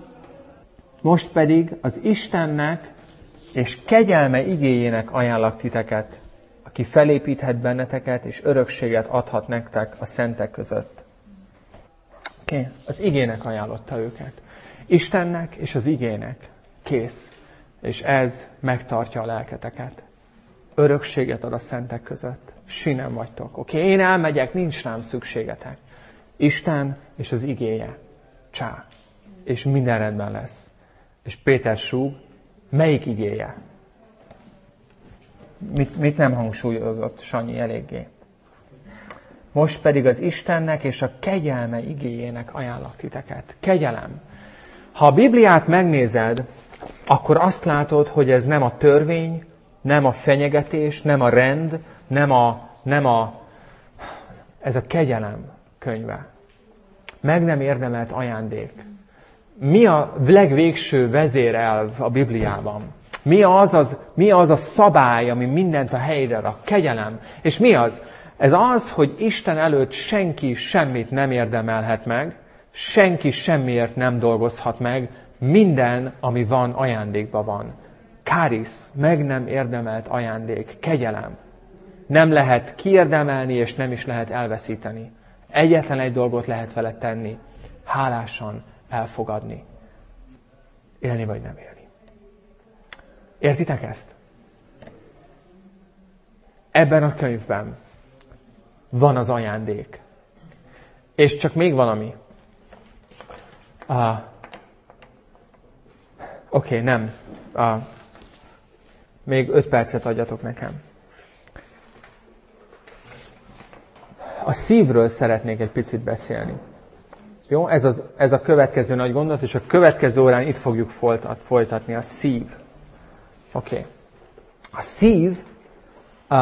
Most pedig az Istennek és kegyelme igéjének ajánlak titeket, aki felépíthet benneteket, és örökséget adhat nektek a szentek között. Okay. Az igének ajánlotta őket. Istennek és az igének. Kész. És ez megtartja a lelketeket. Örökséget ad a szentek között. Sinem vagytok. Oké, okay. Én elmegyek, nincs rám szükségetek. Isten és az igéje. Csá. És minden rendben lesz. És Péter súg, melyik igéje? Mit, mit nem hangsúlyozott Sanyi eléggé? Most pedig az Istennek és a kegyelme igéjének ajánlak titeket. Kegyelem. Ha a Bibliát megnézed, akkor azt látod, hogy ez nem a törvény, nem a fenyegetés, nem a rend, nem a, nem a ez a kegyelem könyve. Meg nem érdemelt ajándék. Mi a legvégső vezérelv a Bibliában? Mi az, az, mi az a szabály, ami mindent a helyre rak? Kegyelem. És mi az? Ez az, hogy Isten előtt senki semmit nem érdemelhet meg, senki semmiért nem dolgozhat meg, minden, ami van, ajándékban van. Kárisz, meg nem érdemelt ajándék, kegyelem. Nem lehet kiérdemelni, és nem is lehet elveszíteni. Egyetlen egy dolgot lehet vele tenni, hálásan elfogadni. Élni vagy nem élni. Értitek ezt? Ebben a könyvben van az ajándék. És csak még valami. Uh, Oké, okay, nem. Uh, még öt percet adjatok nekem. A szívről szeretnék egy picit beszélni. Jó? Ez, az, ez a következő nagy gondolat, és a következő órán itt fogjuk folytat, folytatni. A szív. Oké. Okay. A szív uh,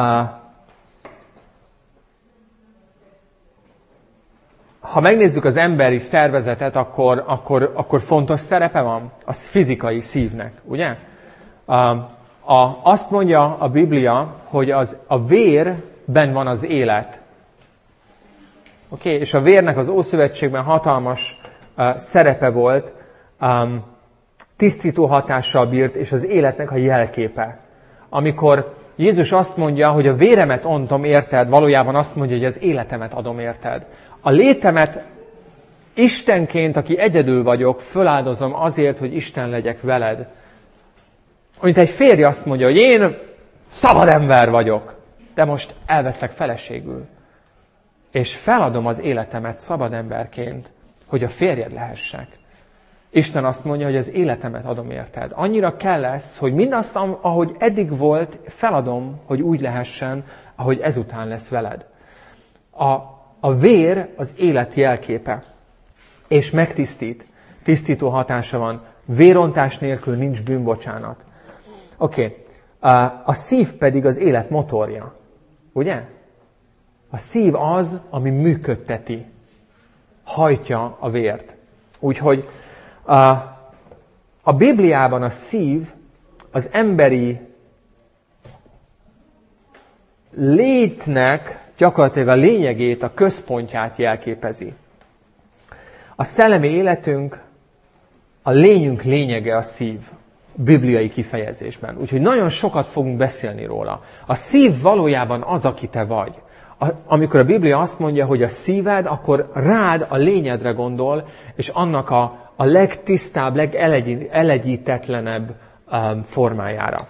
ha megnézzük az emberi szervezetet, akkor, akkor, akkor fontos szerepe van a fizikai szívnek, ugye? A, a, azt mondja a Biblia, hogy az, a vérben van az élet. Oké, okay? És a vérnek az Ószövetségben hatalmas uh, szerepe volt, um, tisztító hatással bírt, és az életnek a jelképe. Amikor Jézus azt mondja, hogy a véremet ontom érted, valójában azt mondja, hogy az életemet adom érted. A létemet Istenként, aki egyedül vagyok, föláldozom azért, hogy Isten legyek veled. Mint egy férj azt mondja, hogy én szabad ember vagyok, de most elveszlek feleségül. És feladom az életemet szabad emberként, hogy a férjed lehessek. Isten azt mondja, hogy az életemet adom érted. Annyira kell lesz, hogy mindazt, ahogy eddig volt, feladom, hogy úgy lehessen, ahogy ezután lesz veled. A, a vér az élet jelképe, és megtisztít. Tisztító hatása van. Vérontás nélkül nincs bűnbocsánat. Oké. Okay. A szív pedig az élet motorja. Ugye? A szív az, ami működteti, hajtja a vért. Úgyhogy a, a Bibliában a szív az emberi létnek gyakorlatilag a lényegét, a központját jelképezi. A szellemi életünk, a lényünk lényege a szív, bibliai kifejezésben. Úgyhogy nagyon sokat fogunk beszélni róla. A szív valójában az, aki te vagy. A, amikor a Biblia azt mondja, hogy a szíved, akkor rád, a lényedre gondol, és annak a, a legtisztább, legelegyítetlenebb um, formájára.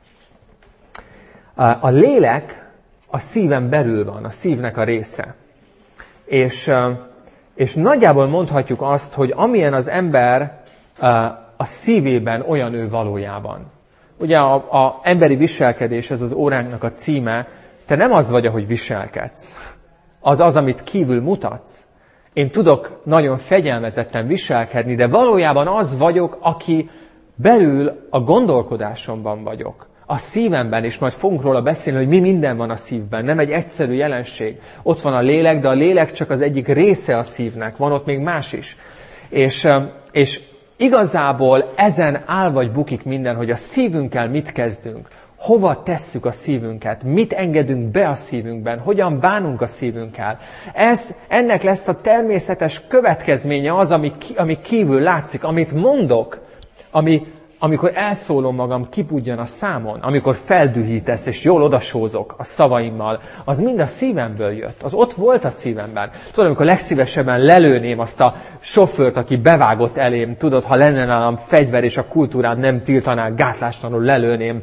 A, a lélek a szíven belül van, a szívnek a része. És, és nagyjából mondhatjuk azt, hogy amilyen az ember a szívében, olyan ő valójában. Ugye a, a emberi viselkedés, ez az óránknak a címe, te nem az vagy, ahogy viselkedsz. Az az, amit kívül mutatsz. Én tudok nagyon fegyelmezetten viselkedni, de valójában az vagyok, aki belül a gondolkodásomban vagyok. A szívemben, és majd fogunk róla beszélni, hogy mi minden van a szívben. Nem egy egyszerű jelenség. Ott van a lélek, de a lélek csak az egyik része a szívnek. Van ott még más is. És, és igazából ezen áll vagy bukik minden, hogy a szívünkkel mit kezdünk. Hova tesszük a szívünket? Mit engedünk be a szívünkben? Hogyan bánunk a szívünkkel? Ez, ennek lesz a természetes következménye az, ami, ami kívül látszik, amit mondok, ami... Amikor elszólom magam, kipudjan a számon, amikor feldühítesz, és jól odasózok a szavaimmal, az mind a szívemből jött. Az ott volt a szívemben. Tudod, amikor legszívesebben lelőném azt a sofőrt, aki bevágott elém, tudod, ha lenne nálam fegyver, és a kultúrám nem tiltaná, gátlástalanul lelőném.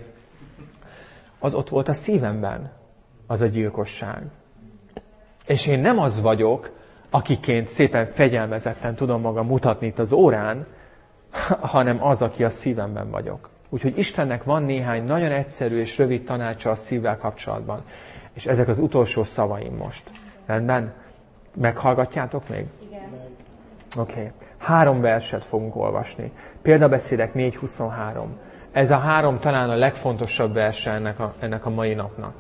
Az ott volt a szívemben, az a gyilkosság. És én nem az vagyok, akiként szépen fegyelmezetten tudom magam mutatni itt az órán, hanem az, aki a szívemben vagyok. Úgyhogy Istennek van néhány nagyon egyszerű és rövid tanácsa a szívvel kapcsolatban. És ezek az utolsó szavaim most. Rendben? Meghallgatjátok még? Igen. Oké. Okay. Három verset fogunk olvasni. Példabeszédek négy huszonhárom. Ez a három talán a legfontosabb verse ennek a, ennek a mai napnak.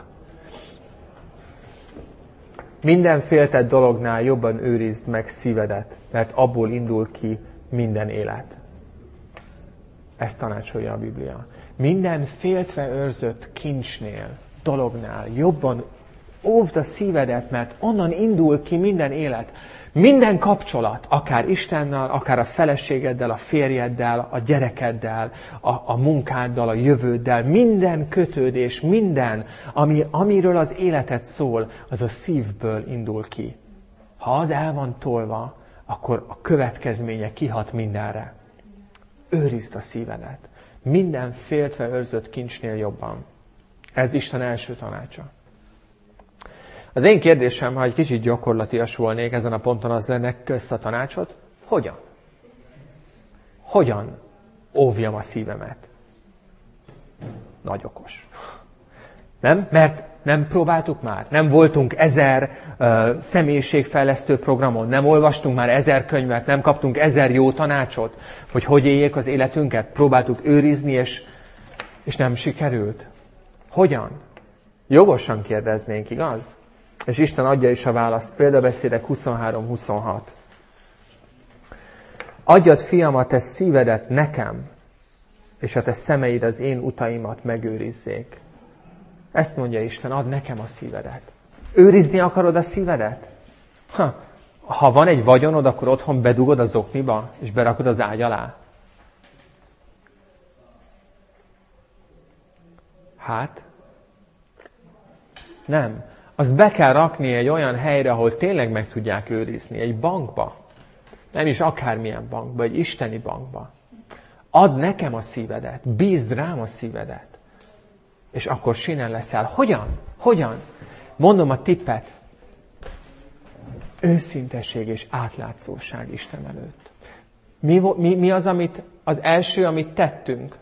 Minden féltett dolognál jobban őrizd meg szívedet, mert abból indul ki minden élet. Ezt tanácsolja a Biblia. Minden féltve őrzött kincsnél, dolognál jobban óvd a szívedet, mert onnan indul ki minden élet. Minden kapcsolat, akár Istennel, akár a feleségeddel, a férjeddel, a gyerekeddel, a, a munkáddal, a jövőddel, minden kötődés, minden, ami, amiről az életed szól, az a szívből indul ki. Ha az el van tolva, akkor a következménye kihat mindenre. Őrizd a szívedet. Minden féltve őrzött kincsnél jobban. Ez Isten első tanácsa. Az én kérdésem, ha egy kicsit gyakorlatias volnék ezen a ponton, az lenne, kösz a tanácsot. Hogyan? Hogyan óvjam a szívemet? Nagy okos. Nem? Mert nem próbáltuk már? Nem voltunk ezer uh, személyiségfejlesztő programon? Nem olvastunk már ezer könyvet? Nem kaptunk ezer jó tanácsot? Hogy hogy éljék az életünket? Próbáltuk őrizni, és, és nem sikerült? Hogyan? Jogosan kérdeznénk, igaz? És Isten adja is a választ. Példabeszédek huszonhárom huszonhat. Adjad, fiam, a te szívedet nekem, és a te szemeid az én utaimat megőrizzék. Ezt mondja Isten, add nekem a szívedet. Őrizni akarod a szívedet? Ha, ha van egy vagyonod, akkor otthon bedugod a zokniba, és berakod az ágy alá. Hát, nem. Azt be kell rakni egy olyan helyre, ahol tényleg meg tudják őrizni. Egy bankba. Nem is akármilyen bankba, egy isteni bankba. Add nekem a szívedet. Bízd rám a szívedet. És akkor sinen leszel. Hogyan? Hogyan? Mondom a tippet. Őszintesség és átlátszóság Isten előtt. Mi, mi, mi az, amit, az első, amit tettünk?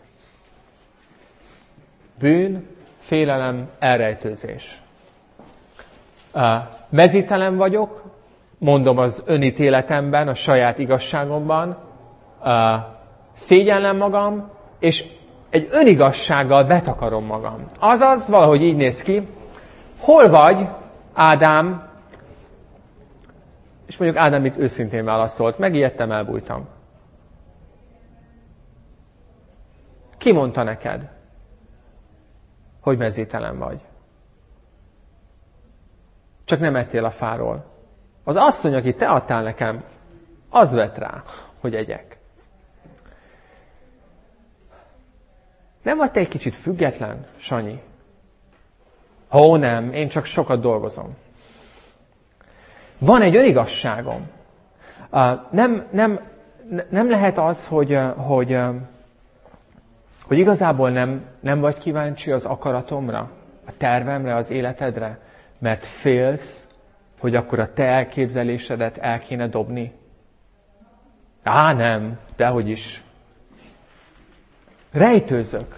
Bűn, félelem, elrejtőzés. Uh, mezítelen vagyok, mondom az önítéletemben, a saját igazságomban, uh, szégyellem magam, és egy önigazsággal betakarom magam. Azaz, valahogy így néz ki, Hol vagy, Ádám? És mondjuk Ádám itt őszintén válaszolt. Megijedtem, elbújtam. Ki mondta neked, hogy mezítelen vagy? Csak nem ettél a fáról. Az asszony, aki te adtál nekem, az vett rá, hogy egyek. Nem vagy te egy kicsit független, Sanyi? Ó, nem, én csak sokat dolgozom. Van egy önigazságom. Nem, nem, nem lehet az, hogy, hogy, hogy igazából nem, nem vagy kíváncsi az akaratomra, a tervemre, az életedre, mert félsz, hogy akkor a te elképzelésedet el kéne dobni. Á, nem, dehogy is. Rejtőzök.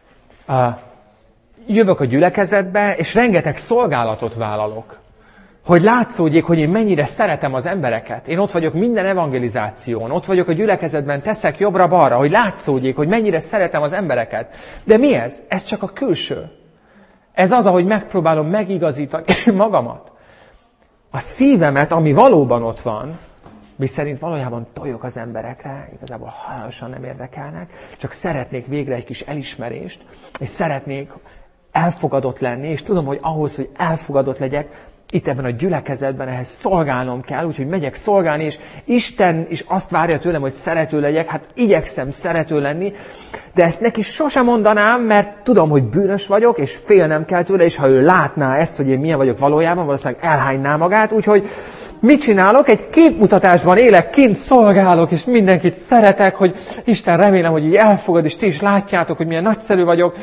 Jövök a gyülekezetbe, és rengeteg szolgálatot vállalok. Hogy látszódjék, hogy én mennyire szeretem az embereket. Én ott vagyok minden evangelizáción, ott vagyok a gyülekezetben, teszek jobbra-balra, hogy látszódjék, hogy mennyire szeretem az embereket. De mi ez? Ez csak a külső. Ez az, ahogy megpróbálom megigazítani magamat. A szívemet, ami valóban ott van, mi szerint valójában tojok az emberekre, igazából halálosan nem érdekelnek, csak szeretnék végre egy kis elismerést, és szeretnék elfogadott lenni, és tudom, hogy ahhoz, hogy elfogadott legyek, itt ebben a gyülekezetben ehhez szolgálnom kell, úgyhogy megyek szolgálni, és Isten is azt várja tőlem, hogy szerető legyek, hát igyekszem szerető lenni, de ezt neki sosem mondanám, mert tudom, hogy bűnös vagyok, és félnem kell tőle, és ha ő látná ezt, hogy én milyen vagyok valójában, valószínűleg elhányná magát, úgyhogy mit csinálok? Egy képmutatásban élek, kint szolgálok, és mindenkit szeretek, hogy Isten, remélem, hogy így elfogad, és ti is látjátok, hogy milyen nagyszerű vagyok.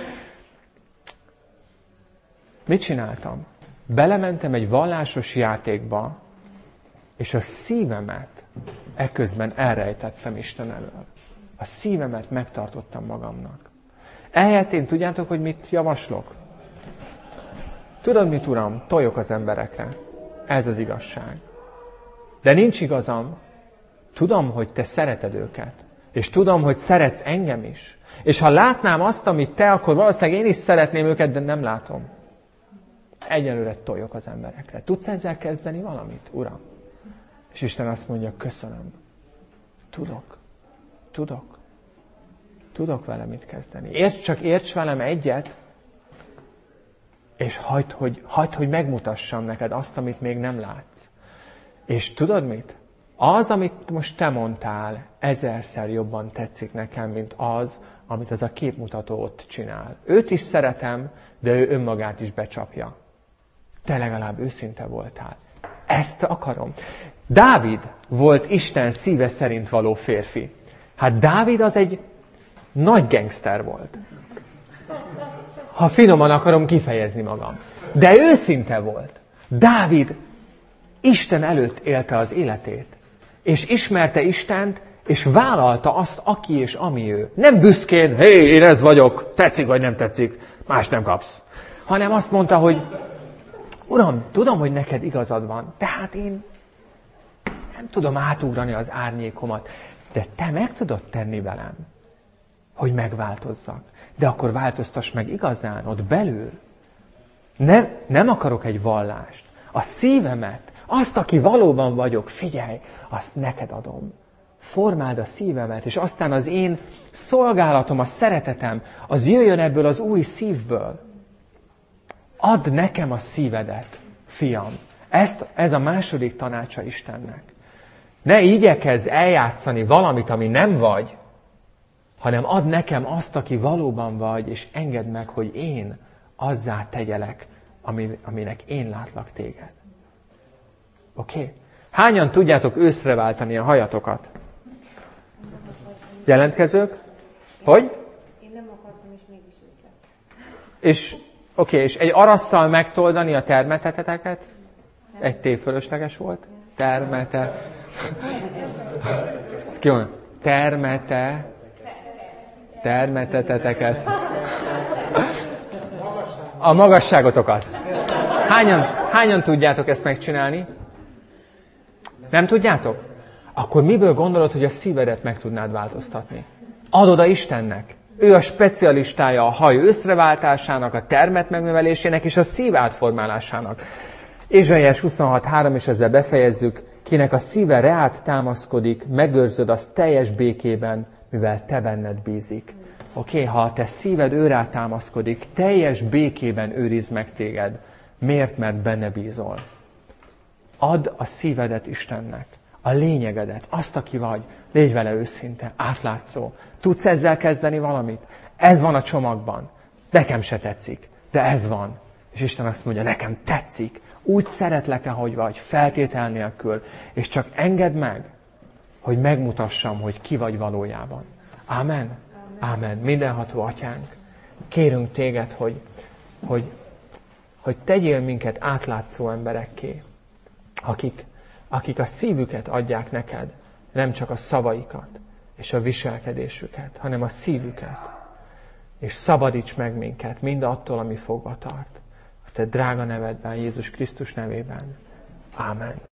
Mit csináltam? Belementem egy vallásos játékba, és a szívemet eközben elrejtettem Isten elől. A szívemet megtartottam magamnak. Ehelyett én tudjátok, hogy mit javaslok? Tudod mit, Uram? Tojok az emberekre. Ez az igazság. De nincs igazam. Tudom, hogy te szereted őket. És tudom, hogy szeretsz engem is. És ha látnám azt, amit te, akkor valószínűleg én is szeretném őket, de nem látom. Egyelőre tojok az emberekre. Tudsz ezzel kezdeni valamit, Uram? És Isten azt mondja, köszönöm. Tudok. Tudok. Tudok vele mit kezdeni. Érts, csak érts velem egyet, és hagyd, hogy, hagyd, hogy megmutassam neked azt, amit még nem látsz. És tudod mit? Az, amit most te mondtál, ezerszer jobban tetszik nekem, mint az, amit az a képmutató ott csinál. Őt is szeretem, de ő önmagát is becsapja. Te legalább őszinte voltál. Ezt akarom. Dávid volt Isten szíve szerint való férfi. Hát Dávid az egy nagy gangster volt. Ha finoman akarom kifejezni magam. De őszinte volt. Dávid Isten előtt élte az életét. És ismerte Istent, és vállalta azt, aki és ami ő. Nem büszkén, hé, én ez vagyok, tetszik vagy nem tetszik, más nem kapsz. Hanem azt mondta, hogy Uram, tudom, hogy neked igazad van, tehát én nem tudom átugrani az árnyékomat, de te meg tudod tenni velem, hogy megváltozzak. De akkor változtass meg igazán, ott belül. Nem, nem akarok egy vallást. A szívemet, azt, aki valóban vagyok, figyelj, azt neked adom. Formáld a szívemet, és aztán az én szolgálatom, a szeretetem, az jöjjön ebből az új szívből. Add nekem a szívedet, fiam. Ezt, ez a második tanácsa Istennek. Ne igyekezz eljátszani valamit, ami nem vagy, hanem add nekem azt, aki valóban vagy, és engedd meg, hogy én azzá tegyelek, aminek én látlak téged. Oké? Okay? Hányan tudjátok őszre váltani a hajatokat? Jelentkezők? Hogy? Én nem akartam, és mégis őszre. És, oké, okay, és egy arasszal megtoldani a termeteteteket? Egy T fölösleges volt? Termete. Ki van? Termete. Termeteteteket. A magasságotokat. Hányan, hányan tudjátok ezt megcsinálni? Nem tudjátok? Akkor miből gondolod, hogy a szívedet meg tudnád változtatni? Add oda Istennek. Ő a specialistája a haj összreváltásának, a termet megnövelésének és a szív átformálásának. Ézsaiás huszonhat három, és ezzel befejezzük, kinek a szíve reád támaszkodik, megőrzöd azt teljes békében, mivel te benned bízik. Oké, okay, ha a te szíved őrá támaszkodik, teljes békében őriz meg téged. Miért? Mert benne bízol. Add a szívedet Istennek, a lényegedet, azt, aki vagy. Légy vele őszinte, átlátszó. Tudsz ezzel kezdeni valamit? Ez van a csomagban. Nekem se tetszik, de ez van. És Isten azt mondja, nekem tetszik. Úgy szeretlek, ahogy vagy, feltétel nélkül. És csak engedd meg, hogy megmutassam, hogy ki vagy valójában. Ámen? Ámen. Mindenható Atyánk, kérünk téged, hogy, hogy, hogy tegyél minket átlátszó emberekké, akik, akik a szívüket adják neked, nem csak a szavaikat és a viselkedésüket, hanem a szívüket. És szabadíts meg minket mind attól, ami fogva tart. A te drága nevedben, Jézus Krisztus nevében. Ámen.